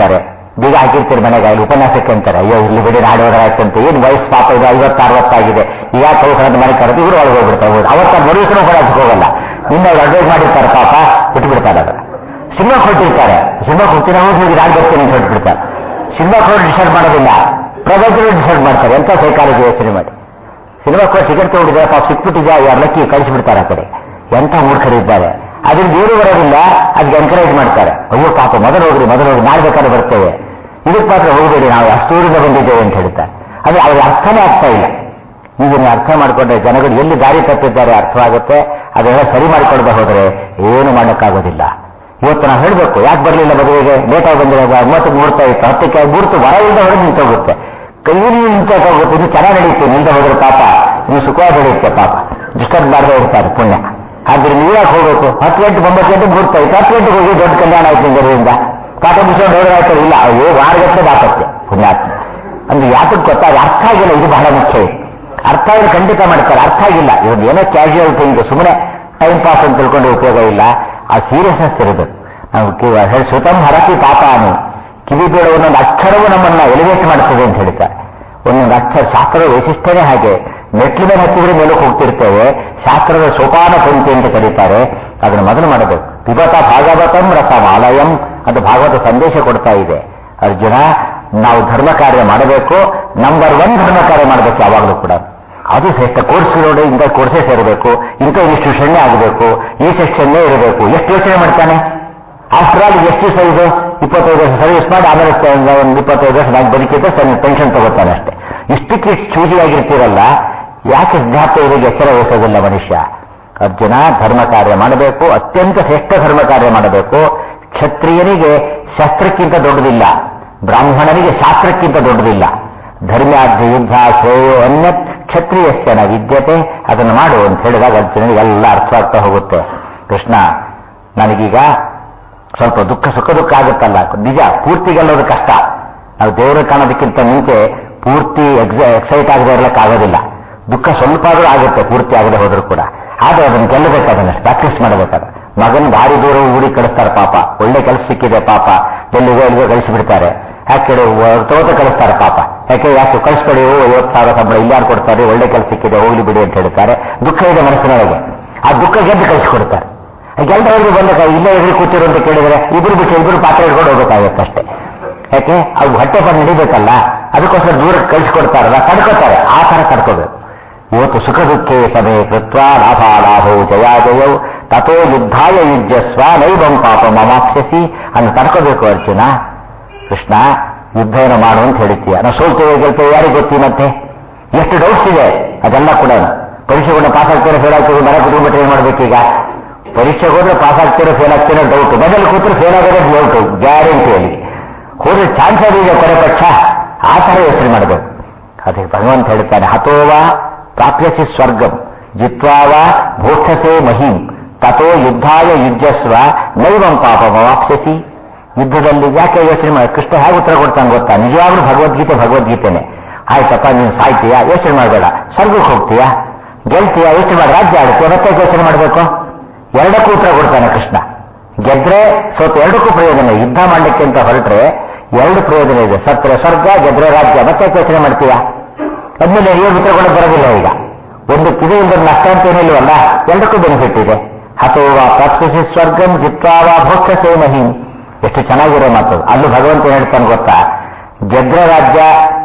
ಬೀಗ ಹಾಕಿರ್ತೀರಿ ಮನೆಗೆ, ಅಲ್ಲಿ ಉಪನ್ಯಾಸಕ್ಕೆ ಅಂತಾರೆ, ಅಯ್ಯೋ ಇಲ್ಲಿ ಬಿಡಿ ನಾಡು ಹೋದ್ರಾಯ್ತಂತೆ, ಏನು ವಯಸ್ಸು ಪಾಪ ಇದು ಐವತ್ತು ಅರವತ್ತಾಗಿದೆ, ಈಗ ಕೌಕರದ ಮನೆ ಕರೆದು ಇವರು ಒಳಗೆ ಹೋಗ್ಬಿಡ್ತಾರೆ. ಹೋಗಿ ಅವತ್ತ ಮರುದಿವಸನೂ ಹೊರಕ್ಕೆ ಹೋಗಲ್ಲ, ನಿನ್ನ ಅವ್ರು ಅಡ್ವೈಸ್ ಮಾಡಿರ್ತಾರೆ ಪಾಪ, ಬಿಟ್ಟುಬಿಡ್ತಾರೆ. ಅದರ ಸಿನಿಮಾಕ್ಕೆ ಹೊರಟಿರ್ತಾರೆ, ಸಿನಿಮಾಕ್ಕೆ ಹೋಗ್ತೀನಿ ಹೋಗಿ ಹೋಗಿ ನಾನು ಬರ್ತೀನಿ ಅಂತ ಹೊರಟ್ಬಿಡ್ತಾರೆ. ಸಿನಿಮಾಕ್ಕೆ ಹೋಗಿ ಡಿಸೈಡ್ ಮಾಡೋದಿಲ್ಲ, ಪ್ರಪಂಚದಲ್ಲಿ ಡಿಸೈಡ್ ಮಾಡ್ತಾರೆ. ಎಂಥ ಸೈಕಾಲಜಿ ಯೋಚನೆ ಮಾಡಿ. ಸಿನಿಮಾಕ್ಕೆ ಹೋಗಿ ಟಿಕೆಟ್ ತಗೊಂಡಿದ್ದಾರೆ, ಪಾಪ ಸಿಕ್ಬಿಟ್ಟಿದ್ಯಾ ಯಾರು ಲಕ್ಕಿ ಕಳಿಸಿಬಿಡ್ತಾರೆ ಆ ಕಡೆ. ಎಂಥ ಮೂರ್ಖರಿದ್ದಾರೆ. ಅದ್ರಿಂದ ಏನು ಬರೋದಿಲ್ಲ, ಅದಕ್ಕೆ ಎನ್ಕರೇಜ್ ಮಾಡ್ತಾರೆ. ಅಯ್ಯೋ ಪಾಪ ಮೊದಲು ಹೋಗ್ರಿ ಮೊದಲು ಹೋಗಿ ನಾಳೆ ಬೇಕಾದ್ರೆ ಬರ್ತೇವೆ, ಇದಕ್ಕೆ ಮಾತ್ರ ಹೋಗಬೇಡಿ ನಾವು ಅಷ್ಟು ದೂರದಿಂದ ಬಂದಿದ್ದೇವೆ ಅಂತ ಹೇಳ್ತಾರೆ. ಆದರೆ ಅವ್ರಿಗೆ ಅರ್ಥನೇ ಆಗ್ತಾ ಇಲ್ಲ. ಇದನ್ನು ಅರ್ಥ ಮಾಡಿಕೊಂಡ್ರೆ ಜನಗಳು ಎಲ್ಲಿ ದಾರಿ ತಪ್ಪಿದ್ದಾರೆ ಅರ್ಥವಾಗುತ್ತೆ. ಅದೆಲ್ಲ ಸರಿ ಮಾಡಿಕೊಡದೆ ಹೋದರೆ ಏನು ಮಾಡೋಕ್ಕಾಗೋದಿಲ್ಲ. ಇವತ್ತು ನಾವು ಹೇಳಬೇಕು, ಯಾಕೆ ಬರಲಿಲ್ಲ ಮದುವೆಗೆ, ಲೇಟಾಗಿ ಬಂದಿರೋದು, ಮೂವತ್ತು ಮುಹೂರ್ತ ಇತ್ತು, ಹತ್ತಕ್ಕೆ ಮುಹೂರ್ತ ಹೊರ ಇಲ್ಲದೆ ಹೊರಗೆ ನಿಂತೋಗುತ್ತೆ, ಕೈಯಲ್ಲಿ ನಿಂತೋಗುತ್ತೆ. ಇದು ಚೆನ್ನಾಗಿ ನಡೆಯುತ್ತೆ, ನಿಂತ ಹೋದ್ರೆ ಪಾಪ ನೀವು ಸುಖವಾಗಿ ನಡೆಯುತ್ತೆ, ಪಾಪ ಡಿಸ್ಟರ್ಬ್ ಮಾಡದೇ ಇರ್ತಾರೆ ಪುಣ್ಯ. ಆದ್ರೆ ನೀವು ಯಾಕೆ ಹೋಗ್ಬೇಕು, ಹತ್ತು ಗಂಟೆ ಒಂಬತ್ತು ಗಂಟೆ ಮುಹೂರ್ತ ಇತ್ತು, ಹತ್ತು ಗಂಟೆಗೆ ಹೋಗಿ ದೊಡ್ಡ ಕಲ್ಯಾಣ ಆಯ್ತು ನಿಂದರಿಂದ ಪಾಠ ಮುಗಿಸ್ಕೊಂಡು ಹೋದ್ರೆ ಇಲ್ಲ, ಅಯ್ಯೋ ಆರು ಗಂಟೆ ದಾಪತ್ತೆ ಪುಣ್ಯಾತ್ಮ. ಅಂದ್ರೆ ಯಾತಕ್ಕೆ ಗೊತ್ತಾಗ ಅರ್ಥ ಆಗಿಲ್ಲ. ಇದು ಬಹಳ ಮುಖ್ಯ. ಅರ್ಥ ಆದ್ರೆ ಖಂಡಿತ ಮಾಡ್ತಾರೆ, ಅರ್ಥ ಆಗಿಲ್ಲ. ಇವತ್ತು ಏನೋ ಕ್ಯಾಶುವಲ್ ಥಿಂಗ್, ಸುಮ್ಮನೆ ಟೈಮ್ ಪಾಸ್ ಅಂತ ತಿಳ್ಕೊಂಡು ಉಪಯೋಗ ಇಲ್ಲ. ಆ ಸೀರಿಯಸ್ನೆಸ್ ಇರಬೇಕು. ನಾವು ಹೇಳಿ ಸುತಂ ಹರತಿ ಪಾಪಾನು, ಕಿವಿ ಬೇಡ ಒಂದೊಂದು ಅಕ್ಷರವು ನಮ್ಮನ್ನ ಎಲಿವೇಟ್ ಮಾಡ್ತದೆ ಅಂತ ಹೇಳ್ತಾರೆ. ಒಂದೊಂದು ಅಕ್ಷರ ಶಾಸ್ತ್ರದ ವೈಶಿಷ್ಟ್ಯನೇ ಹಾಗೆ. ಮೆಟ್ಲು ಮೇಲೆ ಹತ್ತಿದ್ರೆ ಮೇಲಕ್ಕೆ ಹೋಗ್ತಿರ್ತೇವೆ. ಶಾಸ್ತ್ರದ ಸೋಪಾನ ಪಂಕ್ತಿ ಅಂತ ಕರೀತಾರೆ. ಅದನ್ನು ಮೊದಲು ಮಾಡಬೇಕು. ಪಿಬತ ಭಾಗವತಂ ರಸಮಾಲಯಂ ಅದು ಭಾಗವತ ಸಂದೇಶ ಕೊಡ್ತಾ ಇದೆ. ಅರ್ಜುನ, ನಾವು ಧರ್ಮ ಕಾರ್ಯ ಮಾಡಬೇಕು, ನಂಬರ್ ಒನ್ ಧರ್ಮ ಕಾರ್ಯ ಮಾಡಬೇಕು ಯಾವಾಗಲೂ ಕೂಡ. ಅದು ಶ್ರೇಷ್ಠ. ಕೋರ್ಸ್ಗಳೋடு ಇಂಥ ಕೋರ್ಸೇ ಸೇರಬೇಕು, ಇಂಥ ಇನ್ಸ್ಟಿಟ್ಯೂಷನ್ನೇ ಆಗಬೇಕು, ಈ ಸೆಕ್ಷನ್ನೇ ಇರಬೇಕು. ಎಷ್ಟು ಯೋಚನೆ ಮಾಡ್ತಾನೆ. ಆಫ್ಟರ್ ಆಲ್ ಎಷ್ಟು ದಿವಸ ಇದು, ಇಪ್ಪತ್ತೈದು ವರ್ಷ ಸರ್ವಿಸ್ ಮಾಡಿ ಆಮೇಲೆ ಒಂದು ಇಪ್ಪತ್ತೈದು ವರ್ಷ ನಾನು ಬದುಕಿದ್ರೆ ಸಣ್ಣ ಪೆನ್ಷನ್ ತಗೋತಾನೆ ಅಷ್ಟೇ. ಇಷ್ಟಕ್ಕೆ ಚೂಜಿಯಾಗಿರ್ತೀರಲ್ಲ, ಯಾಕೆ ಜ್ಞಾಪಕರಿಗೆ ಎಚ್ಚರ ವಹಿಸೋದಿಲ್ಲ ಮನುಷ್ಯ. ಅರ್ಜುನ, ಧರ್ಮ ಕಾರ್ಯ ಮಾಡಬೇಕು, ಅತ್ಯಂತ ಶ್ರೇಷ್ಠ ಧರ್ಮ ಕಾರ್ಯ ಮಾಡಬೇಕು. ಕ್ಷತ್ರಿಯನಿಗೆ ಶಸ್ತ್ರಕ್ಕಿಂತ ದೊಡ್ಡದಿಲ್ಲ, ಬ್ರಾಹ್ಮಣನಿಗೆ ಶಾಸ್ತ್ರಕ್ಕಿಂತ ದೊಡ್ಡದಿಲ್ಲ. ಧರ್ಮ್ಯಾಧ್ಯ ಯುದ್ಧ ಶ್ರೇಯೋ ಅನ್ಯತ್ ಕ್ಷತ್ರಿಯಶ್ಚನ ವಿದ್ಯತೆ. ಅದನ್ನು ಮಾಡು ಅಂತ ಹೇಳಿದಾಗ ಅರ್ಜುನನಿಗೆ ಎಲ್ಲ ಅರ್ಥವಾಗ್ತಾ ಹೋಗುತ್ತೆ. ಕೃಷ್ಣ, ನನಗೀಗ ಸ್ವಲ್ಪ ದುಃಖ ಸುಖ ದುಃಖ ಆಗುತ್ತಲ್ಲ, ನಿಜ. ಪೂರ್ತಿ ಗೆಲ್ಲೋದು ಕಷ್ಟ. ನಾವು ದೇವರು ಕಾಣೋದಕ್ಕಿಂತ ಮುಂಚೆ ಪೂರ್ತಿ ಎಕ್ಸ ಎಕ್ಸೈಟ್ ಆಗದೆ ಇರಲಿಕ್ಕಾಗೋದಿಲ್ಲ. ದುಃಖ ಸ್ವಲ್ಪ ಆದರೂ ಆಗುತ್ತೆ, ಪೂರ್ತಿ ಆಗದೆ ಹೋದರೂ ಕೂಡ. ಆದರೆ ಅದನ್ನು ಗೆಲ್ಲಬೇಕು, ಅದನ್ನು ಪ್ರಾಕ್ಟೀಸ್ ಮಾಡಬೇಕಾದ್ರೆ. ಮಗನ ಭಾರಿ ದೂರ ಊಡಿ ಕಳಿಸ್ತಾರೆ ಪಾಪ, ಒಳ್ಳೆ ಕೆಲಸ ಸಿಕ್ಕಿದೆ ಪಾಪ, ಎಲ್ಲಿಗೋ ಎಲ್ಲಿಗೋ ಕಳಿಸಿಬಿಡ್ತಾರೆ. ಯಾಕೆ ತೋಟ ಕಳಿಸ್ತಾರೆ ಪಾಪ, ಯಾಕೆ ಯಾಕೆ ಕಳಿಸ್ಬೇಡಿ, ಐವತ್ತು ಸಾವಿರ ಸಂಬಳ ಇಲ್ಲಾರು ಕೊಡ್ತಾರೆ, ಒಳ್ಳೆ ಕೆಲಸ ಸಿಕ್ಕಿದೆ ಹೋಗ್ಲಿ ಬಿಡಿ ಅಂತ ಹೇಳ್ತಾರೆ. ದುಃಖ ಇದೆ ಮನಸ್ಸಿನೊಳಗೆ, ಆ ದುಃಖ ಗೆದ್ದು ಕಳಿಸಿಕೊಡ್ತಾರೆ. ಗೆಲ್ದವ್ರಿಗೆ ಬಂದಾಗ ಇಲ್ಲೇ ಎದುರು ಕೂತಿರು ಅಂತ ಕೇಳಿದರೆ ಇಬ್ಬರು ಬಿಟ್ಟು ಇಬ್ಬರು ಪಾತ್ರೆ ಹಿಡ್ಕೊಂಡು ಹೋಗ್ಬೇಕಾಗತ್ತೆ ಅಷ್ಟೇ. ಯಾಕೆ ಅವ್ರು ಹೊಟ್ಟೆ ಬಂದು ನಡಿಬೇಕಲ್ಲ, ಅದಕ್ಕೋಸ್ಕರ ದೂರಕ್ಕೆ ಕಳಿಸಿಕೊಡ್ತಾರಲ್ಲ, ತಡ್ಕೋತಾರೆ. ಆ ಥರ ತಡ್ಕೋಬೇಕು. ಇವತ್ತು ಸುಖ ದುಃಖೇ ಸಮೇ ಕೃತ್ವ ಲಾಭಾಲಾಭವು ಜಯಾಜಯವು ತಥೋ ಯುದ್ಧಾಯ ಯುಜ್ಯಸ್ವ ನೈವಂ ಪಾಪ ಮಮಾಕ್ಷಸಿ ಅನ್ನು ತಡ್ಕೋಬೇಕು. ಅರ್ಜುನ, ಕೃಷ್ಣ ಯುದ್ಧವನ್ನು ಮಾಡು ಅಂತ ಹೇಳ್ತೀಯ, ನಾವು ಸೋಲ್ತೇವೆ ಗೆಲ್ತೇವೆ ಯಾರಿಗೆ ಗೊತ್ತಿ. ಮತ್ತೆ ಎಷ್ಟು ಡೌಟ್ಸ್ ಇದೆ, ಅದೆಲ್ಲ ಕೂಡ ಪರೀಕ್ಷೆಗಳನ್ನ ಪಾಸ್ ಆಗ್ತೀರೋ ಫೇಲ್ ಆಗ್ತೀವಿ, ಮನೆ ಕುಟುಂಬಕ್ಕೆ ಏನ್ ಮಾಡ್ಬೇಕೀಗ. ಪರೀಕ್ಷೆಗೆ ಹೋದ್ರೆ ಪಾಸ್ ಆಗ್ತೀರೋ ಫೇಲ್ ಆಗ್ತೀರೋ ಡೌಟ್, ಮನೇಲಿ ಕೂತ್ರೆ ಫೇಲ್ ಆಗೋದೇ ಡೌಟು ಗ್ಯಾರಂಟಿಯಲ್ಲಿ. ಹೋದ್ರೆ ಚಾನ್ಸ್ ಇದೆ ಕೊನೆ ಪಕ್ಷ. ಆ ಥರ ಯೋಚನೆ ಮಾಡಬೇಕು. ಅದಕ್ಕೆ ಭಗವಂತ ಹೇಳ್ತಾನೆ, ಹತೋವಾ ಪ್ರಾಪ್ಯಸಿ ಸ್ವರ್ಗಂ ಜಿತ್ವಾವ ಭೋಕ್ಷಸೆ ಮಹಿಂ ತಥೋ ಯುದ್ಧಾಯ ಯುಜ್ಯಸ್ವ ನೈವಂ ಪಾಪ ಮವಾಪ್ಸ್ಯಸಿ. ಯುದ್ಧದಲ್ಲಿ ಯಾಕೆ ಯೋಚನೆ ಮಾಡಿ. ಕೃಷ್ಣ ಹೇಗೆ ಉತ್ತರ ಕೊಡ್ತಾನೆ ಗೊತ್ತಾ, ನಿಜವಾಗ್ಲೂ ಭಗವದ್ಗೀತೆ ಭಗವದ್ಗೀತೆನೆ. ಆಯ್ತಪ್ಪ ನೀನು ಸಾಯ್ತೀಯಾ, ಯೋಚನೆ ಮಾಡಬೇಡ. ಸ್ವರ್ಗಕ್ಕೆ ಹೋಗ್ತೀಯಾ, ಗೆಲ್ತೀಯಾ, ಯೋಚನೆ ಮಾಡಿ. ರಾಜ್ಯ ಆಡುತ್ತೆ, ಮತ್ತೆ ಯೋಚನೆ ಮಾಡಬೇಕು. ಎರಡಕ್ಕೂ ಉತ್ತರ ಕೊಡ್ತಾನೆ ಕೃಷ್ಣ. ಗೆದ್ರೆ ಸೋತು ಎರಡಕ್ಕೂ ಪ್ರಯೋಜನ. ಯುದ್ಧ ಮಾಡಲಿಕ್ಕೆ ಅಂತ ಹೊರಟ್ರೆ ಎರಡು ಪ್ರಯೋಜನ ಇದೆ. ಸತ್ರೆ ಸ್ವರ್ಗ, ಗೆದ್ರೆ ರಾಜ್ಯ. ಮತ್ತೆ ಯೋಚನೆ ಮಾಡ್ತೀಯಾ. ಅದ್ಮೇಲೆ ಏನು ಉತ್ತರ ಕೊಡೋಕೆ ಬರೋದಿಲ್ಲ. ಈಗ ಒಂದು ಕಿದೆ ಇಲ್ಲದ ನಷ್ಟ ಅಂತ ಏನಿಲ್ವಲ್ಲ, ಎರಡಕ್ಕೂ ಬೆನಿಫಿಟ್ ಇದೆ. ಹತೋವಾ ಪ್ರಾಪ್ಸ್ಯಸಿ ಸ್ವರ್ಗಂ ಜಿತ್ವಾವ ಭೋಕ್ಷಸೆ ಮಹಿಂ. ಎಷ್ಟು ಚೆನ್ನಾಗಿರೋ ಮಾತು. ಅಲ್ಲೂ ಭಗವಂತ ಹೇಳ್ತಾನೆ ಗೊತ್ತಾ, ಗೆದ್ರೆ ರಾಜ್ಯ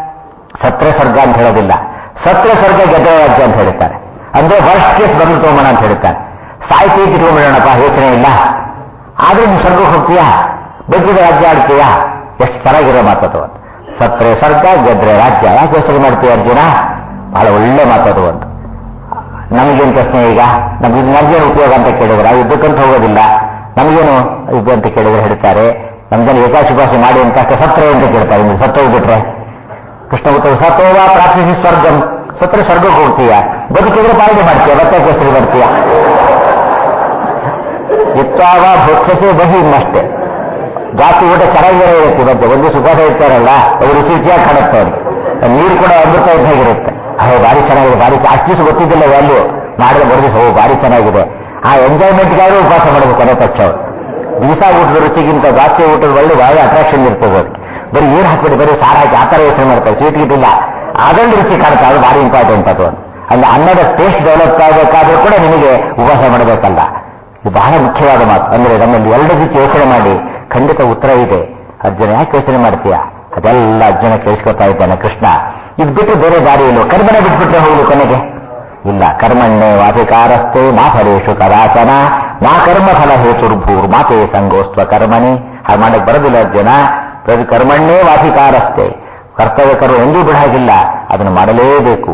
ಸತ್ರೆ ಸ್ವರ್ಗ ಅಂತ ಹೇಳೋದಿಲ್ಲ, ಸತ್ರೆ ಸ್ವರ್ಗ ಗೆದ್ರೆ ರಾಜ್ಯ ಅಂತ ಹೇಳ್ತಾರೆ. ಅಂದ್ರೆ ವರ್ಸ್ಟ್ ಕೇಸ್ ಬಂದು ತಗೋಣ ಅಂತ ಹೇಳ್ತಾರೆ. ಸಾಯ್ತಿ ಇಟ್ಕೊಂಡ್ಬಿಡೋಣಪ್ಪ, ಯೋಚನೆ ಇಲ್ಲ. ಆದ್ರೆ ನೀವು ಸ್ವರ್ಗಕ್ಕೆ ಹೋಗ್ತೀಯಾ, ಬಗ್ಗಿದ ರಾಜ್ಯ ಆಡ್ತೀಯಾ. ಎಷ್ಟು ಚೆನ್ನಾಗಿರೋ ಮಾತದು. ಸತ್ರೆ ಸ್ವರ್ಗ ಗೆದ್ರೆ ರಾಜ್ಯ. ಯಾಕೆ ಯೋಚನೆ ಮಾಡ್ತೀವಿ ಅರ್ಜುನ? ಬಹಳ ಒಳ್ಳೆ ಮಾತದು. ಒಂದು ನಮಗೇನು ಪ್ರಶ್ನೆ ಈಗ, ನಮ್ಗೆ ನಮ್ಗೇನು ಉಪಯೋಗ ಅಂತ ಕೇಳಿದ್ರೆ ಆ ಯುದ್ಧಕ್ಕಂತ ಹೋಗೋದಿಲ್ಲ. ನಮಗೇನು ಯುದ್ಧ ಅಂತ ಕೇಳಿದ್ರೆ ಹೇಳ್ತಾರೆ, ನಮ್ಗೇನು ಏಕಾಶಿಪಾಸಿ ಮಾಡಿ ಅಂತ ಅಷ್ಟೇ. ಸತ್ರೆ ಅಂತ ಕೇಳ್ತಾರೆ, ನೀವು ಸತ್ತು ಹೋಗ್ಬಿಟ್ರೆ. ಕೃಷ್ಣ ಉತ್ತರ ಸತೋವಾ ಪ್ರಾಪ್ತಿಸಿ ಸ್ವರ್ಗಂ. ಸತ್ರೆ ಸ್ವರ್ಗಕ್ಕೆ ಹೋಗ್ತೀಯ, ಬದುಕಿದ್ರೆ ಪಾಲನೆ ಮಾಡ್ತೀಯ, ಮತ್ತೆ ಕೇಸರಿ ಬರ್ತೀಯ. ಯುಕ್ತಾವ ಭೋಕ್ಷಸೆ ಬಹಿ ಇನ್ನಷ್ಟೇ. ಜಾಸ್ತಿ ಊಟ ಚೆನ್ನಾಗಿರೋ ಇರುತ್ತೆ. ಮತ್ತೆ ಒಂದು ಸುಖಾಸ ಇರ್ತಾರಲ್ಲ, ಅವ್ರು ರುಚಿ ರುಚಿಯಾಗಿ ಕಾಣುತ್ತೆ. ಅವ್ರಿಗೆ ನೀರು ಕೂಡ ಅಮೃತ ಇದ್ದಾಗಿರುತ್ತೆ. ಅಹೋ ಭಾರಿ ಚೆನ್ನಾಗಿದೆ, ಭಾರಿ ಅಷ್ಟು ದಿವಸ ಗೊತ್ತಿದ್ದಿಲ್ಲ ವ್ಯಾಲ್ಯೂ, ಮಾಡಿದ್ರೆ ಬರೆದು ಹೋ ಭಾರಿ ಚೆನ್ನಾಗಿದೆ. ಆ ಎಂಜಾಯ್ಮೆಂಟ್ಗಾದ್ರೂ ಉಪವಾಸ ಮಾಡಬೇಕು ಕೊನೆ ಪಕ್ಷ. ಅವರು ದಿವಸ ಊಟದ ರುಚಿಗಿಂತ ಜಾಸ್ತಿ ಊಟದ ಒಳ್ಳೆ ಭಾಳ ಅಟ್ರಾಕ್ಷನ್ ಇರ್ತದೆ. ಅವ್ರಿಗೆ ಬರೀ ನೀರು ಹಾಕ್ಬಿಡಿ, ಬರೀ ಸಾರು ಹಾಕಿ ಆ ಥರ ಯೋಚನೆ ಮಾಡ್ತಾರೆ, ಸ್ವೀಟ್ ಗಿಟ್ಟಿಲ್ಲ, ಅದೊಂದು ರುಚಿ ಕಾಣುತ್ತೆ. ಅದು ಭಾರಿ ಇಂಪಾರ್ಟೆಂಟ್. ಅದು ಅಂದ್ರೆ ಅನ್ನದ ಟೇಸ್ಟ್ ಡೆವಲಪ್ ಆಗಬೇಕಾದ್ರೂ ಕೂಡ ನಿಮಗೆ ಉಪವಾಸ ಮಾಡಬೇಕಲ್ಲ. ಇದು ಬಹಳ ಮುಖ್ಯವಾದ ಮಾತು. ಅಂದ್ರೆ ನಮ್ಮಲ್ಲಿ ಎರಡು ರೀತಿ ಯೋಚನೆ ಮಾಡಿ ಖಂಡಿತ ಉತ್ತರ ಇದೆ. ಅರ್ಜುನ ಯಾಕೆ ಯೋಚನೆ ಮಾಡ್ತೀಯ? ಅದೆಲ್ಲ ಅರ್ಜುನ ಕೇಳಿಸ್ಕೊತಾ ಇದ್ದಾನೆ. ಕೃಷ್ಣ ಇದು ಬಿಟ್ಟು ಬೇರೆ ದಾರಿ ಇಲ್ಲೋ? ಕರ್ಮನೆ ಬಿಟ್ಬಿಟ್ರೆ ಹೋಗುದು ಕೊನೆಗೆ ಇಲ್ಲ. ಕರ್ಮಣ್ಣೆ ವಾಧಿಕಾರಸ್ಥೆ ಮಾ ಫಲೇಶು ಕದಾಚನ ಮಾ ಕರ್ಮ ಫಲ ಹೇತುರ್ಭೂರ್ ಮಾತೇ ಸಂಗೋಸ್ತ್ವ ಕರ್ಮಣಿ. ಹಾಗೆ ಮಾಡಕ್ಕೆ ಬರೋದಿಲ್ಲ ಅರ್ಜುನ. ಕರ್ಮಣ್ಣೇ ವಾಧಿಕಾರಸ್ಥೆ, ಕರ್ತವ್ಯ ಕರ್ಮ ಎಂದೂ ಬಿಡಾಗಿಲ್ಲ, ಅದನ್ನು ಮಾಡಲೇಬೇಕು.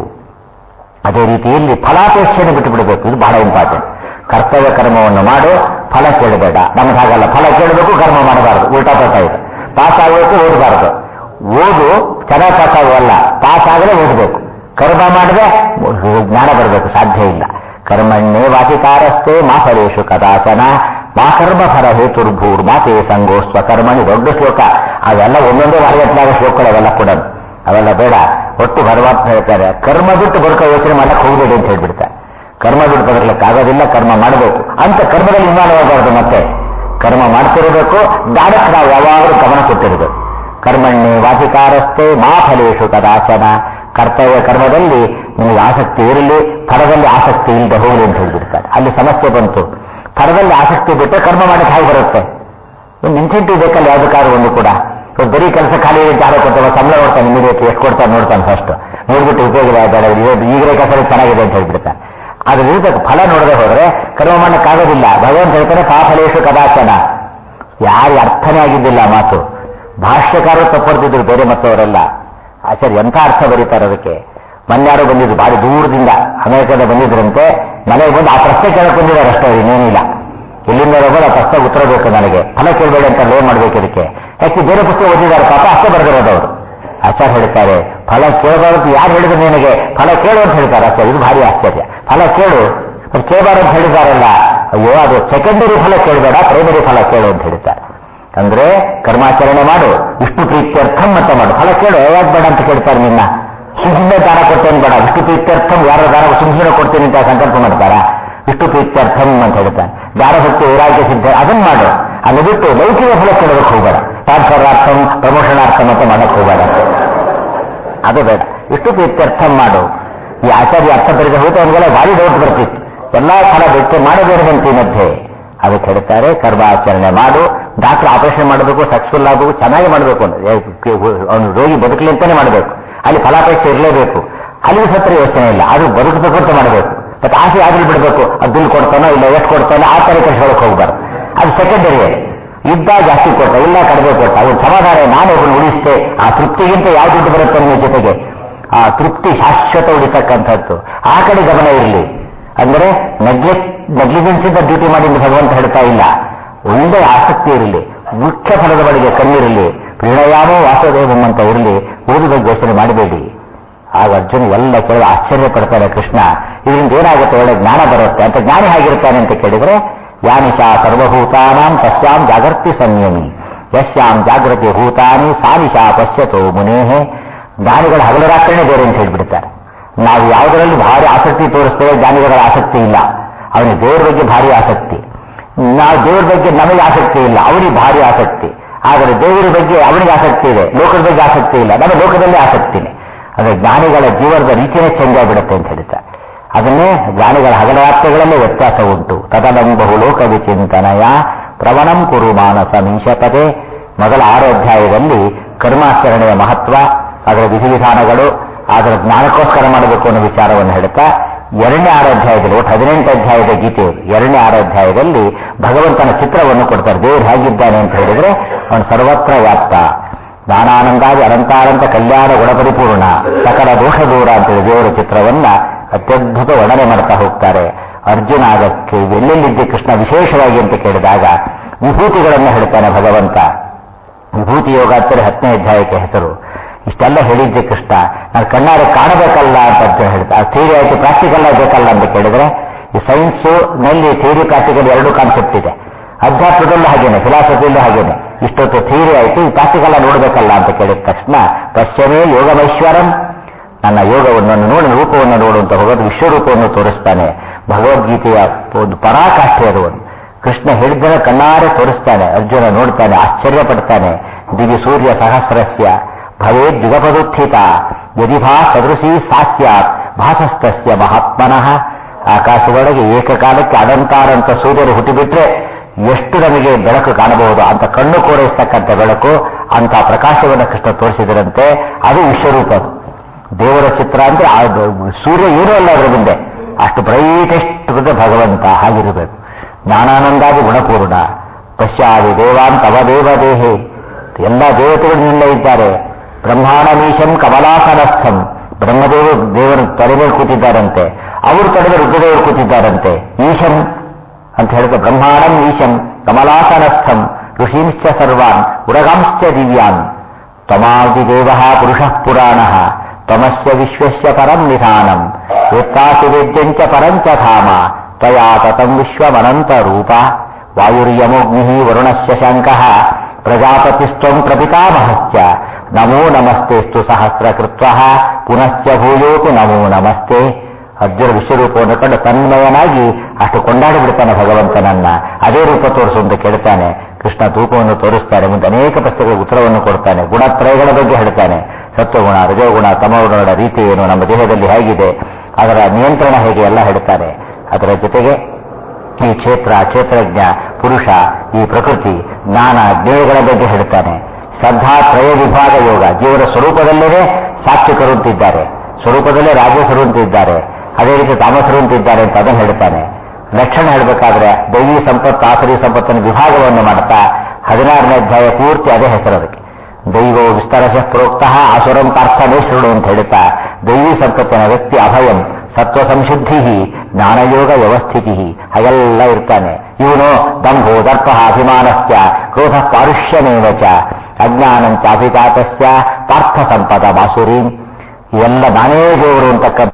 ಅದೇ ರೀತಿಯಲ್ಲಿ ಫಲಾಪೇಕ್ಷೆಯನ್ನು ಬಿಟ್ಟು ಬಿಡಬೇಕು. ಇದು ಬಹಳ ಇಂಪಾರ್ಟೆಂಟ್. ಕರ್ತವ್ಯ ಕರ್ಮವನ್ನು ಮಾಡು, ಫಲ ಕೇಳಬೇಡ. ನಮ್ಗೆ ಹಾಗಲ್ಲ, ಫಲ ಕೇಳಬೇಕು, ಕರ್ಮ ಮಾಡಬಾರದು. ಉಲ್ಟಾ ಪಲ್ಟ ಇದೆ. ಪಾಸ್ ಆಗಬೇಕು, ಓದಬಾರದು. ಓದು ಚೆನ್ನಾಗಿ ಪಾಸ್ ಆಗುವಲ್ಲ, ಪಾಸ್ ಆಗಲೇ ಓದಬೇಕು. ಕರ್ಮ ಮಾಡಿದ್ರೆ ಜ್ಞಾನ ಬರಬೇಕು, ಸಾಧ್ಯ ಇಲ್ಲ. ಕರ್ಮಣ್ಣೇ ವಾಚಿಕಾರಸ್ಥೆ ಮಾ ಫಲೇಶು ಕದಾಚನ ಮಾ ಕರ್ಮ ಫಲ ಹೇತುರ್ಭೂರ್ ಮಾತೇ ಸಂಗೋಸ್ತ್ವ ಕರ್ಮಣಿ. ದೊಡ್ಡ ಶ್ಲೋಕ. ಅವೆಲ್ಲ ಒಂದೊಂದೇ ವಾರಗಟ್ಟಲಾಗ ಶ್ಲೋಕಗಳು ಅವೆಲ್ಲ ಕೂಡ. ಅವೆಲ್ಲ ಬೇಡ. ಒಟ್ಟು ಪರಮಾತ್ಮ ಹೇಳ್ತಾರೆ, ಕರ್ಮ ಬಿಟ್ಟು ಬದುಕೋ ಯೋಚನೆ ಮಾಡಕ್ಕೆ ಹೋಗಬೇಡಿ ಅಂತ ಹೇಳ್ಬಿಡ್ತಾರೆ. ಕರ್ಮ ಬಿಟ್ಟು ಬದುಕಲಿಕ್ಕೆ ಆಗೋದಿಲ್ಲ, ಕರ್ಮ ಮಾಡಬೇಕು ಅಂತ ಕರ್ಮದಲ್ಲಿ ಇನ್ವಾಲ್ವ್ ಆಗಬಾರ್ದು. ಮತ್ತೆ ಕರ್ಮ ಮಾಡ್ತಿರಬೇಕು, ಜ್ಞಾನಕ್ಕೆ ನಾವು ಯಾವಾಗಲೂ ಗಮನ ಕೊಟ್ಟಿರಬೇಕು. ಕರ್ಮಣ್ಣೆ ವಾಚಿಕಾರಸ್ಥೆ ಮಾ ಫಲೇಶು ಕದಾಚನ. ಕರ್ತವ್ಯ ಕರ್ಮದಲ್ಲಿ ನಿಮಗೆ ಆಸಕ್ತಿ ಇರಲಿ, ಫಲದಲ್ಲಿ ಆಸಕ್ತಿ ಇಲ್ಲದೆ ಹೋಗಲಿ ಅಂತ ಹೇಳ್ಬಿಡ್ತಾರೆ. ಅಲ್ಲಿ ಸಮಸ್ಯೆ ಬಂತು. ಫಲದಲ್ಲಿ ಆಸಕ್ತಿ ಬಿಟ್ಟರೆ ಕರ್ಮ ಮಾಡಕ್ಕೆ ಹಾಗೆ ಬರುತ್ತೆ. ಒಂದು ಇನ್ಸೆಂಟಿವ್ ಬೇಕಲ್ಲ ಯಾವುದಕ್ಕಾದ್ರೂ ಒಂದು ಕೂಡ. ಬರೀ ಕೆಲಸ ಖಾಲಿ ಜಾಗ ಕೊಡ್ತಾವ, ಸಂಬಳ ನೋಡ್ತಾನೆ, ಇಮಿಡಿಯೇಟ್ ಎಷ್ಟು ಕೊಡ್ತಾನೆ ನೋಡ್ತಾನೆ ಫಸ್ಟ್. ನೋಡ್ಬಿಟ್ಟು ಉಪಯೋಗ ಈಗಲೇ ಕೆಲಸ ಚೆನ್ನಾಗಿದೆ ಅಂತ ಹೇಳ್ಬಿಡ್ತಾನೆ. ಅದ್ರ ವಿರುದ್ಧ ಫಲ ನೋಡದೆ ಹೋದ್ರೆ ಕರ್ಮ ಮಾಡಕ್ಕಾಗೋದಿಲ್ಲ. ಭಗವಂತ ಹೇಳ್ತಾನೆ ಪಾ ಫಲೇಶು ಕದಾಚನ. ಯಾರು ಅರ್ಥನೇ ಆಗಿದ್ದಿಲ್ಲ ಮಾತು. ಭಾಷ್ಯಕಾರರು ತಪ್ಪರ್ತಿದ್ರು, ಬೇರೆ ಮತ್ತವರೆಲ್ಲ. ಆಚಾರ್ಯ ಎಂಥ ಅರ್ಥ ಬರೀತಾರೆ ಅದಕ್ಕೆ. ಮೊನ್ಯಾರು ಬಂದಿದ್ರು ಭಾರಿ ದೂರದಿಂದ, ಅಮೆರಿಕದ ಬಂದಿದ್ರಂತೆ. ಮನೆಗೆ ಬಂದು ಆ ಪ್ರಶ್ನೆ ಕೇಳಕ್ ಬಂದಿದ್ದಾರೆ ಅಷ್ಟೇ, ಇನ್ನೇನಿಲ್ಲ. ಇಲ್ಲಿಂದ ಬಂದು ಆ ಪ್ರಶ್ನೆಗೆ ಉತ್ತರ ಬೇಕು ನನಗೆ, ಫಲ ಕೇಳಬೇಡಿ ಅಂತ ಏನ್ ಮಾಡ್ಬೇಕು ಇದಕ್ಕೆ? ಯಾಕೆ ಬೇರೆ ಪುಸ್ತಕ ಓದಿದ್ದಾರೆ ಪಾಪ, ಅಷ್ಟೇ ಬರೆದಿರೋದು ಅವರು. ಆಚಾರ್ಯ ಹೇಳ್ತಾರೆ ಫಲ ಕೇಳಬಾರದು. ಯಾರು ಹೇಳಿದ್ರು ನಿನಗೆ ಫಲ ಕೇಳು ಅಂತ ಹೇಳ್ತಾರೆ ಆಚಾರ್ಯ. ಇದು ಭಾರಿ ಆಶ್ಚರ್ಯ. ಫಲ ಕೇಳು ಅದು ಕೇಳಬಾರದು ಅಂತ ಹೇಳಿದಾರಲ್ಲ. ಅಯ್ಯೋ, ಅದು ಸೆಕೆಂಡರಿ ಫಲ ಕೇಳಬೇಡ, ಪ್ರೈಮರಿ ಫಲ ಕೇಳು ಅಂತ ಹೇಳ್ತಾರೆ. ಅಂದ್ರೆ ಕರ್ಮಾಚರಣೆ ಮಾಡು, ವಿಷ್ಣು ಪ್ರೀತ್ಯರ್ಥಂ ಅಂತ ಮಾಡು. ಫಲ ಕೇಳು, ಯಾವಾಗ ಬೇಡ ಅಂತ ಕೇಳ್ತಾರೆ. ನಿನ್ನ ಸುಮ್ಮನೆ ದಾನ ಕೊಡ್ತೇನೆ ಬೇಡ, ವಿಷ್ಣು ಪ್ರೀತ್ಯರ್ಥಂ. ಯಾರ ದಾನ ಸುಮ್ಮನೆ ಕೊಡ್ತೇನೆ ಅಂತ ಸಂಕಲ್ಪ ಮಾಡ್ತಾರ? ವಿಷ್ಣು ಪ್ರೀತ್ಯರ್ಥಂ ಅಂತ ಹೇಳ್ತಾನೆ. ದಾನಭಕ್ತಿ ವೈರಾಗ್ಯ ಸಿದ್ಧ, ಅದನ್ನ ಮಾಡು. ಅದು ಬಿಟ್ಟು ಲೌಕಿಕ ಫಲ ಕೇಳೋದಕ್ಕೆ ಹೋಗಬೇಡ. ಟ್ರಾನ್ಸ್ಫರಾರ್ಥಂ ಪ್ರಮೋಷನಾರ್ಥಂ ಅಂತ ಮಾಡಕ್ಕೆ ಹೋಗಬೇಡ, ಅದು ಬೇಡ. ವಿಷ್ಣು ಪ್ರೀತ್ಯರ್ಥಂ ಮಾಡು. ಈ ಆಚಾರ್ಯ ಅರ್ಥ ಬರೆದ ಹೋಯ್ತು, ಅವನಿಗೆಲ್ಲ ಭಾರಿ ಡೌಟ್ ಬರ್ತಿತ್ತು. ಎಲ್ಲಾ ಫಲ ಬಿಟ್ಟು ಮಾಡಬೇಡದಂತೆ ಈ ಮಧ್ಯೆ. ಅದಕ್ಕೆ ಹೇಳ್ತಾರೆ ಕರ್ಮಾಚರಣೆ ಮಾಡು. ಡಾಕ್ಟರ್ ಆಪರೇಷನ್ ಮಾಡಬೇಕು, ಸಕ್ಸಸ್ಫುಲ್ ಆಗಬೇಕು, ಚೆನ್ನಾಗಿ ಮಾಡಬೇಕು. ಅವನು ರೋಗಿ ಬದುಕಲಿ ಅಂತಾನೆ ಮಾಡಬೇಕು. ಅಲ್ಲಿ ಫಲಾಪೇಕ್ಷೆ ಇರಲೇಬೇಕು. ಅಲ್ಲಿಗೂ ಸತ್ರ ಯೋಚನೆ ಇಲ್ಲ, ಅದು ಬದುಕಬೇಕು ಅಂತ ಮಾಡಬೇಕು. ಮತ್ತೆ ಆಸೆ ಆಗಲಿ ಬಿಡಬೇಕು. ಅದು ದುಡ್ಡು ಕೊಡ್ತಾನೋ ಇಲ್ಲ, ಎಷ್ಟು ಕೊಡ್ತಾನೋ ಆ ತರ ಕೆಲಸಕ್ಕೆ ಹೋಗ್ಬಾರ್ದು. ಅದು ಸೆಕೆಂಡರಿ. ಇದ್ದ ಜಾಸ್ತಿ ಕೊಟ್ಟ, ಇಲ್ಲ ಕಡಿಮೆ ಕೊಟ್ಟ, ಅವ್ನು ಸಮಾಧಾನ, ನಾನು ಒಬ್ಬನು ಉಳಿಸ್ತೆ. ಆ ತೃಪ್ತಿಗಿಂತ ಯಾವ ದುಡ್ಡು ಬರುತ್ತೆ ನಿಮ್ಮ ಜೊತೆಗೆ? ಆ ತೃಪ್ತಿ ಶಾಶ್ವತ ಉಳಿತಕ್ಕಂಥದ್ದು. ಆ ಕಡೆ ಗಮನ ಇರಲಿ. ಅಂದ್ರೆ ನೆಗ್ಲೆಕ್ಟ್ ನೆಗ್ಲಿಜೆನ್ಸ್ ಇಂದ ಡ್ಯೂಟಿ ಮಾಡಿ ಭಗವಂತ ಹೇಳ್ತಾ ಇಲ್ಲ. ಒಳ್ಳೆ ಆಸಕ್ತಿ ಇರಲಿ, ಮುಖ್ಯ ಫಲದ ಬಳಿಗೆ ಕಣ್ಣಿರಲಿ, ಪ್ರಣಯಾಮೋ ವಾಸುದೇವಂ ಅಂತ ಇರಲಿ. ಓದುವ ಯೋಚನೆ ಮಾಡಬೇಡಿ. ಆಗ ಅರ್ಜುನ ಎಲ್ಲ ಕೇಳಿ ಆಶ್ಚರ್ಯ ಪಡ್ತಾರೆ. ಕೃಷ್ಣ ಇದರಿಂದ ಏನಾಗುತ್ತೆ? ಒಳ್ಳೆ ಜ್ಞಾನ ಬರುತ್ತೆ ಅಂತ. ಜ್ಞಾನಿ ಹೇಗಿರ್ತಾನೆ ಅಂತ ಕೇಳಿದ್ರೆ, ಯಾನಿಶಾ ಸರ್ವಭೂತಾನಾಂ ತಸ್ಯಾಂ ಜಾಗರ್ತಿ ಸಂಯಮಿ ಯಸ್ಯಾಂ ಜಾಗೃತಿ ಭೂತಾನಿ ಸಾನಿಶಾ ಪಶ್ಯತೋ ಮುನೇಹೆ. ಜ್ಞಾನಿಗಳ ಹಗಲರಾತ್ರಿನೇ ಬೇರೆ ಅಂತ ಹೇಳ್ಬಿಡ್ತಾರೆ. ನಾವು ಯಾವುದರಲ್ಲಿ ಭಾರಿ ಆಸಕ್ತಿ ತೋರಿಸ್ತೇವೆ, ಜ್ಞಾನಿಗಳ ಆಸಕ್ತಿ ಇಲ್ಲ. ಅವನಿಗೆ ದೇವರ ಬಗ್ಗೆ ಭಾರಿ ಆಸಕ್ತಿ. ನಾವು ದೇವರ ಬಗ್ಗೆ ನಮಗೆ ಆಸಕ್ತಿ ಇಲ್ಲ, ಅವನಿಗೆ ಭಾರಿ ಆಸಕ್ತಿ. ಆದರೆ ದೇವರ ಬಗ್ಗೆ ಅವನಿಗೆ ಆಸಕ್ತಿ ಇದೆ, ಲೋಕದ ಬಗ್ಗೆ ಆಸಕ್ತಿ ಇಲ್ಲ, ನಮ್ಮ ಲೋಕದಲ್ಲೇ ಆಸಕ್ತಿನೇ. ಅಂದ್ರೆ ಜ್ಞಾನಿಗಳ ಜೀವನದ ರೀತಿಯೇ ಚೇಂಜ್ ಆಗಿಬಿಡುತ್ತೆ ಅಂತ ಹೇಳ್ತಾರೆ. ಅದನ್ನೇ ಜ್ಞಾನಿಗಳ ಹಗಲರಾತ್ರಿಗಳಲ್ಲೇ ವ್ಯತ್ಯಾಸ ಉಂಟು. ತದಲಂ ಬಹು ಲೋಕ ವಿಚಿಂತನಯ ಪ್ರವಣಂ ಕುರು ಮಾನಸ ಮೀಶಪದೆ. ಮೊದಲ ಆರು ಅಧ್ಯಾಯದಲ್ಲಿ ಕರ್ಮಾಚರಣೆಯ ಮಹತ್ವ, ಅದರ ವಿಧಿವಿಧಾನಗಳು, ಅದರ ಜ್ಞಾನಕ್ಕೋಸ್ಕರ ಮಾಡಬೇಕು ಅನ್ನೋ ವಿಚಾರವನ್ನು ಹೇಳ್ತಾ, ಎರಡನೇ ಆರು ಅಧ್ಯಾಯದಲ್ಲಿ, ಒಟ್ಟು ಹದಿನೆಂಟು ಅಧ್ಯಾಯದ ಗೀತೆ, ಎರಡನೇ ಆರು ಅಧ್ಯಾಯದಲ್ಲಿ ಭಗವಂತನ ಚಿತ್ರವನ್ನು ಕೊಡ್ತಾರೆ. ದೇವರು ಹೇಗಿದ್ದಾನೆ ಅಂತ ಹೇಳಿದ್ರೆ, ಅವನು ಸರ್ವತ್ರ ವ್ಯಾಪ್ತ, ಜ್ಞಾನಾನಂದಾದಿ ಅನಂತಾನಂತ ಕಲ್ಯಾಣ ಗುಣಪರಿಪೂರ್ಣ, ಸಕಲ ದೋಷ ದೂರ ಅಂತೇಳಿ ದೇವರ ಚಿತ್ರವನ್ನ ಅತ್ಯದ್ಭುತ ವರ್ಣನೆ ಮಾಡ್ತಾ ಹೋಗ್ತಾರೆ. ಅರ್ಜುನ ಆಗಕ್ಕೆ ಎಲ್ಲೆಲ್ಲಿದ್ದೆ ಕೃಷ್ಣ ವಿಶೇಷವಾಗಿ ಅಂತ ಕೇಳಿದಾಗ ವಿಭೂತಿಗಳನ್ನು ಹೇಳ್ತಾನೆ ಭಗವಂತ. ವಿಭೂತಿ ಯೋಗ ಅಂತೇಳಿ ಹತ್ತನೇ ಅಧ್ಯಾಯಕ್ಕೆ ಹೆಸರು. ಇಷ್ಟೆಲ್ಲ ಹೇಳಿದ್ದೆ ಕೃಷ್ಣ, ನಾನು ಕಣ್ಣಾರೆ ಕಾಣಬೇಕಲ್ಲ ಅಂತ ಅರ್ಜುನ ಹೇಳ್ತಾ. ಆ ಥಿಯರಿ ಆಯ್ತು, ಪ್ರಾಕ್ಟಿಕಲ್ ಆಗಬೇಕಲ್ಲ ಅಂತ ಕೇಳಿದ್ರೆ, ಈ ಸೈನ್ಸು ನಲ್ಲಿ ಥಿಯರಿ ಪ್ರಾಕ್ಟಿಕಲ್ ಎರಡು ಕಾನ್ಸೆಪ್ಟ್ ಇದೆ. ಅಧ್ಯಾತ್ಮದಲ್ಲೂ ಹಾಗೇನೆ, ಫಿಲಾಸಫಿಯಲ್ಲೂ ಹಾಗೇನೆ. ಇಷ್ಟೊತ್ತು ಥಿಯರಿ ಆಯ್ತು, ಈ ಪ್ರಾಕ್ಟಿಕಲ್ ನೋಡಬೇಕಲ್ಲ ಅಂತ ಕೇಳಿದ ತಕ್ಷಣ, ಪಶ್ಚಿಮೇ ಯೋಗಮೈಶ್ವರಂ, ನನ್ನ ಯೋಗವನ್ನು ನೋಡಿ, ರೂಪವನ್ನು ನೋಡುವಂತ ಹೋಗೋದು, ವಿಶ್ವರೂಪವನ್ನು ತೋರಿಸ್ತಾನೆ. ಭಗವದ್ಗೀತೆಯ ಒಂದು ಪರಾಕಾಷ್ಠೆ ಅದು. ಒಂದು ಕೃಷ್ಣ ಹೇಳಿದ್ದನ್ನು ಕಣ್ಣಾರೆ ತೋರಿಸ್ತಾನೆ. ಅರ್ಜುನ ನೋಡ್ತಾನೆ, ಆಶ್ಚರ್ಯ ಪಡ್ತಾನೆ. ದಿವಿ ಸೂರ್ಯ ಸಹಸ್ರಸ್ಯ ಭವೇದ್ ಯುಗಪದುತ್ಥಿತ ಯದಿ ಭಾ ಸದೃಶೀ ಸಾಸ್ಯಾತ್ ಭಾಸಸ್ತಸ್ಯ ಮಹಾತ್ಮನಃ. ಆಕಾಶದೊಳಗೆ ಏಕಕಾಲಕ್ಕೆ ಅನಂತಾರಂತ ಸೂರ್ಯರು ಹುಟ್ಟಿಬಿಟ್ರೆ ಎಷ್ಟು ನಮಗೆ ಬೆಳಕು ಕಾಣಬಹುದು ಅಂತ ಕಣ್ಣು ಕೋರೈಸ್ತಕ್ಕಂಥ ಬೆಳಕು, ಅಂತ ಪ್ರಕಾಶವನ್ನು ಕೃಷ್ಣ ತೋರಿಸಿದರಂತೆ. ಅದು ವಿಶ್ವರೂಪ, ದೇವರ ಚಿತ್ರ ಅಂದ್ರೆ ಆ ಸೂರ್ಯ ಏನೂ ಅಲ್ಲ ಅದರ ಮುಂದೆ, ಅಷ್ಟು ಬ್ರೈಟೆಸ್ಟ್ ಭಗವಂತ ಹಾಗಿರಬೇಕು. ಜ್ಞಾನಾನಂದಾದಿ ಗುಣಪೂರ್ಣ ಪಶ್ಯಾದಿ ದೇವಾನ್ ತವ ದೇವ ದೇಹೇ, ಎಲ್ಲ ದೇವತೆಗಳು ನಿನ್ನ ಇದ್ದಾರೆ. ಬ್ರಹ್ಮಾಂಡಮೀಶಂ ಕಮಲಾಸನಸ್ಥಂ, ಬ್ರಹ್ಮದೇವ ದೇವರು ತಲೆ ಮೇಲೆ ಕೂತಿದ್ದಾರಂತೆ, ಅವರು ತಲೆ ಮೇಲೆ ರುದ್ರದೇವರು ಕೂತಿದ್ದಾರಂತೆ. ಈಶಂ ಅಂತ ಹೇಳಿದ್ರೆ ಬ್ರಹ್ಮಾಂಡಂ ಈಶಂ ಕಮಲಾಸನಸ್ಥಂ ಋಷೀಂಶ್ಚ ಸರ್ವಾನ್ ಉರಗಾಂಶ್ಚ ದಿವ್ಯಾನ್ ತ್ವಮಾದಿದೇವ ಪುರುಷಃ ಪುರಾಣಃ ತ್ವಮಸ್ಯ ವಿಶ್ವಸ್ಯ ಪರಂ ನಿಧಾನಂ ವೇತ್ತಾಸಿ ವೇದ್ಯಂಚ ಪರಂಚ ಧಾಮ ತ್ವಯಾ ತತಂ ವಿಶ್ವಮನಂತ ರೂಪ ವಾಯುರ್ಯಮೋಗ್ನಿಃ ವರುಣಸ್ಯ ಶಂಕಃ ಪ್ರಜಾಪತಿಸ್ತ್ವಂ ಪ್ರಪಿತಾಮಹಶ್ಚ ನಮೋ ನಮಸ್ತೆಸ್ತು ಸಹಸ್ರಕೃತ್ವಃ ಪುನಶ್ಚ ಭೂಯೋಪಿ ನಮೋ ನಮಸ್ತೆ. ಅರ್ಜುನ ವಿಶ್ವರೂಪವನ್ನು ಕಂಡು ತನ್ಮಯನಾಗಿ ಅಷ್ಟು ಕೊಂಡಾಡಿ ಬಿಡ್ತಾನೆ ಭಗವಂತನನ್ನ. ಅದೇ ರೂಪ ತೋರಿಸು ಅಂತ ಕೇಳ್ತಾನೆ. ಕೃಷ್ಣ ರೂಪವನ್ನು ತೋರಿಸ್ತಾನೆ. ಮುಂದೆ ಅನೇಕ ಪ್ರಶ್ನೆಗಳಿಗೆ ಉತ್ತರವನ್ನು ಕೊಡ್ತಾನೆ. ಗುಣತ್ರಯಗಳ ಬಗ್ಗೆ ಹೇಳ್ತಾನೆ. ಸತ್ವಗುಣ, ರಜೋಗುಣ, ತಮೋಗುಣಗಳ ರೀತಿ ಏನು, ನಮ್ಮ ದೇಹದಲ್ಲಿ ಹೇಗಿದೆ, ಅದರ ನಿಯಂತ್ರಣ ಹೇಗೆ ಎಲ್ಲ ಹೇಳ್ತಾನೆ. ಅದರ ಜೊತೆಗೆ ಈ ಕ್ಷೇತ್ರ, ಕ್ಷೇತ್ರಜ್ಞ, ಪುರುಷ, ಈ ಪ್ರಕೃತಿ, ಜ್ಞಾನ, ಜ್ಞೇಯಗಳ ಬಗ್ಗೆ ಹೇಳ್ತಾನೆ. ಶ್ರದ್ಧಾ ತ್ರಯ ವಿಭಾಗ ಯೋಗ, ಜೀವನ ಸ್ವರೂಪದಲ್ಲೇ ಸಾಕ್ಷಿಕರು ಅಂತಿದ್ದಾರೆ, ಸ್ವರೂಪದಲ್ಲೇ ರಾಜಸರು ಅಂತಿದ್ದಾರೆ, ಅದೇ ರೀತಿ ತಾಮಸರು ಅಂತಿದ್ದಾರೆ ಅಂತ ಅದನ್ನು ಹೇಳ್ತಾನೆ. ಲಕ್ಷಣ ಹೇಳಬೇಕಾದ್ರೆ ದೈವಿ ಸಂಪತ್ತು, ಆಸರಿ ಸಂಪತ್ತನ್ನು ವಿಭಾಗವನ್ನು ಮಾಡ್ತಾ ಹದಿನಾರನೇ ಅಧ್ಯಾಯ ಪೂರ್ತಿ ಅದೇ ಹೆಸರು ಅದಕ್ಕೆ. ದೈವೋ ವಿಸ್ತಾರಶ ಪ್ರೋಕ್ತಃ ಆಸುರಂ ಪಾರ್ಥಮೇಶ್ವರುಡು ಅಂತ ಹೇಳ್ತಾ ದೈವಿ ಸಂಪತ್ತಿನ ವ್ಯಕ್ತಿ ಅಭಯಂ ಸತ್ವ ಸಂಶುದ್ಧಿ ಜ್ಞಾನಯೋಗ ವ್ಯವಸ್ಥಿತಿ ಹಾಗೆಲ್ಲ ಇರ್ತಾನೆ. ಇವನು ದಂಭೋ ದರ್ಪ ಅಭಿಮಾನಸ್ಯ ಕ್ರೋಧ ಪಾರುಷ್ಯಮೇವ ಚ ಅಜ್ಞಾನಂಚ ಅಭಿಘಾತಸ್ಯ ಪಾರ್ಥ ಸಂಪದ ಮಾಸುರೀಂ. ಇವೆಲ್ಲ ನಾನೇ ದೇವರು ಅಂತಕ್ಕಂಥ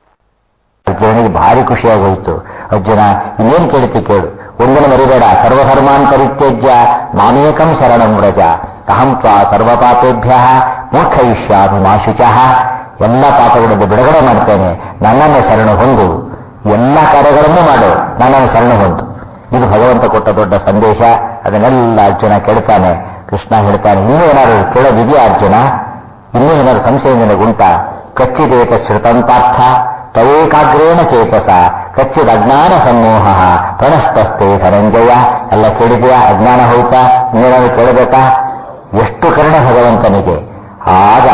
ಅರ್ಜುನಿಗೆ ಭಾರಿ ಖುಷಿಯಾಗಿ ಹೋಯಿತು. ಅರ್ಜುನ ಇನ್ನೇನು ಕೇಳ್ತಿ ಕೇಳು, ಒಂದನ್ನು ಮರಿಬೇಡ. ಸರ್ವಧರ್ಮಾನ್ ಪರಿತ್ಯಜ್ಯ ಮಾಮೇಕಂ ಶರಣಂ ವ್ರಜ ಅಹಂ ತ್ವಾ ಸರ್ವಪಾಪೇಭ್ಯ ಮೋಕ್ಷಯಿಷ್ಯಾಮಿ ಮಾ ಶುಚಃ. ಎಲ್ಲ ಪಾಪಗಳಿಂದ ಬಿಡುಗಡೆ ಮಾಡ್ತೇನೆ, ನನ್ನನ್ನು ಶರಣು ಹೊಂದು, ಎಲ್ಲ ಕಾರ್ಯಗಳನ್ನು ಮಾಡು, ನನ್ನನ್ನು ಶರಣು ಹೊಂದು. ಇದು ಭಗವಂತ ಕೊಟ್ಟ ದೊಡ್ಡ ಸಂದೇಶ. ಅದನ್ನೆಲ್ಲ ಅರ್ಜುನ ಕೇಳ್ತಾನೆ. ಕೃಷ್ಣ ಹೇಳ್ತಾನೆ, ಇನ್ನೂ ಏನಾದ್ರು ಕೇಳೋದಿದೆಯಾ ಅರ್ಜುನ? ಇನ್ನೂ ಏನಾದ್ರು ಸಂಶಯ ನಿನಗುಂಟ? ಕಚ್ಚಿದೇಕ ಶ್ರುತಂತಾರ್ಥ ತವೇಕಾಗ್ರೇಣ ಚೇತಸ ಕಚ್ಚಿದ ಅಜ್ಞಾನ ಸಮೂಹ ಪ್ರಣಷ್ಟಸ್ತೆ ಧನಂಜಯ. ಎಲ್ಲ ಕೇಳಿದೆಯಾ? ಅಜ್ಞಾನ ಹೋಯ್ತಾ? ಇನ್ನೇನಾದ್ರು ಕೇಳಬೇಕಾ? ಎಷ್ಟು ಕರುಣೆ ಭಗವಂತನಿಗೆ. ಆಗ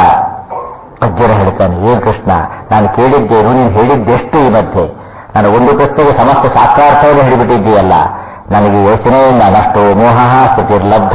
ಅರ್ಜುನ ಹೇಳ್ತಾನೆ, ಏನ್ ಕೃಷ್ಣ, ನಾನು ಕೇಳಿದ್ದೇನು, ನೀನು ಹೇಳಿದ್ದೆಷ್ಟು ಈ ಮಧ್ಯೆ? ನಾನು ಒಂದು ಪ್ರಶ್ನೆಗೆ ಸಮಸ್ತ ಶಾಸ್ತ್ರಾರ್ಥವನ್ನು ಹೇಳಿಬಿಟ್ಟಿದ್ದೀಯಲ್ಲ, ನನಗೆ ಯೋಚನೆ ಇಲ್ಲ. ನಷ್ಟೋ ಮೋಹ ಸ್ಥಿತಿರ್ಲಬ್ಧ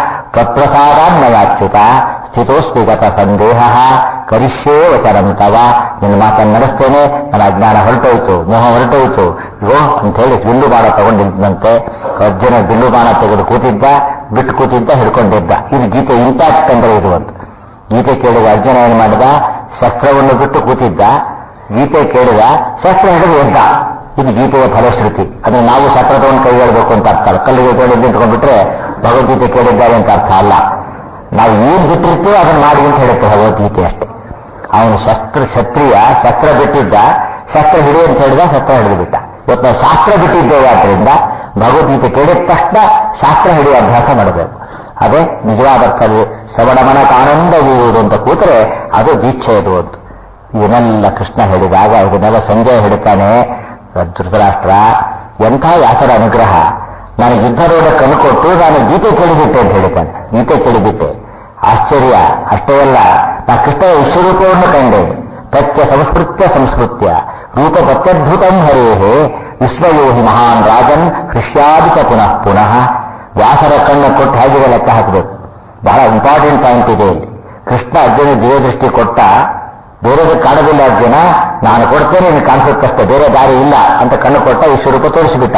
ತತ್ಪ್ರಸಾದಾನ್ಮಯಾಚ್ಯುತ ಸ್ಥಿತೋಸ್ಮಿ ಗತ ಸಂದೇಹ ಕರಿಷ್ಯೇ ವಚನಂ ತವ. ನಿನ್ನ ಮಾತನ್ನು ನಡೆಸ್ತೇನೆ, ನನ್ನ ಅಜ್ಞಾನ ಹೊರಟೋಯ್ತು, ಮೋಹ ಹೊರಟೋಯ್ತು. ಇಗೋ ಅಂತ ಹೇಳಿ ಬಿಲ್ಲು ಬಾಣ ತಗೊಂಡಿದ್ದಂತೆ. ಅರ್ಜುನ ಬಿಲ್ಲು ಬಾಣ ತೆಗೆದು ಕೂತಿದ್ದ, ಬಿಟ್ಟು ಕೂತಿದ್ದ, ಹಿಡ್ಕೊಂಡಿದ್ದ. ಇದು ಗೀತೆ ಇಂಪ್ಯಾಕ್ಟ್ ಅಂದ್ರೆ ಇದು ಅಂತ. ಗೀತೆ ಕೇಳಿದ ಅರ್ಜುನ ಏನು ಮಾಡಿದ? ಶಸ್ತ್ರವನ್ನು ಬಿಟ್ಟು ಕೂತಿದ್ದ, ಗೀತೆ ಕೇಳಿದ, ಶಸ್ತ್ರ ಹಿಡಿದು ಎದ್ದ. ಇದು ಗೀತೆಯ ಫಲಶ್ರುತಿ. ಅಂದ್ರೆ ನಾವು ಶಸ್ತ್ರ ತಗೊಂಡು ಕೈ ಹೇಳ್ಬೇಕು ಅಂತ ಅರ್ಥ ಅಲ್ಲ. ಕಲ್ಲಿಗೆ ತಗೊಂಡು ನಿಂತ್ಕೊಂಡ್ಬಿಟ್ರೆ ಭಗವದ್ಗೀತೆ ಕೇಳಿದ್ದಾರೆ ಅಂತ ಅರ್ಥ ಅಲ್ಲ. ನಾವು ಏನ್ ಬಿಟ್ಟಿರ್ತೀವೋ ಅದನ್ನು ಮಾಡಿ ಅಂತ ಹೇಳುತ್ತೆ ಭಗವದ್ಗೀತೆ ಅಷ್ಟೇ. ಅವನು ಶಸ್ತ್ರ ಕ್ಷತ್ರಿಯ, ಶಸ್ತ್ರ ಬಿಟ್ಟಿದ್ದ, ಶಸ್ತ್ರ ಹಿಡಿ ಅಂತ ಹೇಳಿದ, ಶಸ್ತ್ರ ಹಿಡಿದು ಬಿಟ್ಟ. ಇವತ್ತು ನಾವು ಶಾಸ್ತ್ರ ಬಿಟ್ಟಿದ್ದೇವೆ. ಆದ್ರಿಂದ ಭಗವದ್ಗೀತೆ ಕೇಳಿದ ತಕ್ಷಣ ಶಾಸ್ತ್ರ ಹಿಡಿಯುವ ಅಭ್ಯಾಸ ಮಾಡಬೇಕು. ಅದೇ ನಿಜವಾದ ಅರ್ಥದಲ್ಲಿ ಶ್ರವಣ ಮನಕ ಆನಂದವಿರುವುದು ಅಂತ ಕೂತರೆ ಅದು ದೀಕ್ಷೆ ಇದು ಅಂತ. ಇವನ್ನೆಲ್ಲ ಕೃಷ್ಣ ಹೇಳಿದಾಗ ಇದನ್ನೆಲ್ಲ ಸಂಜಯ ಹೇಳ್ತಾನೆ, ಧೃತರಾಷ್ಟ್ರ ಎಂಥ ವ್ಯಾಸರ ಅನುಗ್ರಹ, ನಾನು ಯುದ್ಧರೋಧ ಕಣ್ಕೊಟ್ಟು ನಾನು ಗೀತೆ ಕೇಳಿಬಿಟ್ಟೆ ಅಂತ ಹೇಳ್ತಾನೆ. ಗೀತೆ ಕೇಳಿಬಿಟ್ಟೆ, ಆಶ್ಚರ್ಯ. ಅಷ್ಟೇ ಅಲ್ಲ, ನಾ ಕೃಷ್ಣ ವಿಶ್ವರೂಪವನ್ನು ಕಂಡೆ. ತಚ್ಚ ಸಂಸ್ಕೃತ್ಯ ಸಂಸ್ಕೃತ್ಯ ರೂಪ ಪ್ರತ್ಯದ್ಭುತಂ ಹರೇಹೇ ವಿಸ್ಮಯೋ ಹಿ ಮಹಾನ್ ರಾಜನ್ ಹೃಷ್ಯಾದಿ ಚ ಪುನಃ ಪುನಃ. ವ್ಯಾಸರ ಕಣ್ಣು ಕೊಟ್ಟು ಹೇಗೆ ಲೆಕ್ಕ ಹಾಕಬೇಕು. ಬಹಳ ಇಂಪಾರ್ಟೆಂಟ್ ಪಾಯಿಂಟ್ ಇದೆ ಇಲ್ಲಿ. ಕೃಷ್ಣ ಅರ್ಜುನ ದಿವ್ಯದೃಷ್ಟಿ ಕೊಟ್ಟ, ಬೇರೆದು ಕಾಣೋದಿಲ್ಲ ಅರ್ಜುನ, ನಾನು ಕೊಡ್ತೇನೆ, ನೀನು ಕಾಣಿಸುತ್ತಷ್ಟೇ, ಬೇರೆ ದಾರಿ ಇಲ್ಲ ಅಂತ ಕಣ್ಣು ಕೊಟ್ಟ, ವಿಶ್ವರೂಪ ತೋರಿಸಿಬಿಟ್ಟ.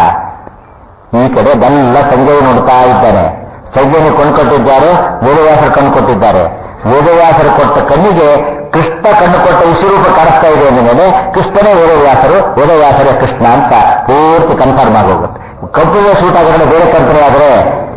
ಈ ಕಡೆ ಬೆಲ್ಲ ಸಂಜಯ್ ನೋಡ್ತಾ ಇದ್ದಾನೆ. ಸಂಜಯನ ಕೊಂಡ್ಕೊಟ್ಟಿದ್ದಾರೆ, ವೇದವ್ಯಾಸರು ಕಣ್ಣು ಕೊಟ್ಟಿದ್ದಾರೆ. ವೇದವ್ಯಾಸರು ಕೊಟ್ಟ ಕಣ್ಣಿಗೆ ಕೃಷ್ಣ ಕಣ್ಣು ಕೊಟ್ಟ ವಿಶ್ವರೂಪ ಕಾಣಿಸ್ತಾ ಇದೆ ಅಂದ ಮೇಲೆ ಕೃಷ್ಣನೇ ವೇದವ್ಯಾಸರು, ವೇದವ್ಯಾಸರೇ ಕೃಷ್ಣ ಅಂತ ಪೂರ್ತಿ ಕನ್ಫರ್ಮ್ ಆಗೋಗುತ್ತೆ. ಕಂಪ್ಯೂಟರ್ ಶೂಟ್ ಆಗಿರೋ ಬೇರೆ ಕಂಪನಿ ಆದರೆ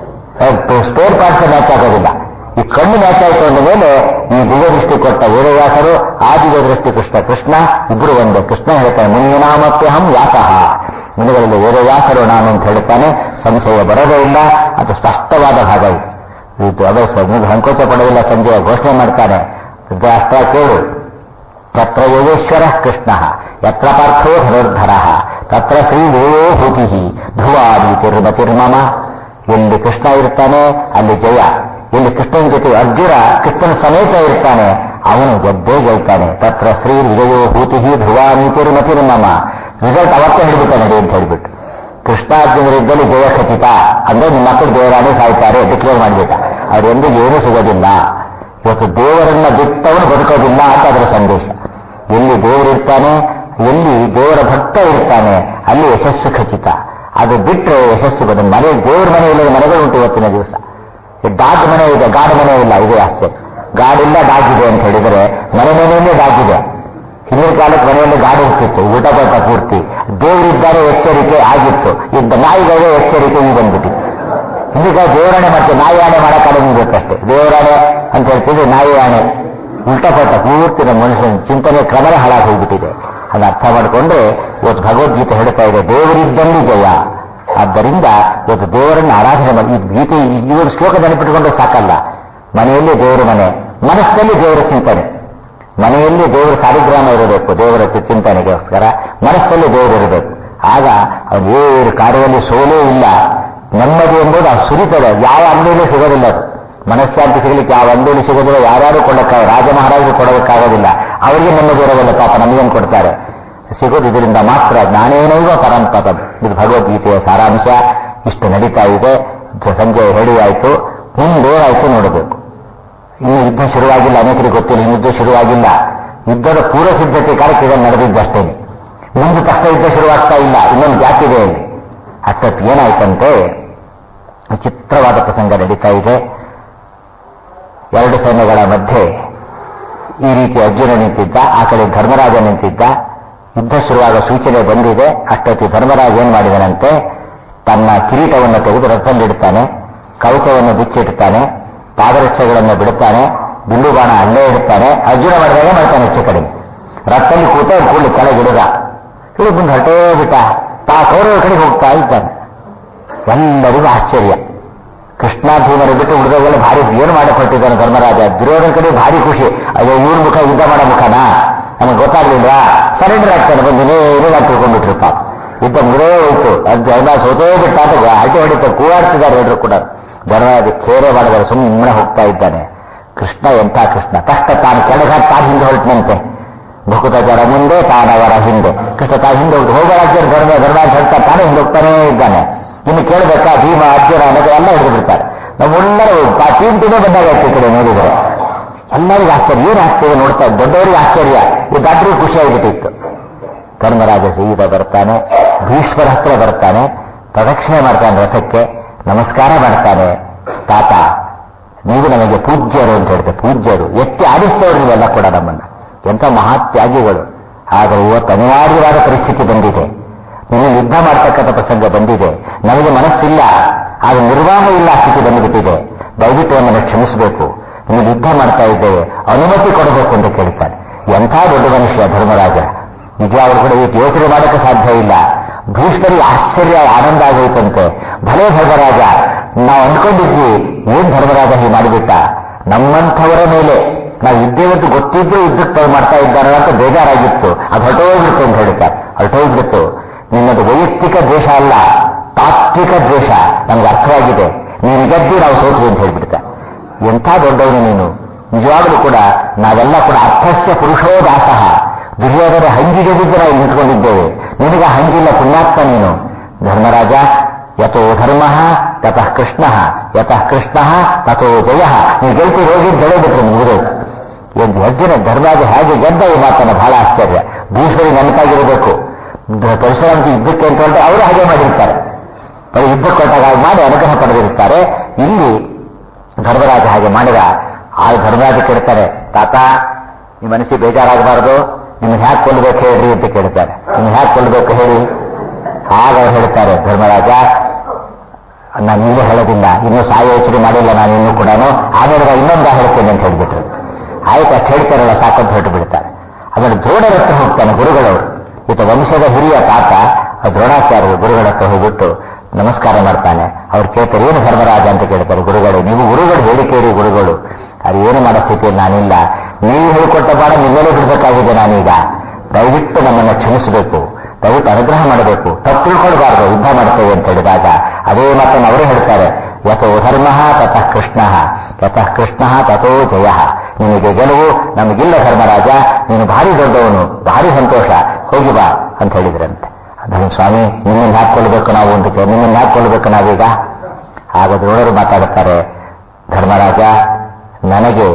ಸ್ಪೇರ್ ಪಾರ್ಟ್ಸ್ ಮ್ಯಾಚ್ ಆಗೋದಿಲ್ಲ. ಈ ಕಣ್ಣು ಮ್ಯಾಚ್ ಆಯಿತು ಅಂದ ಮೇಲೆ ಈ ದಿವ್ಯದೃಷ್ಟಿ ಕೊಟ್ಟ ವೇದವ್ಯಾಸರು, ಆ ದಿವ್ಯದೃಷ್ಟಿ ಕೃಷ್ಣ, ಕೃಷ್ಣ ಇಬ್ರು ಒಂದೇ. ಕೃಷ್ಣ ಹೇಳ್ತಾನೆ, ಮುನಿನಾಮಪ್ಯಹಂ ವ್ಯಾಸಃ ಮುನಿಗಳಲ್ಲಿ ವೇದವ್ಯಾಸರು ನಾನು ಅಂತ ಹೇಳ್ತಾನೆ. ಸಂಶಯ ಬರೋದೇ ಇಲ್ಲ. ಅದು ಸ್ಪಷ್ಟವಾದ ಭಾಗ ಇದು. ಇದು ಅವಶ್ಯ ಸಂಕೋಚ ಪಡೋದಿಲ್ಲ. ಸಂಜಯ ಘೋಷಣೆ ಮಾಡ್ತಾನೆ, ಧೃತರಾಷ್ಟ್ರ ಕೇಳು, ತತ್ರ ಯೋಗೇಶ್ವರ ಕೃಷ್ಣ ಯತ್ರ ಪಾರ್ಥೋ ಧನುರ್ಧರ ತತ್ರ ಶ್ರೀ ದೇವೋ ಭೂತಿ ಧ್ರುವಾದಿ ತಿರ್ಮತಿರ್ಮಮ. ಎಲ್ಲಿ ಕೃಷ್ಣ ಇರ್ತಾನೆ ಅಲ್ಲಿ ಜಯ. ಎಲ್ಲಿ ಕೃಷ್ಣನ ಜೊತೆ ಅರ್ಜುನ ಕೃಷ್ಣನ ಸಮೇತ ಇರ್ತಾನೆ ಅವನು ಗೆದ್ದೇ ಗೆಲ್ತಾನೆ. ತತ್ರ ಶ್ರೀ ವಿಜಯೋ ಭೂತಿ ಧ್ರುವಾನಿ ತಿರ್ಮತಿರ್ಮಮ. ರಿಸಲ್ಟ್ ಅವತ್ತೇ ಹಿಡಿಬಿಟ್ಟ ನಡಿ ಅಂತ ಹೇಳಿಬಿಟ್ಟು, ಕೃಷ್ಣಾರ್ಜುನರಿದ್ದಲ್ಲಿ ಜಯ ಖಚಿತ ಅಂದ್ರೆ ನಿಮ್ಮ ಮಕ್ಕಳು ದೇವರಾಣಿ ಸಾಯ್ತಾರೆ ಡಿಕ್ಲೇರ್ ಮಾಡಿಬಿಟ್ಟ. ಅವರೆಂದಿಗೂ ಏನೂ ಸಿಗೋದಿಲ್ಲ. ಇವತ್ತು ದೇವರನ್ನ ಬಿಟ್ಟವನು ಬದುಕೋದಿಲ್ಲ ಅಂತ ಅದರ ಸಂದೇಶ. ಎಲ್ಲಿ ದೇವರಿರ್ತಾನೆ, ಎಲ್ಲಿ ದೇವರ ಭಕ್ತ ಇರ್ತಾನೆ ಅಲ್ಲಿ ಯಶಸ್ಸು ಖಚಿತ. ಅದು ಬಿಟ್ಟರೆ ಯಶಸ್ಸು ಬದ ಮನೆ ದೇವರ ಮನೆ ಇಲ್ಲದ ಮನೆಗಳು ಉಂಟು ಇವತ್ತಿನ ದಿವಸ. ಡಾಗ್ ಮನೆ ಇದೆ, ಗಾಡ್ ಮನೆ ಇಲ್ಲ. ಇದೇ ಆಶ್ಚರ್ಯ. ಗಾಡ್ ಇಲ್ಲ ಡಾಗ್ ಇದೆ ಅಂತ ಹೇಳಿದರೆ ಮನೆ ಮನೆಯಲ್ಲೇ ಡಾಗ್ ಇದೆ. ಹಿಂದಿನ ಕಾಲಕ್ಕೆ ಮನೆಯಲ್ಲಿ ಗಾಡಿ ಇರ್ತಿತ್ತು, ಊಟ ಕೊಟ್ಟ ಪೂರ್ತಿ. ದೇವರಿದ್ದಾರೆ ಎಚ್ಚರಿಕೆ ಆಗಿತ್ತು. ಇದ್ದ ನಾಯಿಗಳೇ ಎಚ್ಚರಿಕೆ ಈ ಬಂದ್ಬಿಟ್ಟಿತ್ತು. ಹಿಂದಿನ ದೇವರಾಣೆ ಮತ್ತೆ ನಾಯಿ ಆಣೆ ಮಾಡೋಕ್ಕಾಗಬೇಕಷ್ಟೇ. ದೇವರಾಣೆ ಅಂತ ಹೇಳ್ತಿದ್ರೆ ನಾಯಿ ಆಣೆ ಉಲ್ಟಾ ಪಟ್ಟ ಪೂರ್ತಿ ನಮ್ಮ ಮನುಷ್ಯನ ಚಿಂತನೆ ಕ್ರಮವೇ ಹಾಳಾಗಿ ಹೋಗ್ಬಿಟ್ಟಿದೆ. ಅದನ್ನ ಅರ್ಥ ಮಾಡಿಕೊಂಡ್ರೆ ಇವತ್ತು ಭಗವದ್ಗೀತೆ ಹೇಳ್ತಾ ಇದೆ ದೇವರಿದ್ದಲ್ಲಿ ಜಯ. ಆದ್ದರಿಂದ ಇವತ್ತು ದೇವರನ್ನು ಆರಾಧನೆ ಮಾಡಿ ಈ ಗೀತೆ ಇವರು ಶ್ಲೋಕ ನೆನಪಿಟ್ಟುಕೊಂಡ್ರೆ ಸಾಕಲ್ಲ. ಮನೆಯಲ್ಲಿ ದೇವರ ಮನೆ, ಮನಸ್ಸಲ್ಲಿ ದೇವರ ಚಿಂತನೆ. ಮನೆಯಲ್ಲಿ ದೇವರ ಸಾಲಿಗ್ರಾಮ ಇರಬೇಕು ದೇವರ ಚಿಂತನೆಗೋಸ್ಕರ, ಮನಸ್ಸಲ್ಲಿ ದೇವರು ಇರಬೇಕು. ಆಗ ಅವನು ಏರು ಕಾರ್ಯದಲ್ಲಿ ಸೋಲೇ ಇಲ್ಲ. ನೆಮ್ಮದಿ ಎಂಬುದು ಅದು ಸುರಿತದೆ. ಯಾವ ಅಂಗಡಿಯಲ್ಲೂ ಸಿಗೋದಿಲ್ಲ. ಅದು ಮನಸ್ಸಾಂತಿ ಸಿಗಲಿಕ್ಕೆ ಯಾವ ಅಂಗಡಿಯಲ್ಲಿ ಸಿಗೋದಿಲ್ಲ. ಯಾರ್ಯಾರು ಕೊಡೋಕ್ಕಾಗ ರಾಜ ಮಹಾರಾಜರು ಕೊಡೋದಕ್ಕಾಗೋದಿಲ್ಲ. ಅವರಿಗೆ ನೆಮ್ಮದಿ ಇರೋದಿಲ್ಲ. ಪಾಪ ನಮಗೇನು ಕೊಡ್ತಾರೆ? ಸಿಗೋದು ಇದರಿಂದ ಮಾತ್ರ. ಜ್ಞಾನೇನೈವ ಪರಂಪದಂ. ಇದು ಭಗವದ್ಗೀತೆಯ ಸಾರಾಂಶ. ಇಷ್ಟು ನಡೀತಾ ಇದೆ. ಸಂಜೆ ರೆಡಿ ಆಯಿತು. ಮುಂದೇನಾಯಿತು ನೋಡಬೇಕು. ಇನ್ನು ಯುದ್ಧ ಶುರುವಾಗಿಲ್ಲ. ಅನೇಕರಿಗೆ ಗೊತ್ತಿಲ್ಲ, ಇನ್ನು ಯುದ್ಧ ಶುರುವಾಗಿಲ್ಲ. ಯುದ್ಧದ ಪೂರ್ವ ಸಿದ್ಧತೆ ಕಾರ್ಯಕ್ರಮ ನಡೆದಿದ್ದಷ್ಟೇನೆ. ಮುಂದೆ ತಕ್ಕ ಯುದ್ಧ ಶುರುವಾಗ್ತಾ ಇಲ್ಲ. ಇನ್ನೊಂದು ಗ್ಯಾಪ್ ಇದೆ ಅಲ್ಲಿ. ಅಷ್ಟೊತ್ತು ಏನಾಯ್ತಂತೆ, ವಿಚಿತ್ರವಾದ ಪ್ರಸಂಗ ನಡೀತಾ ಇದೆ. ಎರಡು ಸೈನ್ಯಗಳ ಮಧ್ಯೆ ಈ ರೀತಿ ಅರ್ಜುನ ನಿಂತಿದ್ದ, ಆ ಕಡೆ ಧರ್ಮರಾಜ ನಿಂತಿದ್ದ. ಯುದ್ಧ ಶುರುವಾಗ ಸೂಚನೆ ಬಂದಿದೆ. ಅಷ್ಟೊತ್ತಿ ಧರ್ಮರಾಜ ಏನ್ ಮಾಡಿದನಂತೆ, ತನ್ನ ಕಿರೀಟವನ್ನು ತೆಗೆದು ರಥದಲ್ಲಿಡ್ತಾನೆ, ಕವಚವನ್ನು ಬಿಚ್ಚಿಡ್ತಾನೆ, ಪಾದರಕ್ಷೆಗಳನ್ನು ಬಿಡುತ್ತಾನೆ, ಬಿಲ್ಲು ಬಾಣ ಅಲ್ಲೇ ಇಡ್ತಾನೆ. ಅರ್ಜುನ ಮಾಡಿದಾಗ ಮಾಡ್ತಾನೆ ಹೆಚ್ಚು ಕಡಿಮೆ. ರಥದಲ್ಲಿ ಕೂತ ಕೂಡಲಿ ಕೆಳಗಿಡುಗ ಇಳಿ ಮುಂದೆ ಹೊರಟೇ ಬಿಟ್ಟ. ತಾ ಕೌರವರ ಕಡೆಗೆ ಹೋಗ್ತಾ ಇದ್ದಾನೆ. ಎಲ್ಲರಿಗೂ ಆಶ್ಚರ್ಯ. ಕೃಷ್ಣ ಭೀಮರು ಬಿಟ್ಟು ಉಳಿದವೆಲ್ಲ ಭಾರಿ ಏನು ಮಾಡಿಕೊಟ್ಟಿದ್ದಾನೆ ಧರ್ಮರಾಜ. ದುರ್ಯೋಧನ ಕಡೆ ಭಾರಿ ಖುಷಿ. ಅಯ್ಯೋ ಇವ್ರ ಮುಖ ಯುದ್ಧ ಮಾಡೋ ಮುಖನಾ ನಮಗೆ ಗೊತ್ತಾಗ್ಲಿಲ್ಲ. ಸರೆಂಡರ್ ಆಗ್ತಾನೆ ಬಂದು ಏನೇನು ತಿಳ್ಕೊಂಡ್ಬಿಟ್ರಪ್ಪ. ಯುದ್ಧ ಮುಗಿದೇ ಹೋಯ್ತು. ಅದು ಎಲ್ಲ ಸೋತೇ ಬಿಟ್ಟ ಅಂತ ಆಟೆ ಹೊಡಿತ ಕೂಗಾಡ್ತಿದ್ದಾರೆ ಎಲ್ಲರೂ ಕೂಡ. ಧರ್ಮರಾಜ ಖೇರೆ ಮಾಡಿದರೆ ಸುಮ್ಮನೆ ಹೋಗ್ತಾ ಇದ್ದಾನೆ. ಕೃಷ್ಣ ಎಂಥ ಕೃಷ್ಣ. ಕಷ್ಟ ತಾನು ಕೆಳಗ ತಾನು ಹಿಂದೆ ಹೊರಟಿನಂತೆ. ಭಕುತಾಚಾರ ಮುಂದೆ ತಾನವರ ಹಿಂದೆ. ಕೃಷ್ಣ ತಾನು ಹಿಂದೆ ಹೋಗಿ ಹೋಗಲಾಗ್ತಾರೆ. ಧರ್ಮ ಧರ್ಮರಾಜ ಹೇಳ್ತಾ ತಾನೇ ಹಿಂದೆ ಹೋಗ್ತಾನೇ ಇದ್ದಾನೆ. ಇನ್ನು ಕೇಳಬೇಕಾ ಭೀಮ ಅರ್ಜುನ ಅನ್ನೋದು ಎಲ್ಲ ಹಿಡಿದು ಬಿಡ್ತಾರೆ. ನಮ್ಮೆಲ್ಲರೂ ಟೀಮ್ ಟೀಮೇ ಬಂದಾಗ ಈ ಕಡೆ ನೋಡಿದರೆ ಎಲ್ಲರಿಗೂ ಆಶ್ಚರ್ಯ. ಏನು ಆಶ್ಚರ್ಯ ನೋಡ್ತಾ ದೊಡ್ಡವರಿಗೆ ಆಶ್ಚರ್ಯ. ಇದಾದ್ರೂ ಖುಷಿಯಾಗಿಬಿಟ್ಟಿತ್ತು. ಧರ್ಮರಾಜ ಸೀದ ಬರ್ತಾನೆ, ಭೀಷ್ಮರ ಹತ್ರ ಬರ್ತಾನೆ, ಪ್ರದಕ್ಷಿಣೆ ಮಾಡ್ತಾನೆ, ರಥಕ್ಕೆ ನಮಸ್ಕಾರ ಮಾಡ್ತಾನೆ. ತಾತ ನೀವು ನಮಗೆ ಪೂಜ್ಯರು ಅಂತ ಹೇಳ್ತಾರೆ. ಪೂಜ್ಯರು ಎತ್ತಿ ಆಡಿಸ್ತವ್ರು ನೀವೆಲ್ಲ ಕೂಡ ನಮ್ಮನ್ನ. ಎಂಥ ಮಹಾತ್ಯಾಗಿಗಳು. ಆದರೆ ಇವತ್ತು ಅನಿವಾರ್ಯವಾದ ಪರಿಸ್ಥಿತಿ ಬಂದಿದೆ. ನೀವು ಯುದ್ಧ ಮಾಡ್ತಕ್ಕಂಥ ಪ್ರಸಂಗ ಬಂದಿದೆ. ನಮಗೆ ಮನಸ್ಸಿಲ್ಲ, ಆಗ ನಿರ್ವಾಹ ಇಲ್ಲ ಸ್ಥಿತಿ ಬಂದುಬಿಟ್ಟಿದೆ. ದಯವಿಟ್ಟು ನಮ್ಮನ್ನು ಕ್ಷಮಿಸಬೇಕು. ನೀವು ಯುದ್ಧ ಮಾಡ್ತಾ ಇದ್ದೇವೆ, ಅನುಮತಿ ಕೊಡಬೇಕು ಅಂತ ಕೇಳ್ತಾನೆ. ಎಂಥ ದೊಡ್ಡ ಮನುಷ್ಯ ಧರ್ಮರಾಜ. ನಿಜ ಅವರು ಕೂಡ ಇವತ್ತು ಯೋಚನೆ ಮಾಡೋಕ್ಕೆ ಸಾಧ್ಯ ಇಲ್ಲ. ಭೀಷ್ಮರಿಗೆ ಆಶ್ಚರ್ಯ ಆನಂದ ಆಗೋಯ್ತಂತೆ. ಭಲೇ ಧರ್ಮರಾಜ, ನಾವು ಅಂದ್ಕೊಂಡಿದ್ವಿ ಏನ್ ಧರ್ಮರಾಜ ಹೀಗೆ ಮಾಡಿಬಿಟ್ಟ. ನಮ್ಮಂಥವರ ಮೇಲೆ ನಾವು ಇದ್ದೇವಂತೂ ಗೊತ್ತಿದ್ರು ಯುದ್ಧಕ್ಕೆ ಮಾಡ್ತಾ ಇದ್ದಾರೆ ಅಂತ ಬೇಜಾರಾಗಿತ್ತು. ಅದು ಹೊರಟೋಗ್ಬಿಡ್ತು ಅಂತ ಹೇಳ್ತಾರೆ. ಹೊರಟೋಗ್ಬಿಡ್ತು. ನಿನ್ನದು ವೈಯಕ್ತಿಕ ದ್ವೇಷ ಅಲ್ಲ, ತಾತ್ವಿಕ ದ್ವೇಷ ನಮ್ಗೆ ಅರ್ಥವಾಗಿದೆ. ನೀನು ಗೆದ್ದು ನಾವು ಸೋತ್ವಿ ಅಂತ ಹೇಳ್ಬಿಡ್ತ. ಎಂಥ ದೊಡ್ಡವನು ನೀನು. ನಿಜವಾಗಲೂ ಕೂಡ ನಾವೆಲ್ಲ ಕೂಡ ಅರ್ಥಸ್ಯ ಪುರುಷೋ ದಾಸಃ. ದುರ್ಯೋಧನ ಹಂಗಿಗೆದಿದ್ದು ನಾವು ನಿಂತ್ಕೊಂಡಿದ್ದೇವೆ. ನಿನಗೆ ಹಂಗಿಲ್ಲ, ಪುಣ್ಯಾತ್ಮ ನೀನು. ಧರ್ಮರಾಜ ಯಥೋ ಧರ್ಮ ತತಃ ಕೃಷ್ಣ, ಯತಃ ಕೃಷ್ಣ ತಥೋ ಜಯ. ನೀವು ಗೆಲ್ತಿ ಹೋಗಿ ಬೆಳೆಬಿಟ್ರೆ ಮುಗಿದೋಯ್ತು. ಎಂದು ಅರ್ಜುನ ಧರ್ಮರಾಜ ಹೇಗೆ ಗೆದ್ದ ಈ ಮಾತನ್ನು ಬಹಳ ಆಶ್ಚರ್ಯ. ಭೀಷ್ಮರಿಗೆ ನೆನಪಾಗಿರಬೇಕು. ಪರಶುರಾಮಕ್ಕೆ ಯುದ್ಧಕ್ಕೆ ಅಂತ ಹೊರಟು ಅವರು ಹಾಗೆ ಮಾಡಿರ್ತಾರೆ. ಯುದ್ಧ ಕೊಟ್ಟಾಗ ಮಾಡಿ ಅನುಗ್ರಹ ಪಡೆದಿರ್ತಾರೆ. ಇಲ್ಲಿ ಧರ್ಮರಾಜ ಹಾಗೆ ಮಾಡಿದ. ಆ ಧರ್ಮರಾಜ ಕೇಳ್ತಾರೆ, ತಾತ ನಿಮ್ಮ ಮನಸ್ಸಿಗೆ ಬೇಜಾರಾಗಬಾರದು, ನಿಮ್ಗೆ ಹ್ಯಾಕ್ ಕೊಲ್ಲಬೇಕು ಹೇಳ್ರಿ ಅಂತ ಕೇಳ್ತಾರೆ. ನಿಮ್ಗೆ ಹ್ಯಾಕ್ ಕೊಲ್ಲಬೇಕು ಹೇಳಿ. ಆಗ ಅವ್ರು ಹೇಳ್ತಾರೆ, ಧರ್ಮರಾಜ ನಾನು ಇನ್ನೂ ಹೇಳೋದಿಲ್ಲ, ಇನ್ನೂ ಸಾಯ ಯೋಚನೆ ಮಾಡಿಲ್ಲ ನಾನು ಇನ್ನೂ ಕೂಡ, ಆಮೇಲೆ ಇನ್ನೊಂದು ಹೇಳ್ತೇನೆ ಅಂತ ಹೇಳ್ಬಿಟ್ರು. ಆಯ್ತು ಅಷ್ಟು ಹೇಳ್ತಾರಲ್ಲ ಸಾಕಂತ ಹೊರಟು ಬಿಡ್ತಾರೆ. ಆಮೇಲೆ ದ್ರೋಣರ ಹತ್ರ ಹೋಗ್ತಾನೆ ಗುರುಗಳವರು. ಈತ ವಂಶದ ಹಿರಿಯ ತಾತ ದ್ರೋಣಾಚಾರ್ಯರು ಗುರುಗಳ ಹತ್ರ ಹೋಗ್ಬಿಟ್ಟು ನಮಸ್ಕಾರ ಮಾಡ್ತಾನೆ. ಅವ್ರು ಕೇಳ್ತಾರೆ, ಏನು ಧರ್ಮರಾಜ ಅಂತ ಕೇಳ್ತಾರೆ. ಗುರುಗಳು, ನೀವು ಗುರುಗಳು ಹೇಳಿಕೇರಿ ಗುರುಗಳು, ಅದು ಏನು ಮಾಡೋ ಸ್ಥಿತಿಯಲ್ಲಿ ನಾನಿಲ್ಲ. ನೀವು ಹೇಳಿಕೊಟ್ಟ ಬಾಣ ನಿಮ್ಮಲ್ಲೇ ಬಿಡಬೇಕಾಗಿದೆ. ನಾನೀಗ ದಯವಿಟ್ಟು ನಮ್ಮನ್ನು ಕ್ಷಮಿಸಬೇಕು, ದಯವಿಟ್ಟು ಅನುಗ್ರಹ ಮಾಡಬೇಕು, ತಪ್ಪು ತಿಳ್ಕೊಳ್ಬಾರ್ದು, ಯುದ್ಧ ಮಾಡ್ತೇವೆ ಅಂತ ಹೇಳಿದಾಗ ಅದೇ ಮಾತನ್ನು ಅವರೇ ಹೇಳ್ತಾರೆ. ಯಥೋ ಧರ್ಮ ತತಃ ಕೃಷ್ಣ, ಯತಃ ಕೃಷ್ಣ ತಥೋ ಜಯ. ನಿನಗೆ ಗೆಲುವು, ನಮಗಿಲ್ಲ ಧರ್ಮರಾಜ, ನೀನು ಭಾರಿ ದೊಡ್ಡವನು, ಭಾರಿ ಸಂತೋಷ, ಹೋಗಿ ಬಾ ಅಂತ ಹೇಳಿದ್ರಂತೆ. ಅದನ್ನು ಸ್ವಾಮಿ ನಿಮ್ಮನ್ನು ಹಾಕೊಳ್ಬೇಕು ನಾವು ಅಂತ, ನಿಮ್ಮನ್ನು ಹಾಕೊಳ್ಬೇಕು ನಾವೀಗ. ಆಗ ದ್ರೋಣರು ಮಾತಾಡುತ್ತಾರೆ, ಧರ್ಮರಾಜ ನನಗೆ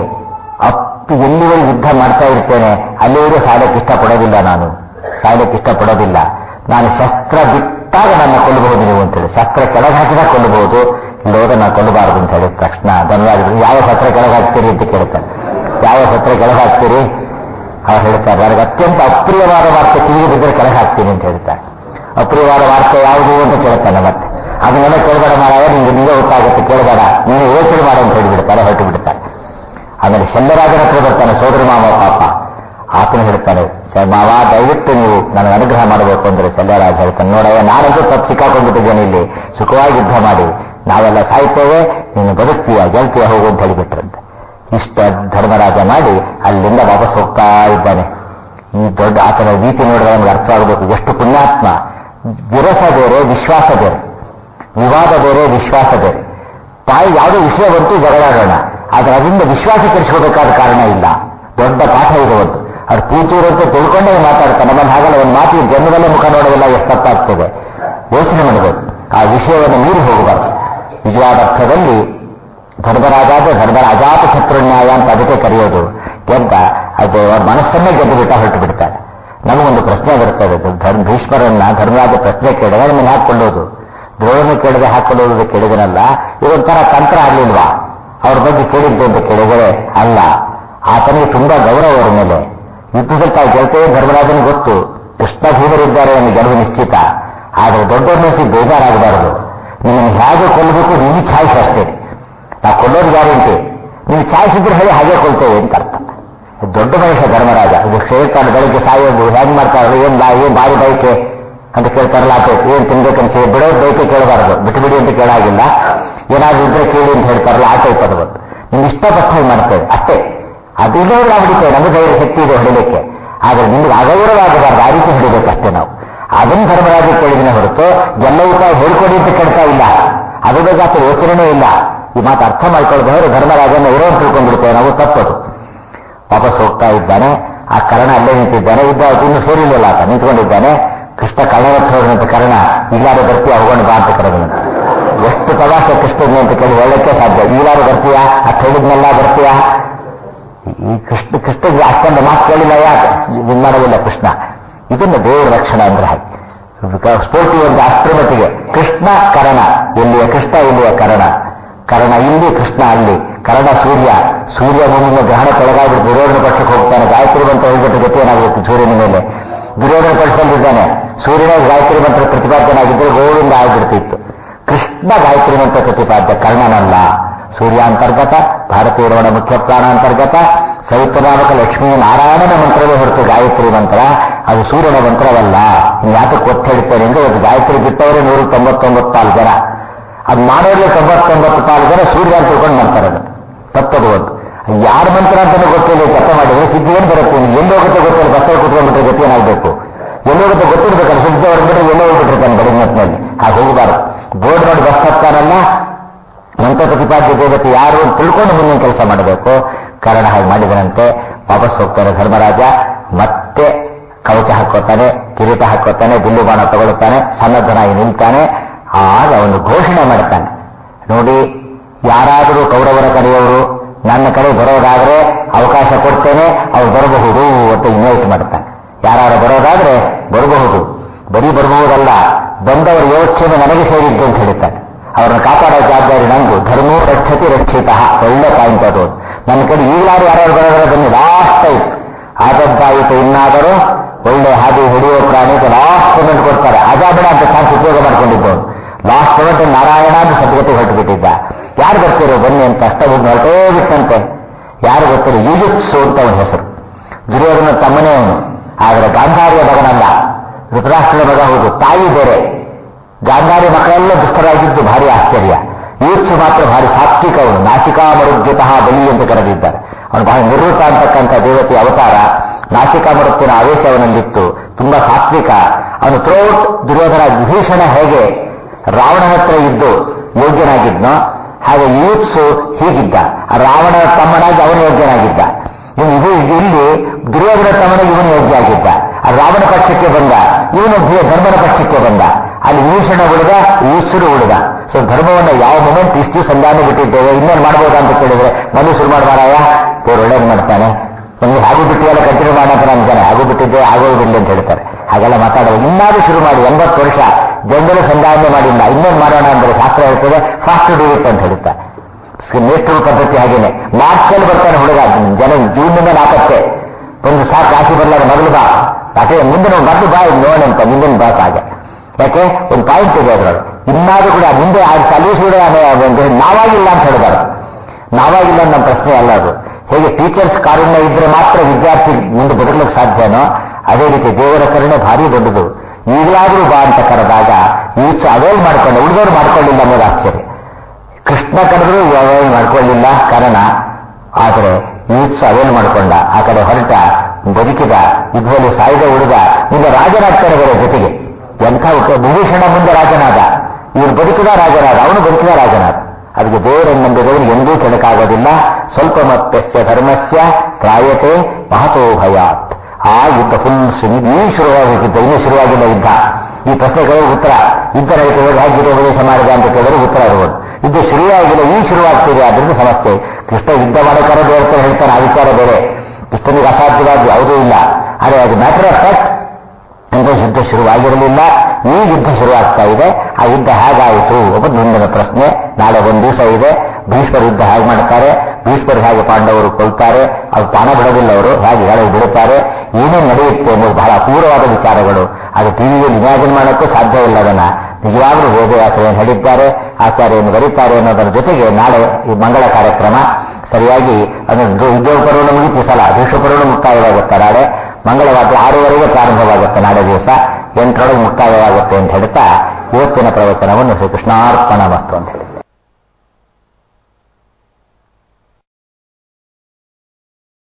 ಅಪ್ಪು ಎಲ್ಲಿವರೆಗೆ ಯುದ್ಧ ಮಾಡ್ತಾ ಇರ್ತೇನೆ ಅಲ್ಲಿವರೆಗೂ ಸಾಯಕ್ಕೆ ಇಷ್ಟಪಡೋದಿಲ್ಲ. ನಾನು ಸಾಯಕ್ಕೆ ಇಷ್ಟಪಡೋದಿಲ್ಲ. ನಾನು ಶಸ್ತ್ರ ಬಿಟ್ಟಾಗ ನನ್ನ ಕೊಲ್ಲಬಹುದು ನೀವು ಅಂತೇಳಿ, ಶಸ್ತ್ರ ಕೆಳಗೆ ಹಾಕಿದಾಗ ಕೊಲ್ಲಬಹುದು, ಇಲ್ಲೋದ ನಾನು ಕೊಲ್ಲಬಾರದು ಅಂತ ಹೇಳಿದ ತಕ್ಷಣ ಧರ್ಮರಾಜರು ಯಾವ ಶಸ್ತ್ರ ಕೆಳಗೆ ಹಾಕ್ತೀರಿ ಅಂತ ಕೇಳ್ತಾರೆ. ಯಾವ ಶಸ್ತ್ರ ಕೆಳಗೆ ಹಾಕ್ತೀರಿ? ಅವ್ರು ಹೇಳ್ತಾರೆ, ನನಗೆ ಅತ್ಯಂತ ಅಪ್ರಿಯವಾದ ವಾರ್ತೆ ಕಿವಿಗೆ ಬಿದ್ದರೆ ಕೆಳಗೆ ಹಾಕ್ತೀನಿ ಅಂತ ಹೇಳ್ತಾರೆ. ಅಪ್ರಿಯವಾದ ವಾರ್ತೆ ಯಾವುದು ಅಂತ ಕೇಳ್ತಾನೆ. ಮತ್ತೆ ಅದನ್ನೆಲ್ಲ ಕೇಳಬೇಡ ಮಾರಾಯ, ನಿಮ್ಗೆ ನಿಮಗೆ ಗೊತ್ತಾಗುತ್ತೆ, ಕೇಳಬೇಡ, ನೀನು ಯೋಚನೆ ಮಾಡು ಅಂತ ಹೇಳಿಬಿಡ್ತಾರೆ, ಹೊರಟು ಬಿಡ್ತಾರೆ. ಆಮೇಲೆ ಶಲ್ಯರಾಜನ ಹತ್ರ ಬರ್ತಾನೆ, ಸೋದರ ಮಾವ ಪಾಪ. ಆತನ ಹೇಳ್ತಾನೆ, ಮಾವ ದಯವಿಟ್ಟು ನೀವು ನನಗೆ ಅನುಗ್ರಹ ಮಾಡಬೇಕು ಅಂದ್ರೆ ಶಲ್ಯರಾಜ ಹೇಳ್ತಾನೆ, ನೋಡಯ್ಯ ನಾನಂತೂ ತಪ್ಪು ಸಿಕ್ಕಾಕೊಂಡ್ಬಿಟ್ಟಿದ್ದೇನೆ, ಇಲ್ಲಿ ಸುಖವಾಗಿ ಯುದ್ಧ ಮಾಡಿ ನಾವೆಲ್ಲ ಸಾಯ್ತೇವೆ, ನೀನು ಬದುಕ್ತೀಯ ಗೆಲ್ತೀಯ ಹೋಗು ಅಂತ ಹೇಳಿಬಿಟ್ರಂತೆ. ಇಷ್ಟ ಧರ್ಮರಾಜ ಮಾಡಿ ಅಲ್ಲಿಂದ ವಾಪಸ್ ಹೋಗ್ತಾ ಇದ್ದಾನೆ. ಈ ದೊಡ್ಡ ಆತನ ನೀತಿ ನೋಡಿದ್ರೆ ನಮ್ಗೆ ಅರ್ಥ ಆಗಬೇಕು, ಎಷ್ಟು ಪುಣ್ಯಾತ್ಮ. ವಿರಸ ಬೇರೆ, ವಿಶ್ವಾಸ ಬೇರೆ, ವಿವಾದ ಬೇರೆ, ವಿಶ್ವಾಸ ಬೇರೆ. ತಾಯಿ ಯಾವುದೋ ವಿಷಯ ಬಂತು ಜಗಳಾಡೋಣ, ಆದರೆ ಅದರಿಂದ ವಿಶ್ವಾಸ ಕೆಡಿಸ್ಕೋಬೇಕಾದ ಕಾರಣ ಇಲ್ಲ. ದೊಡ್ಡ ಪಾಠ ಇದು ಒಂದು. ಅದು ಪೂತೂರು ಅಂತ ತಿಳ್ಕೊಂಡೇ ಮಾತಾಡ್ತಾನೆ. ನಮ್ಮನ್ನು ಹಾಗಲ್ಲ, ಒಂದು ಮಾತಿಗೆ ಜನ್ಮದಲ್ಲೇ ಮುಖ ನೋಡೋದಿಲ್ಲ, ಎಷ್ಟು ತಪ್ಪಾಗ್ತದೆ. ಯೋಚನೆ ಮಾಡಬೇಕು, ಆ ವಿಷಯವನ್ನು ಮೀರಿ ಹೋಗಬಾರ್ದು. ನಿಜವಾದ ಅರ್ಥದಲ್ಲಿ ಧರ್ಮರಾಜಾದ ಧರ್ಮರ ಅಜಾತ ಶತ್ರುನ್ಯಾಯ ಅಂತ ಅದಕ್ಕೆ ಕರೆಯೋದು. ಗೆದ್ದ ಅದು ಅವ್ರ ಮನಸ್ಸನ್ನೇ ಗೆದ್ದು ಬಿಟ್ಟ ಹೊರಟು ಬಿಡ್ತಾರೆ. ನಮಗೊಂದು ಪ್ರಶ್ನೆ ಬರ್ತದೆ, ಧರ್ಮ ಭೀಷ್ಮರನ್ನ ಧರ್ಮರಾಜ ಪ್ರಶ್ನೆ ಕೇಳಿದ್ರೆ ನಿಮ್ಮನ್ನು ಹಾಕೊಳ್ಳೋದು, ದ್ರೋಣನ ಕೇಳಿದ್ರೆ ಹಾಕೊಳ್ಳೋದು ಕೇಳಿದನಲ್ಲ, ಇದೊಂಥರ ತಂತ್ರ ಆಗಲಿಲ್ವಾ ಅವ್ರ ಬಗ್ಗೆ ಕೇಳಿದ್ದು ಅಂತ ಕೇಳಿದರೆ ಅಲ್ಲ. ಆತನಿಗೆ ತುಂಬಾ ಗೌರವ ಅವರ ಮೇಲೆ. ಯುದ್ಧದಲ್ಲಿ ತಾವು ಗೆಲ್ತೇವೆ ಧರ್ಮರಾಜನಿಗೆ ಗೊತ್ತು, ಕೃಷ್ಣ ಭೀಮರಿದ್ದಾರೆ ನನಗೆ ಗೆಲುವು ನಿಶ್ಚಿತ. ಆದರೆ ದೊಡ್ಡವ್ರನ್ನ ಸಿ ಬೇಜಾರಾಗಬಾರದು. ನಿಮ್ಮನ್ನು ಹೇಗೆ ಕೊಲ್ಲಬೇಕು ನಿಮಗೆ ಛಾಯ್ಸ್ ಅಷ್ಟೇ. ನಾವು ಕೊಲ್ಲೋದು ಗ್ಯಾರಂಟಿ, ನೀವು ಛಾಯ್ಸಿದ್ರೆ ಹೇಳಿ ಹಾಗೆ ಕೊಲ್ತೇವೆ ಅಂತ ಅರ್ಥ. ದೊಡ್ಡ ಮನುಷ್ಯ ಧರ್ಮರಾಜ. ಇದು ಹೇಳ್ತಾನೆ, ಬೆಳಗ್ಗೆ ಸಾಯೋದು ಹೇಗೆ ಮಾಡ್ತಾರಲ್ಲ, ಏನ್ ಬಾ ಏನ್ ಬಾರಿ ಬೈಕೆ ಅಂತ ಕೇಳ್ತಾರಲ್ಲ, ಆತ ಏನ್ ತಿನ್ಬೇಕಂತ ಬಿಡೋದು ಬೈಕೆ ಕೇಳಬಾರದು, ಬಿಟ್ಟು ಬಿಡಿ ಅಂತ ಕೇಳಾಗಿಲ್ಲ. ಏನಾದ್ರೂ ಇದ್ರೆ ಕೇಳಿ ಅಂತ ಹೇಳ್ತಾರಲ್ಲ, ಆ ಟೈಪ್ ಅದು ಬಂತು. ನಿಮ್ಗೆ ಇಷ್ಟಪಟ್ಟು ಮಾಡ್ತೇವೆ ಅಷ್ಟೇ. ಅದಿಲ್ಲೋ ನಾವು ಹೊಡಿತೇವೆ, ನಮಗೆ ಧೈರ್ಯ ಶಕ್ತಿ ಇದೆ ಹೊಡಿಲಿಕ್ಕೆ. ಆದರೆ ನಿಮ್ಗೆ ಅಗೌರವಾಗಬಾರ್ದು, ಆ ರೀತಿ ಹೊಡಿಬೇಕಷ್ಟೇ ನಾವು. ಅದನ್ನು ಧರ್ಮರಾಜ ಕೇಳಿದಿನ ಹೊರತು ಎಲ್ಲವೂ ತಾವು ಹೇಳ್ಕೊಡಿ ಅಂತ ಕೇಳ್ತಾ ಇಲ್ಲ. ಅದ್ರ ಬಗ್ಗೆ ಆತ ಯೋಚನೆ ಇಲ್ಲ. ಈ ಮಾತು ಅರ್ಥ ಮಾಡ್ಕೊಳ್ಬಹುದು. ಧರ್ಮರಾಜನ ಇರೋ ತಿಳ್ಕೊಂಡ್ಬಿಡ್ತೇವೆ ನಾವು, ತಪ್ಪದು. ವಾಪಸ್ ಹೋಗ್ತಾ ಇದ್ದಾನೆ. ಆ ಕರ್ಣ ಅಲ್ಲೇ ನಿಂತಿದ್ದಾನೆ. ಯುದ್ಧ ಇನ್ನು ಸೇರಿಲ್ಲ, ಆತ ನಿಂತ್ಕೊಂಡಿದ್ದಾನೆ. ಕೃಷ್ಣ ಕಳ್ಳನಂತ ಕರ್ಣ ಈಗಾರು ಬರ್ತೀಯ ಹೋಗೋಣ ಬಾ ಅಂತ ಕರೆದನಂತೆ. ಎಷ್ಟು ಪ್ರವಾಸ ಕೃಷ್ಣನ ಅಂತ ಕೇಳಿ ಹೇಳಕ್ಕೆ ಸಾಧ್ಯ. ಈಗಾರು ಬರ್ತೀಯ ಅಷ್ಟು ಹೇಳಿದ್ನೆಲ್ಲ ಬರ್ತೀಯ. ಈ ಕೃಷ್ಣ ಕೃಷ್ಣಗೆ ಅಷ್ಟೊಂದು ಮಾತು ಕೇಳಿಲ್ಲ, ಯಾಕೆ ಇದು ಮಾಡೋದಿಲ್ಲ ಕೃಷ್ಣ. ಇದನ್ನು ದೇವರ ಲಕ್ಷಣ ಅಂದ್ರೆ ಹಾಗೆ. ಸ್ಫೂರ್ತಿ ಒಂದು ಅಷ್ಟರ ಮಟ್ಟಿಗೆ ಕೃಷ್ಣ ಕರ್ಣ, ಎಲ್ಲಿಯ ಕೃಷ್ಣ ಇಲ್ಲಿಯ ಕರ್ಣ, ಕರ್ಣ ಇಲ್ಲಿ ಕೃಷ್ಣ ಅಲ್ಲಿ. ಕರ್ಣ ಸೂರ್ಯ, ಸೂರ್ಯ ಭೂಮಿಯ ಗ್ರಹಣಕ್ಕೊಳಗಾಗ್ಬಿಟ್ಟು ದುರ್ಯೋಧನ ಪಕ್ಷಕ್ಕೆ ಹೋಗ್ತಾನೆ. ಗಾಯತ್ರಿ ಮಂತ್ರ ಹೇಳ್ಬಿಟ್ಟು ಗತಿ ಏನಾಗಬೇಕು ಸೂರ್ಯನ ಮೇಲೆ. ದುರ್ಯೋಧನ ಪಕ್ಷದಲ್ಲಿದ್ದಾನೆ. ಸೂರ್ಯನ ಗಾಯತ್ರಿ ಮಂತ್ರ ಪ್ರತಿಪಾದ್ಯನಾಗಿದ್ದರೆ ಗೋವಿಂದ ಆಗಿಬಿಡ್ತಿತ್ತು. ಕೃಷ್ಣ ಗಾಯತ್ರಿ ಮಂತ್ರ ಪ್ರತಿಪಾದ್ಯ, ಕರ್ಣನಲ್ಲ. ಸೂರ್ಯಾಂತರ್ಗತ, ಭಾರತೀಯರವಣ ಮುಖ್ಯ ಪ್ರಾಣಾಂತರ್ಗತ, ಸವಿತ್ರನಾಮಕ ಲಕ್ಷ್ಮೀ ನಾರಾಯಣನ ಮಂತ್ರವೇ ಹೊರತು ಗಾಯತ್ರಿ ಮಂತ್ರ ಅದು ಸೂರ್ಯನ ಮಂತ್ರವಲ್ಲ. ಯಾತಕ್ಕೆ ಒತ್ತು ಹೇಳ್ತೇನೆ ಅಂದ್ರೆ, ಒಂದು ಗಾಯತ್ರಿ ಬಿಟ್ಟವರೇ ನೂರ ತೊಂಬತ್ತೊಂಬತ್ತು ಪಾಲು ಜನ, ಅದು ಮಾಡೋರ್ಲೆ ತೊಂಬತ್ತೊಂಬತ್ತು ಪಾಲು ಜನ ಸೂರ್ಯ ಅಂತ ತಿಳ್ಕೊಂಡು ಮಾಡ್ತಾರೆ. ಅದು ತಪ್ಪದು. ಒಂದು ಯಾರ ಮಂತ್ರ ಅಂತಾನೆ ಗೊತ್ತಿಲ್ಲ, ಜಪ ಮಾಡಿದ್ರೆ ಸಿದ್ಧಿ ಏನು ಬರುತ್ತೆ, ಎಲ್ಲಿ ಹೋಗುತ್ತೆ ಗೊತ್ತಿಲ್ಲ. ಬಸ್ಸಲ್ಲಿ ಕುತ್ಕೊಂಡ್ಬಿಟ್ರೆ ಗತಿ ಏನಾಗಬೇಕು, ಎಲ್ಲಿ ಹೋಗುತ್ತೆ ಗೊತ್ತಿರ್ಬೇಕಲ್ಲ. ಸಿದ್ಧ ಹೊರಬಿಟ್ರೆ ಎಲ್ಲೋ ಹೋಗ್ಬಿಟ್ಟಿರ್ತಾನೆ ಬಡಿಮತ್ನಲ್ಲಿ. ಹಾಗೆ ಹೋಗಬಾರದು. ಬೋರ್ಡ್ ಮಾಡಿ ಬಸ್ ಹತ್ತಾನಲ್ಲ, ಮಂತ್ರ ಪ್ರತಿಪಾದ್ಯ ದೇವತೆ ಯಾರು ಅಂತ ತಿಳ್ಕೊಂಡು ಮುಂದಿನ ಕೆಲಸ ಮಾಡಬೇಕು. ಕಾರಣ ಹಾಗೆ ಮಾಡಿದನಂತೆ. ವಾಪಸ್ ಹೋಗ್ತಾನೆ ಧರ್ಮರಾಜ. ಮತ್ತೆ ಕವಚ ಹಾಕೋತಾನೆ, ಕಿರೀಟ ಹಾಕೋತಾನೆ, ಬಿಲ್ಲು ಬಾಣ ತಗೊಳ್ತಾನೆ, ಸನ್ನದ್ಧನಾಗಿ ನಿಲ್ತಾನೆ. ಆಗ ಅವನು ಘೋಷಣೆ ಮಾಡ್ತಾನೆ, ನೋಡಿ ಯಾರಾದರೂ ಕೌರವರ ಕರೆಯವರು ನನ್ನ ಕಡೆ ಬರೋದಾದ್ರೆ ಅವಕಾಶ ಕೊಡ್ತೇನೆ, ಅವ್ರು ಬರಬಹುದು ಅಂತ ಇನ್ವೈಟ್ ಮಾಡ್ತಾನೆ. ಯಾರು ಬರೋದಾದ್ರೆ ಬರಬಹುದು, ಬರೀ ಬರಬಹುದಲ್ಲ, ಬಂದವರ ಯೋಚನೆ ನನಗೆ ಸೇರಿದ್ದು ಅಂತ ಹೇಳ್ತಾನೆ. ಅವ್ರನ್ನ ಕಾಪಾಡೋ ಜವಾಬ್ದಾರಿ ನಂದು. ಧರ್ಮೋ ರಕ್ಷತಿ ರಕ್ಷಿತ. ಒಳ್ಳೆ ಪಾಯಿಂಟ್ ಅದು. ನನ್ನ ಕಡೆ ಈಗಲಾರು ಯಾರು ಬರೋದ್ರೆ ಬನ್ನಿ, ಲಾಸ್ಟ್ ಆಯ್ತು ಆದದ್ದಾಯಿತು, ಇನ್ನಾದರೂ ಒಳ್ಳೆ ಹಾದಿ ಹಿಡಿಯೋ ಪ್ರಾಣಿ ಲಾಸ್ಟ್ ಪೇಮೆಂಟ್ ಕೊಡ್ತಾರೆ. ಅಜಾಬೇಡ ಅಂತ ಚಾನ್ಸ್ ಉಪಯೋಗ ಮಾಡ್ಕೊಂಡಿದ್ದವನು. ಲಾಸ್ಟ್ ಪೇಮೆಂಟ್ ನಾರಾಯಣ ಅಂತ ಸದ್ಗತಿ ಹೊರಟು ಬಿಟ್ಟಿದ್ದ. ಯಾರು ಬರ್ತೀರೋ ಬನ್ನಿ ಅಂತ ಅಷ್ಟ ಹೋಗಿ ಹೊರಟೇ ಬಿಟ್ಟಂತೆ. ಯಾರು ಗೊತ್ತಿರೋ ಯುಜುತ್ಸು ಅಂತ ಅವನ ಹೆಸರು. ದುರ್ಯೋಧನ ತಮ್ಮನೇ ಅವನು, ಆದರೆ ಗಾಂಧಾರಿಯ ಮಗನಲ್ಲ. ಧೃತರಾಷ್ಟ್ರನ ಮಗ ಹೌದು, ತಾಯಿ ಬೇರೆ. ಗಾಂಧಾರಿ ಮಕ್ಕಳೆಲ್ಲ ದುಷ್ಟರಾಗಿದ್ದು ಭಾರಿ ಆಶ್ಚರ್ಯ. ಯೂತ್ಸು ಮಾತ್ರ ಭಾರಿ ಸಾತ್ವಿಕ. ಅವನು ನಾಸಿಕಾ ಮರುದ್ಯತಃ ಬಲಿ ಅಂತ ಕರೆದಿದ್ದಾರೆ. ಅವನು ಬಹಳ ನಿವೃತ್ತ ಅಂತಕ್ಕಂಥ ದೇವತೆಯ ಅವತಾರ. ನಾಸಿಕಾ ಮರುತ್ತಿನ ಆವೇಶ ಅವನಲ್ಲಿತ್ತು, ತುಂಬಾ ಸಾತ್ವಿಕ. ಅವನು ಥ್ರೋಟ್ ದುರ್ಯೋಧನ ವಿಭೀಷಣ ಹೇಗೆ ರಾವಣನ ಹತ್ರ ಇದ್ದು ಯೋಗ್ಯನಾಗಿದ್ನೋ ಹಾಗೆ ಯೂತ್ಸು ಹೀಗಿದ್ದ. ರಾವಣನ ತಮ್ಮನಾಗಿ ಅವನು ಯೋಗ್ಯನಾಗಿದ್ದ. ಇವನು ಇದು ಇಲ್ಲಿ ದುರ್ಯೋಧನ ತಮ್ಮನಿಗೆ ಇವನು ಯೋಗ್ಯ ಆಗಿದ್ದ. ರಾವಣ ಪಕ್ಷಕ್ಕೆ ಬಂದ, ಇವನು ಧರ್ಮನ ಪಕ್ಷಕ್ಕೆ ಬಂದ. ಅಲ್ಲಿ ವಿಭೀಷಣ ಉಳಿದ, ಯೂತ್ಸರು ಉಳಿದ. ಸೊ ಧರ್ಮವನ್ನು ಯಾವ ಮೂಮೆಂಟ್ ಇಷ್ಟು ಸಂಧಾನ ಬಿಟ್ಟಿದ್ದೇವೆ, ಇನ್ನೇನು ಮಾಡ್ಬೋದಾ ಅಂತ ಕೇಳಿದ್ರೆ ಮನು ಶುರು ಮಾಡಬಾರಯ್ಯ, ದೇವ್ರು ಒಳ್ಳೇದು ಮಾಡ್ತಾನೆ, ನಮ್ಗೆ ಹಾಗೂ ಬಿಟ್ಟಿವೆಲ್ಲ ಕಂಟಿನ್ಯೂ ಮಾಡೋಕೆ ಅಂತಾನೆ, ಹಾಗೂ ಬಿಟ್ಟಿದ್ದೆ ಆಗೋದಿಲ್ಲ ಅಂತ ಹೇಳ್ತಾರೆ. ಹಾಗೆಲ್ಲ ಮಾತಾಡೋದು. ಇನ್ನಾದ್ರೂ ಶುರು ಮಾಡಿ, ಎಂಬತ್ತು ವರ್ಷ ಜನರು ಸಂಧಾನ ಮಾಡಿಲ್ಲ, ಇನ್ನೇನು ಮಾಡೋಣ ಅಂದ್ರೆ ಶಾಸ್ತ್ರ ಹೇಳ್ತದೆ ಫಾಸ್ಟ್ ಡೂ ಇಟ್ ಅಂತ ಹೇಳುತ್ತೆ. ನೇತೃ ಪದ್ಧತಿ ಹಾಗೇನೆ. ಮಾರ್ಚ್ನಲ್ಲಿ ಬರ್ತಾನೆ ಹುಡುಗ, ಜನ ಜೂನ್ನಿಂದ ನಾಲ್ಕತ್ತೆ ಒಂದು ಸಾಕು ರಾಶಿ ಬರಲಾರ ಮೊದಲು ಬಾ, ಅದೇ ಮುಂದಿನ ಮೊದಲು ಬಾ ನೋಡಂತ ಮುಂದಿನ ಬಾ ಹಾಗೆ. ಯಾಕೆ ಒಂದು ಪಾಯಿಂಟ್ ಇದೆ ಅದರೊಳಗೆ. ಇನ್ನಾದ್ರೂ ಕೂಡ ಮುಂದೆ ಆ ಸಲೂಸುಗಳು ನಾವಾಗಿಲ್ಲ ಅಂತ ಹೇಳಬಾರ್ದು. ನಾವಾಗಿಲ್ಲ ನಮ್ಮ ಪ್ರಶ್ನೆ ಅಲ್ಲ ಅದು. ಹೇಗೆ ಟೀಚರ್ಸ್ ಕಾರುಣ್ಯ ಇದ್ರೆ ಮಾತ್ರ ವಿದ್ಯಾರ್ಥಿ ಮುಂದೆ ಬದುಕಲಿಕ್ಕೆ ಸಾಧ್ಯನೋ ಅದೇ ರೀತಿ ದೇವರ ಕರುಣೆ ಭಾರಿ ದೊಡ್ಡದು. ಈಗಲಾದ್ರೂ ಬಾ ಅಂತ ಕರೆದಾಗ ಈಚು ಅವೇಲ್ ಮಾಡ್ಕೊಂಡು ಉಳಿದವರು ಮಾಡ್ಕೊಳ್ಳಿಲ್ಲ ಅನ್ನೋದು ಆಶ್ಚರ್ಯ. ಕೃಷ್ಣ ಕರೆದ್ರು ಅವೇಲ್ ಮಾಡ್ಕೊಳ್ಳಿಲ್ಲ ಕಾರಣ, ಆದರೆ ಈಚು ಅವೇಲ್ ಮಾಡ್ಕೊಂಡ, ಆ ಕಡೆ ಹೊರಟ, ಬದುಕಿದ, ಯುದ್ಧದಲ್ಲಿ ಸಾಯ್ದ ಉಳಿದ, ಮುಂದೆ ರಾಜನಾಗ್ತಾರೆ ಬೇರೆ ಜೊತೆಗೆ. ಎಂಥ ವಿಭೀಷಣ ಮುಂದೆ ರಾಜನಾದ, ಇವರು ಬದುಕಿದ ರಾಜನಾದ, ಅವನು ಬದುಕಿದ ರಾಜನಾದ. ಅದಕ್ಕೆ ದೇವರನ್ನು ನಂಬಿದವನು ಎಂದೂ ಕೆಣಕಾಗೋದಿಲ್ಲ. ಸ್ವಲ್ಪ ಮತ್ತಸ್ಯ ಧರ್ಮಸ್ಯ ತ್ರಾಯತೆ ಮಹತೋ ಭಯಾತ್. ಆ ಯುದ್ಧ ಫುಲ್ ಈ ಶುರುವಾಗಿದ್ದ, ಇನ್ನೂ ಶುರುವಾಗಿಲ್ಲ ಯುದ್ಧ. ಈ ಪ್ರಶ್ನೆಗಳು ಉತ್ತರ ಯುದ್ಧ ನಡೀತದೆ, ಹೇಗೆ ಉಪದೇಶ ಮಾಡಿದ ಅಂತ ಕೇಳಿದ್ರೆ ಉತ್ತರ ಇರಬಹುದು. ಯುದ್ಧ ಶುರುವಾಗಿಲ್ಲ, ಈ ಶುರುವಾಗ್ತಿದೆ, ಅದರಿಂದ ಸಮಸ್ಯೆ. ಕೃಷ್ಣ ಯುದ್ಧ ಮಾಡಕ್ಕಾರೋ ದೇವಸ್ಥಾನ ಹೇಳ್ತಾನೆ, ಆ ವಿಚಾರ ಬೇರೆ. ಕೃಷ್ಣನಿಗೆ ಅಸಾಧ್ಯವಾದ ಯಾವುದೂ ಇಲ್ಲ. ಆದರೆ ಅದು ಮ್ಯಾಟರ್ ಆಫ್ ಫ್ಯಾಕ್ಟ್ ಅಂದ್ರೆ ಯುದ್ಧ ಶುರುವಾಗಿರಲಿಲ್ಲ, ಈ ಯುದ್ಧ ಶುರುವಾಗ್ತಾ ಇದೆ. ಆ ಯುದ್ಧ ಹೇಗಾಯಿತು ಒಬ್ಬ ಮುಂದಿನ ಪ್ರಶ್ನೆ. ನಾಳೆ ಒಂದು ದಿವಸ ಇದೆ. ಭೀಷ್ಮರ ಯುದ್ಧ ಹೇಗೆ ಮಾಡ್ತಾರೆ, ಭೀಷ್ಮರು ಹೇಗೆ ಪಾಂಡವರು ಕೊಲ್ತಾರೆ, ಅದು ತಾಣ ಬಿಡೋದಿಲ್ಲ, ಅವರು ಹೇಗೆ ಹೇಳಿ ಬಿಡುತ್ತಾರೆ, ಏನೇನು ನಡೆಯುತ್ತೆ ಅನ್ನೋದು ಬಹಳ ಅಪೂರ್ವವಾದ ವಿಚಾರಗಳು. ಅದು ಟಿವಿಯಲ್ಲಿ ಇಮ್ಯಾಜಿನ್ ಮಾಡೋಕ್ಕೂ ಸಾಧ್ಯ ಇಲ್ಲ. ಅದನ್ನ ನಿಜವಾಗ್ಲೂ ವೇದಯಾತ್ರೆಯನ್ನು ಹೇಳಿದ್ದಾರೆ, ಆಚಾರ್ಯವನ್ನು ಬರೀತಾರೆ ಅನ್ನೋದರ ಜೊತೆಗೆ ನಾಳೆ ಈ ಮಂಗಳ ಕಾರ್ಯಕ್ರಮ ಸರಿಯಾಗಿ ಅದನ್ನು ಉದ್ಯೋಗ ಪರ್ವನ ಮುಗಿತು ಸಲ ಭೀಷ್ಮ ಪರ್ವನ ಮುಕ್ತಾಯವಾಗುತ್ತೆ. ನಾಳೆ ಮಂಗಳವಾರ ಆರೂವರೆಗೆ ಪ್ರಾರಂಭವಾಗುತ್ತೆ, ನಾಳೆ ದಿವಸ ಎಂಟರೊಳಗೆ ಮುಕ್ತಾಯವಾಗುತ್ತೆ ಅಂತ ಹೇಳ್ತಾ ಇವತ್ತಿನ ಪ್ರವಚನವನ್ನು ಶ್ರೀಕೃಷ್ಣಾರ್ಪಣ ಮಸ್ತು ಅಂತ ಹೇಳಿ